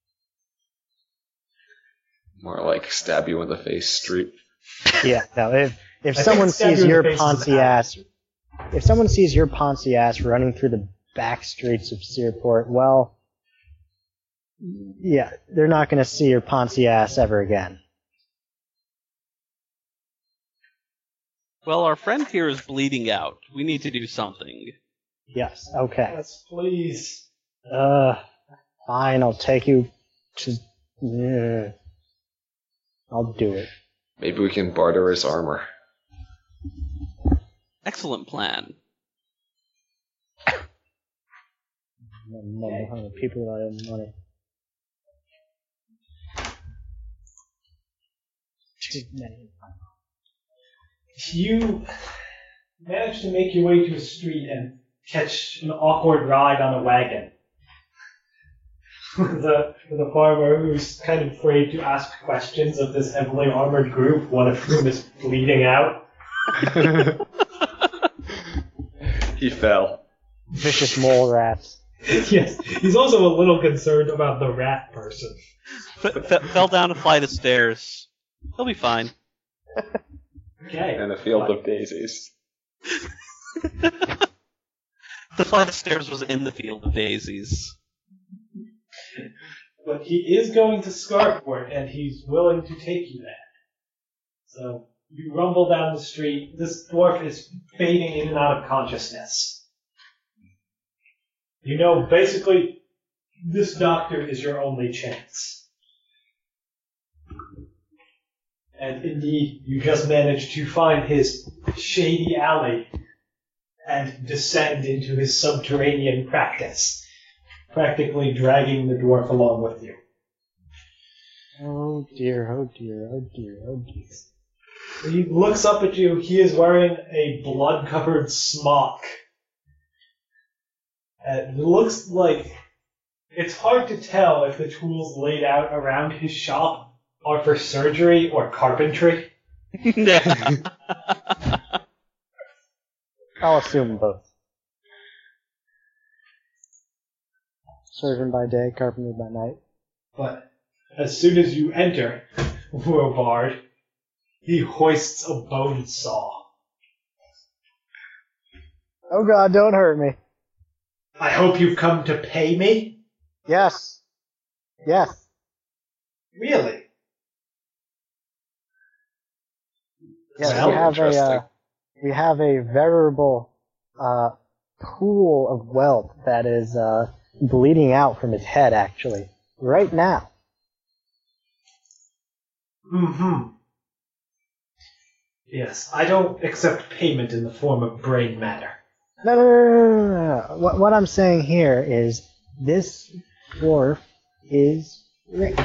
More like stab you in the face street. Yeah, no, if someone sees your Ponzi ass, if someone sees your Ponzi ass running through the back streets of Searport, well, yeah, they're not going to see your Ponzi ass ever again. Well, our friend here is bleeding out. We need to do something. Yes, okay. Yes, please. Fine, I'll take you to... I'll do it. Maybe we can barter his armor. Excellent plan. People that owe money. You manage to make your way to a street and catch an awkward ride on a wagon. with a farmer who's kind of afraid to ask questions of this heavily armored group, one of whom is bleeding out. He fell. Vicious mole rats. Yes, he's also a little concerned about the rat person. Fell down a flight of stairs. He'll be fine. Okay. And a field of daisies. The flight of stairs was in the field of daisies. But he is going to Scarport, and he's willing to take you there. So, you rumble down the street. This dwarf is fading in and out of consciousness. You know, basically, this doctor is your only chance. And indeed, you just managed to find his shady alley and descend into his subterranean practice, practically dragging the dwarf along with you. Oh dear, oh dear, oh dear, oh dear. He looks up at you. He is wearing a blood-covered smock. And it looks like it's hard to tell if the tools laid out around his shop are for surgery or carpentry. I'll assume both. Surgeon by day, carpenter by night. But as soon as you enter, Robard, he hoists a bone saw. Oh god, don't hurt me. I hope you've come to pay me? Yes. Yes. Really? Yes, Well, we have a veritable pool of wealth that is bleeding out from his head, actually. Right now. Mm-hmm. Yes, I don't accept payment in the form of brain matter. No. What I'm saying here is this dwarf is rich.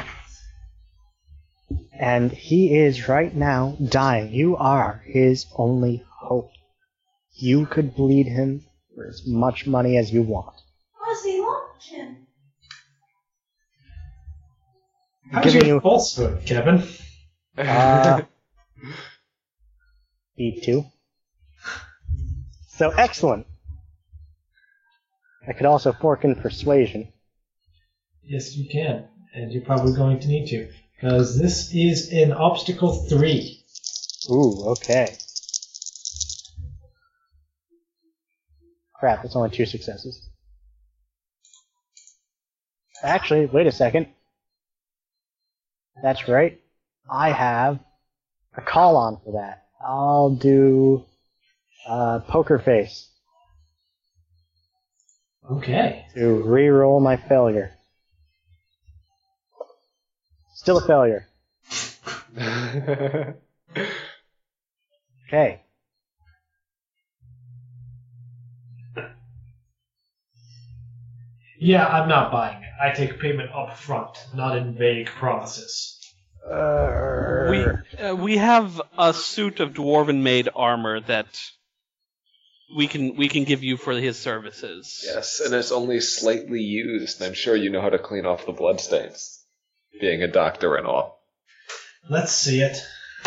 And he is right now dying. You are his only hope. You could bleed him for as much money as you want. How's he locked him? How's Giving your you- falsehood, Kevin? E2. So excellent. I could also fork in persuasion. Yes, you can. And you're probably going to need to. Because this is an obstacle 3. Ooh, okay. Crap, it's only 2 successes. Actually, wait a second. That's right. I have a call on for that. I'll do Poker Face Okay. to re-roll my failure. Still a failure. Okay. Yeah, I'm not buying it. I take payment up front, not in vague promises. We have a suit of dwarven-made armor that we can give you for his services. Yes, and it's only slightly used. I'm sure you know how to clean off the bloodstains. Being a doctor and all. Let's see it.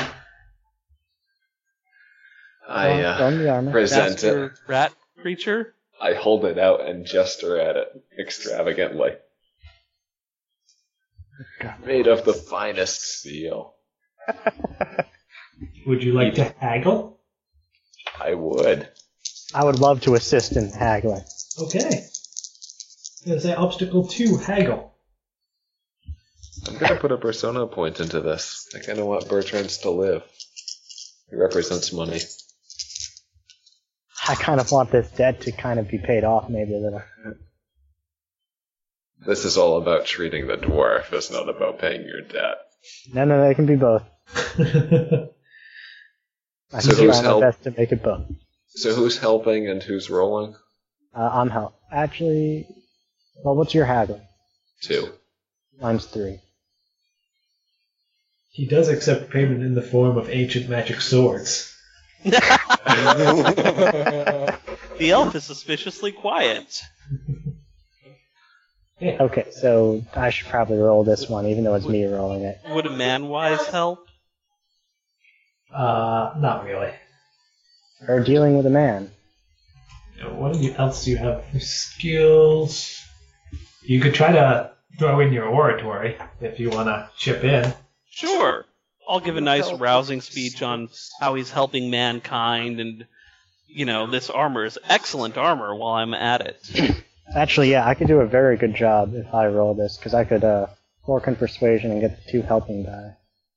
I From the armor. present Master it. rat creature. I hold it out and gesture at it extravagantly. Made of the finest steel. Would you like to haggle? I would. I would love to assist in haggling. Okay. I'm going to say obstacle 2, haggle. I'm gonna put a persona point into this. I kinda want Bertrand's to live. He represents money. I kind of want this debt to kind of be paid off maybe a little. This is all about treating the dwarf. It's not about paying your debt. No, it can be both. I'm So trying who's my help? best to make it both. So who's helping and who's rolling? I'm help. Actually, well, what's your haggling? 2. Mine's 3. He does accept payment in the form of ancient magic swords. The elf is suspiciously quiet. Okay, so I should probably roll this one, even though it's me rolling it. Would a man-wise help? Not really. Or dealing with a man. What else do you have for skills? You could try to throw in your oratory if you want to chip in. Sure. I'll give a nice rousing speech on how he's helping mankind and, this armor is excellent armor while I'm at it. Actually, yeah, I could do a very good job if I roll this, because I could fork in persuasion and get the 2 helping die.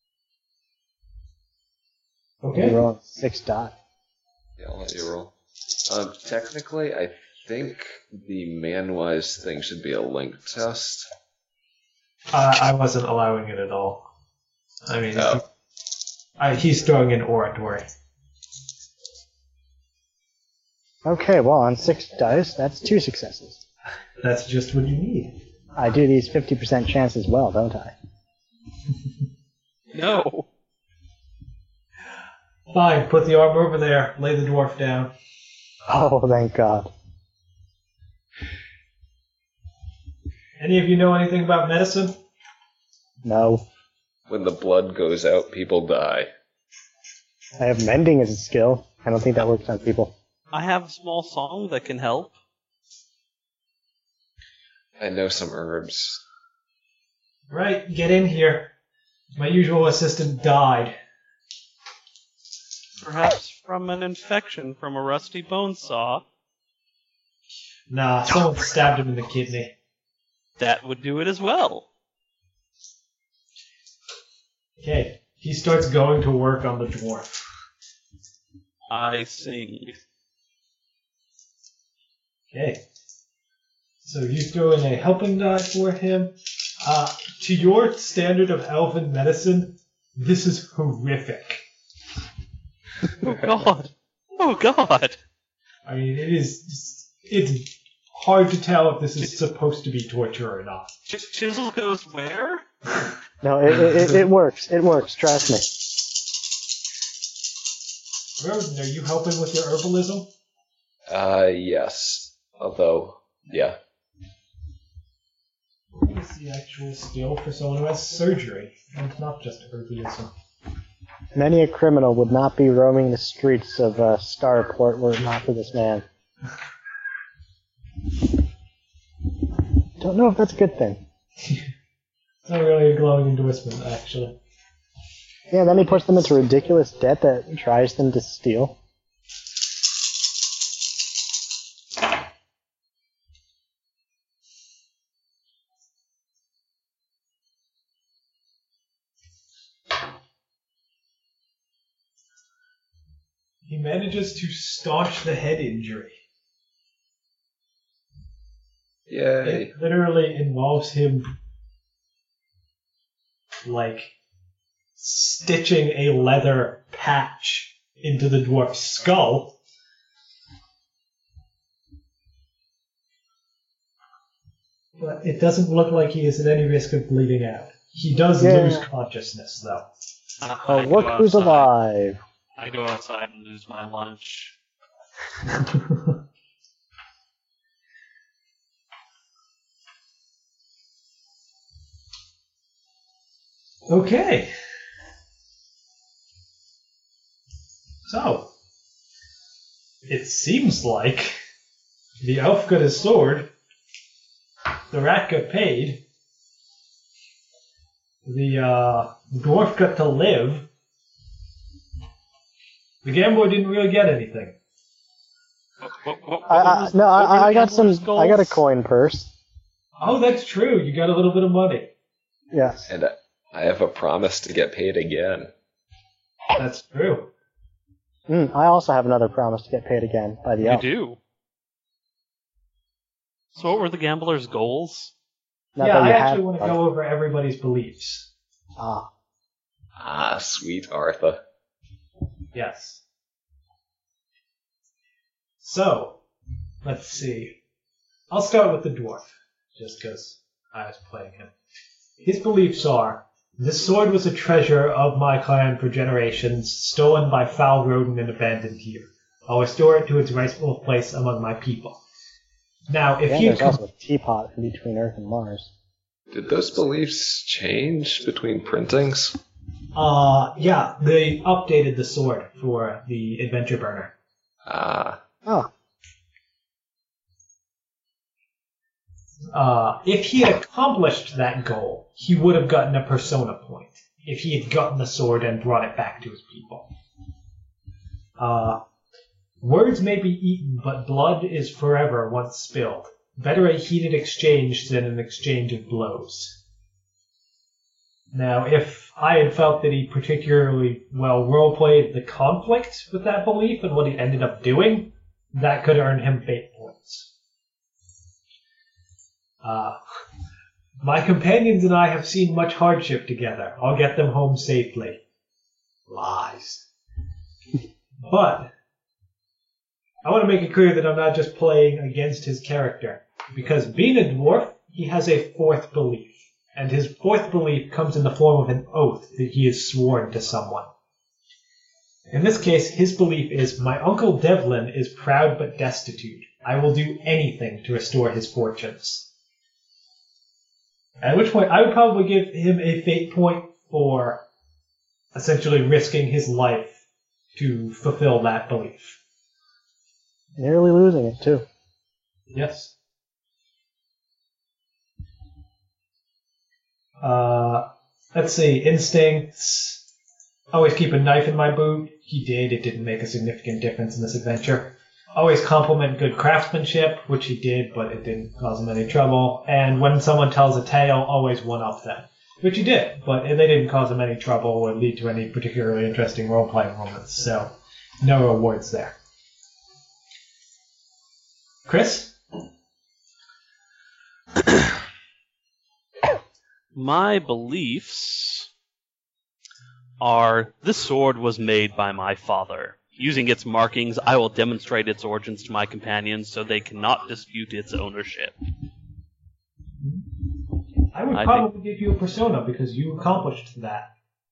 Okay. You're rolling 6 die. Yeah, I'll let you roll. Technically, I think the man-wise thing should be a link test. I wasn't allowing it at all. I mean, Oh. he's throwing in oratory. Okay, well, on 6 dice, that's 2 successes. That's just what you need. I do these 50% chance as well, don't I? No. Fine, put the arm over there. Lay the dwarf down. Oh, thank God. Any of you know anything about medicine? No. When the blood goes out, people die. I have mending as a skill. I don't think that works on people. I have a small song that can help. I know some herbs. Right, get in here. My usual assistant died. Perhaps from an infection from a rusty bone saw. Nah, someone stabbed him in the kidney. That would do it as well. Okay, he starts going to work on the dwarf. I sing. Okay. So you throw in a helping die for him. To your standard of elven medicine, this is horrific. Oh god. Oh god. I mean, it's hard to tell if this is supposed to be torture or not. Chisel goes where? No, it works. It works. Trust me. Roden, are you helping with your herbalism? Yes. Although, yeah. What is the actual skill for someone who has surgery, and not just herbalism? Many a criminal would not be roaming the streets of Starport were it not for this man. Don't know if that's a good thing. It's not really a glowing endorsement, actually. Yeah, then he puts them into ridiculous debt that tries them to steal. He manages to staunch the head injury. Yay. It literally involves him, like, stitching a leather patch into the dwarf's skull. But it doesn't look like he is at any risk of bleeding out. He does lose consciousness, though. Oh, look who's alive! I go outside and lose my lunch. Okay. So, it seems like the elf got his sword, the rat got paid, the dwarf got to live, the gambler didn't really get anything. I got a coin purse. Oh, that's true. You got a little bit of money. Yes. And I have a promise to get paid again. That's true. I also have another promise to get paid again by the You elf. do. So what were the gambler's goals? Not Yeah, that I you actually have- want to go over everybody's beliefs. Ah, Ah, sweet Artha. Yes. So, let's see. I'll start with the dwarf, just because I was playing him. His beliefs are, this sword was a treasure of my clan for generations, stolen by foul rodent and abandoned here. I'll restore it to its rightful place among my people. Now, if and he there's had also a teapot in between Earth and Mars. Did those beliefs change between printings? yeah, they updated the sword for the Adventure Burner. Ah, Oh, If he had accomplished that goal, he would have gotten a persona point. If he had gotten the sword and brought it back to his people. Words may be eaten, but blood is forever once spilled. Better a heated exchange than an exchange of blows. Now, if I had felt that he particularly well roleplayed the conflict with that belief and what he ended up doing, that could earn him fate points. My companions and I have seen much hardship together. I'll get them home safely. Lies. But I want to make it clear that I'm not just playing against his character. Because being a dwarf, he has a fourth belief. And his fourth belief comes in the form of an oath that he has sworn to someone. In this case, his belief is, my uncle Devlin is proud but destitute. I will do anything to restore his fortunes. At which point, I would probably give him a fate point for essentially risking his life to fulfill that belief. nearly losing it, too. Yes. Let's see, instincts. Always keep a knife in my boot. He did. It didn't make a significant difference in this adventure. Always compliment good craftsmanship, which he did, but it didn't cause him any trouble. And when someone tells a tale, always one-up them, which he did, but they didn't cause him any trouble or lead to any particularly interesting role-playing moments, so no rewards there. Chris? My beliefs are this sword was made by my father. Using its markings, I will demonstrate its origins to my companions so they cannot dispute its ownership. I would I probably give you a persona because you accomplished that.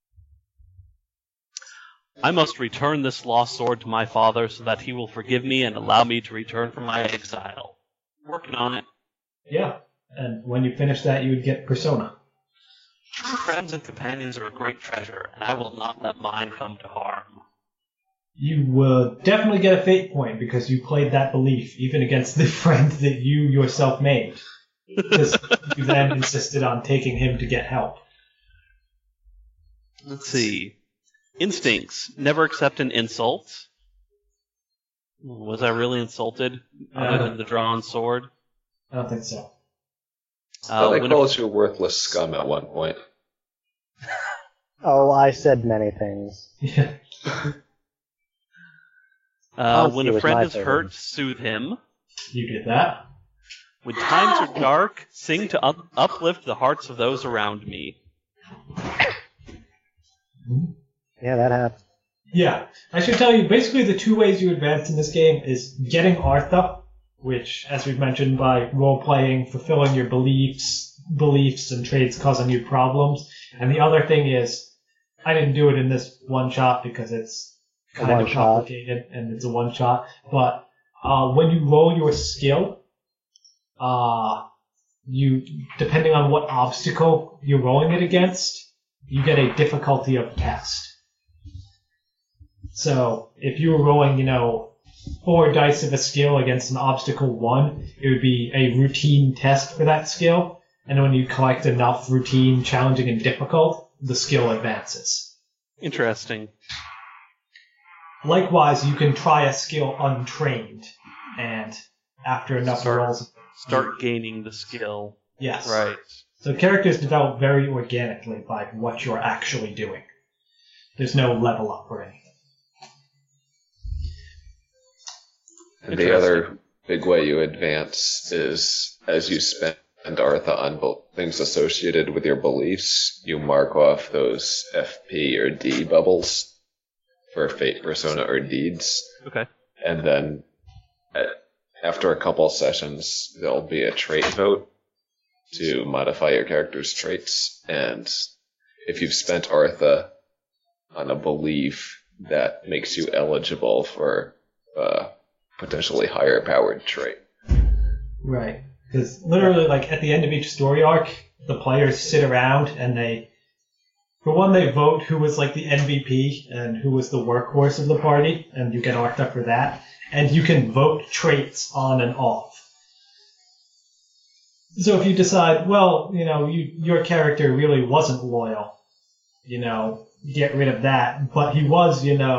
I must return this lost sword to my father so that he will forgive me and allow me to return from my exile. Working on it. Yeah. And when you finish that, you would get persona. True friends and companions are a great treasure, and I will not let mine come to harm. You will definitely get a fate point because you played that belief, even against the friend that you yourself made. Because you then insisted on taking him to get help. Let's see. Instincts. Never accept an insult. Was I really insulted? Other than the drawn sword? I don't think so. They called you worthless scum at one point. Oh, I said many things. Yeah. Honesty When a was friend my is favorite. hurt, soothe him. You did that. When times are dark, sing to uplift the hearts of those around me. Yeah, that happened. Yeah. I should tell you, basically the two ways you advance in this game is getting Artha, which, as we've mentioned, by role-playing, fulfilling your beliefs and traits causing you problems. And the other thing is, I didn't do it in this one-shot because it's kind of complicated and it's a one-shot, but when you roll your skill, you, depending on what obstacle you're rolling it against, you get a difficulty of test. So, if you were rolling, 4 dice of a skill against an obstacle 1, it would be a routine test for that skill, and when you collect enough routine, challenging, and difficult, the skill advances. Interesting. Likewise, you can try a skill untrained, and after enough rolls... Start gaining the skill. Yes. Right. So characters develop very organically by what you're actually doing. There's no level up or anything. And the other big way you advance is as you spend Artha on things associated with your beliefs, you mark off those FP or D bubbles for fate, persona, or deeds. Okay. And then after a couple sessions, there'll be a trait vote to modify your character's traits. And if you've spent Artha on a belief, that makes you eligible for potentially higher powered trait. Right. Because literally, at the end of each story arc, the players sit around and they vote who was the MVP and who was the workhorse of the party, and you get arced up for that. And you can vote traits on and off. So if you decide, your character really wasn't loyal, get rid of that. But he was,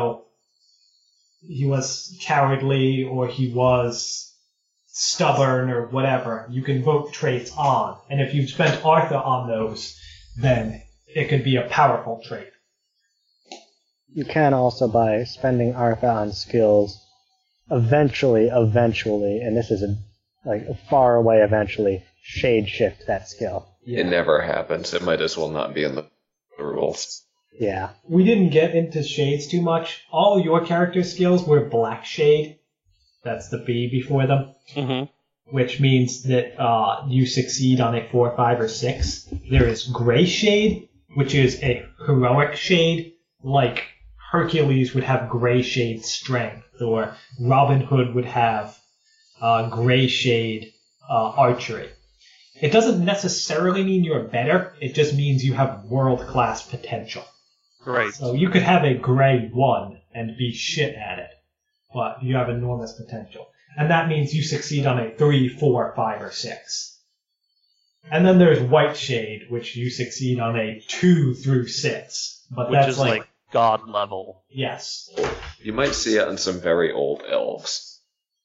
he was cowardly or he was stubborn or whatever, you can vote traits on. And if you've spent Artha on those, then it could be a powerful trait. You can also, by spending Artha on skills, eventually, and this is a far away eventually, shade shift that skill. Yeah. It never happens. It might as well not be in the rules. Yeah. We didn't get into shades too much. All your character skills were black shade. That's the B before them. Mm-hmm. Which means that you succeed on a 4, 5, or 6. There is gray shade, which is a heroic shade, like Hercules would have gray shade strength, or Robin Hood would have gray shade archery. It doesn't necessarily mean you're better, it just means you have world-class potential. Right. So you could have a gray 1 and be shit at it, but you have enormous potential. And that means you succeed on a 3, 4, 5, or 6. And then there's white shade, which you succeed on a 2 through 6. But Which that's is like god level. Yes. You might see it on some very old elves.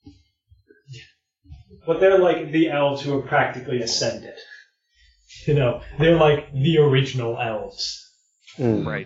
But they're like the elves who are practically ascended. They're like the original elves. Right.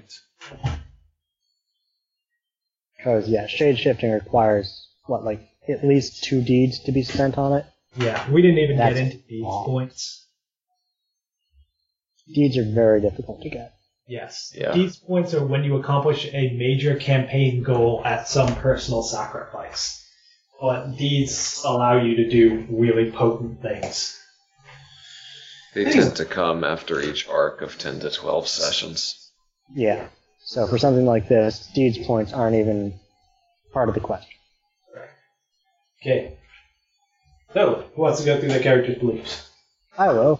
Because, shade shifting requires, at least 2 deeds to be spent on it? Yeah, we didn't even That's get into these points. Deeds are very difficult to get. Yes. Yeah. These points are when you accomplish a major campaign goal at some personal sacrifice. But deeds allow you to do really potent things. They tend to come after each arc of 10 to 12 sessions. Yeah. So for something like this, deeds points aren't even part of the quest. Okay. So, who wants to go through the character's beliefs? I will.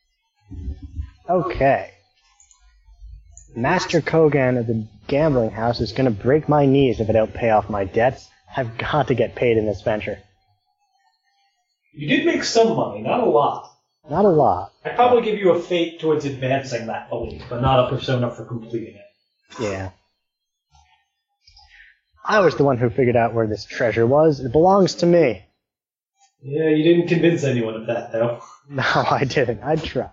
Okay. Master Kogan of the gambling house is going to break my knees if I don't pay off my debts. I've got to get paid in this venture. You did make some money, not a lot. Not a lot. I'd probably give you a fate towards advancing that belief, but not a persona for completing it. Yeah. I was the one who figured out where this treasure was. It belongs to me. Yeah, you didn't convince anyone of that, though. No, I didn't. I tried.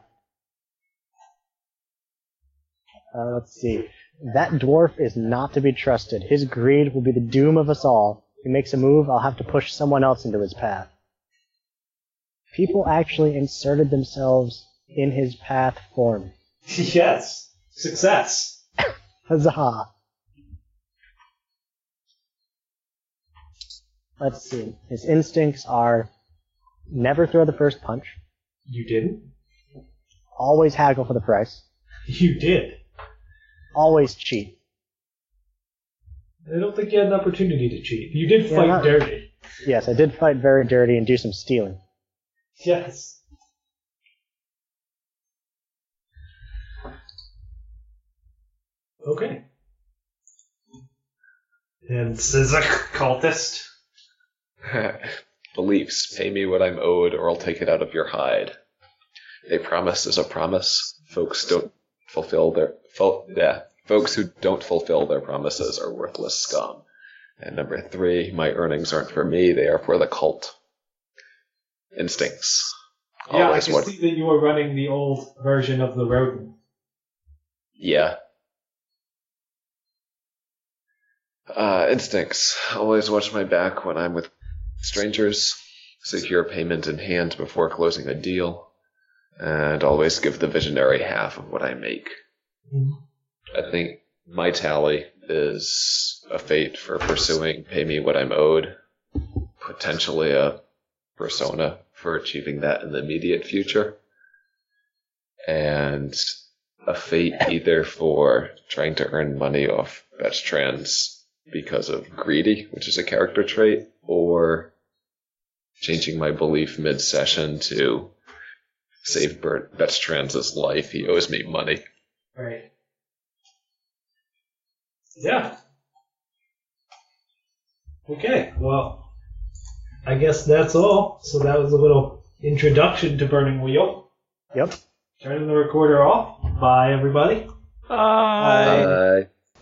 Let's see. That dwarf is not to be trusted. His greed will be the doom of us all. If he makes a move, I'll have to push someone else into his path. People actually inserted themselves in his path for me. Yes. Success. Huzzah! Let's see. His instincts are never throw the first punch, You didn't? always haggle for the price, You did. always cheat. I don't think you had an opportunity to cheat. You did Yeah, fight not- dirty. Yes, I did fight very dirty and do some stealing. Yes. Okay. And Sizek, cultist. Beliefs. Pay me what I'm owed or I'll take it out of your hide. A promise is a promise. Folks who don't fulfill their promises are worthless scum. And number 3, my earnings aren't for me, they are for the cult. Instincts. Yeah, I Always can what? see that you were running the old version of the rodent. Yeah. Instincts. Always watch my back when I'm with strangers. Secure payment in hand before closing a deal. And always give the visionary half of what I make. I think my tally is a fate for pursuing pay me what I'm owed. Potentially a persona for achieving that in the immediate future. And a fate either for trying to earn money off Betchtrans because of greedy, which is a character trait, or changing my belief mid-session to save Betchtrans' life. He owes me money. Right. Yeah. Okay, well, I guess that's all. So that was a little introduction to Burning Wheel. Yep. Turning the recorder off. Bye, everybody. Bye. Bye.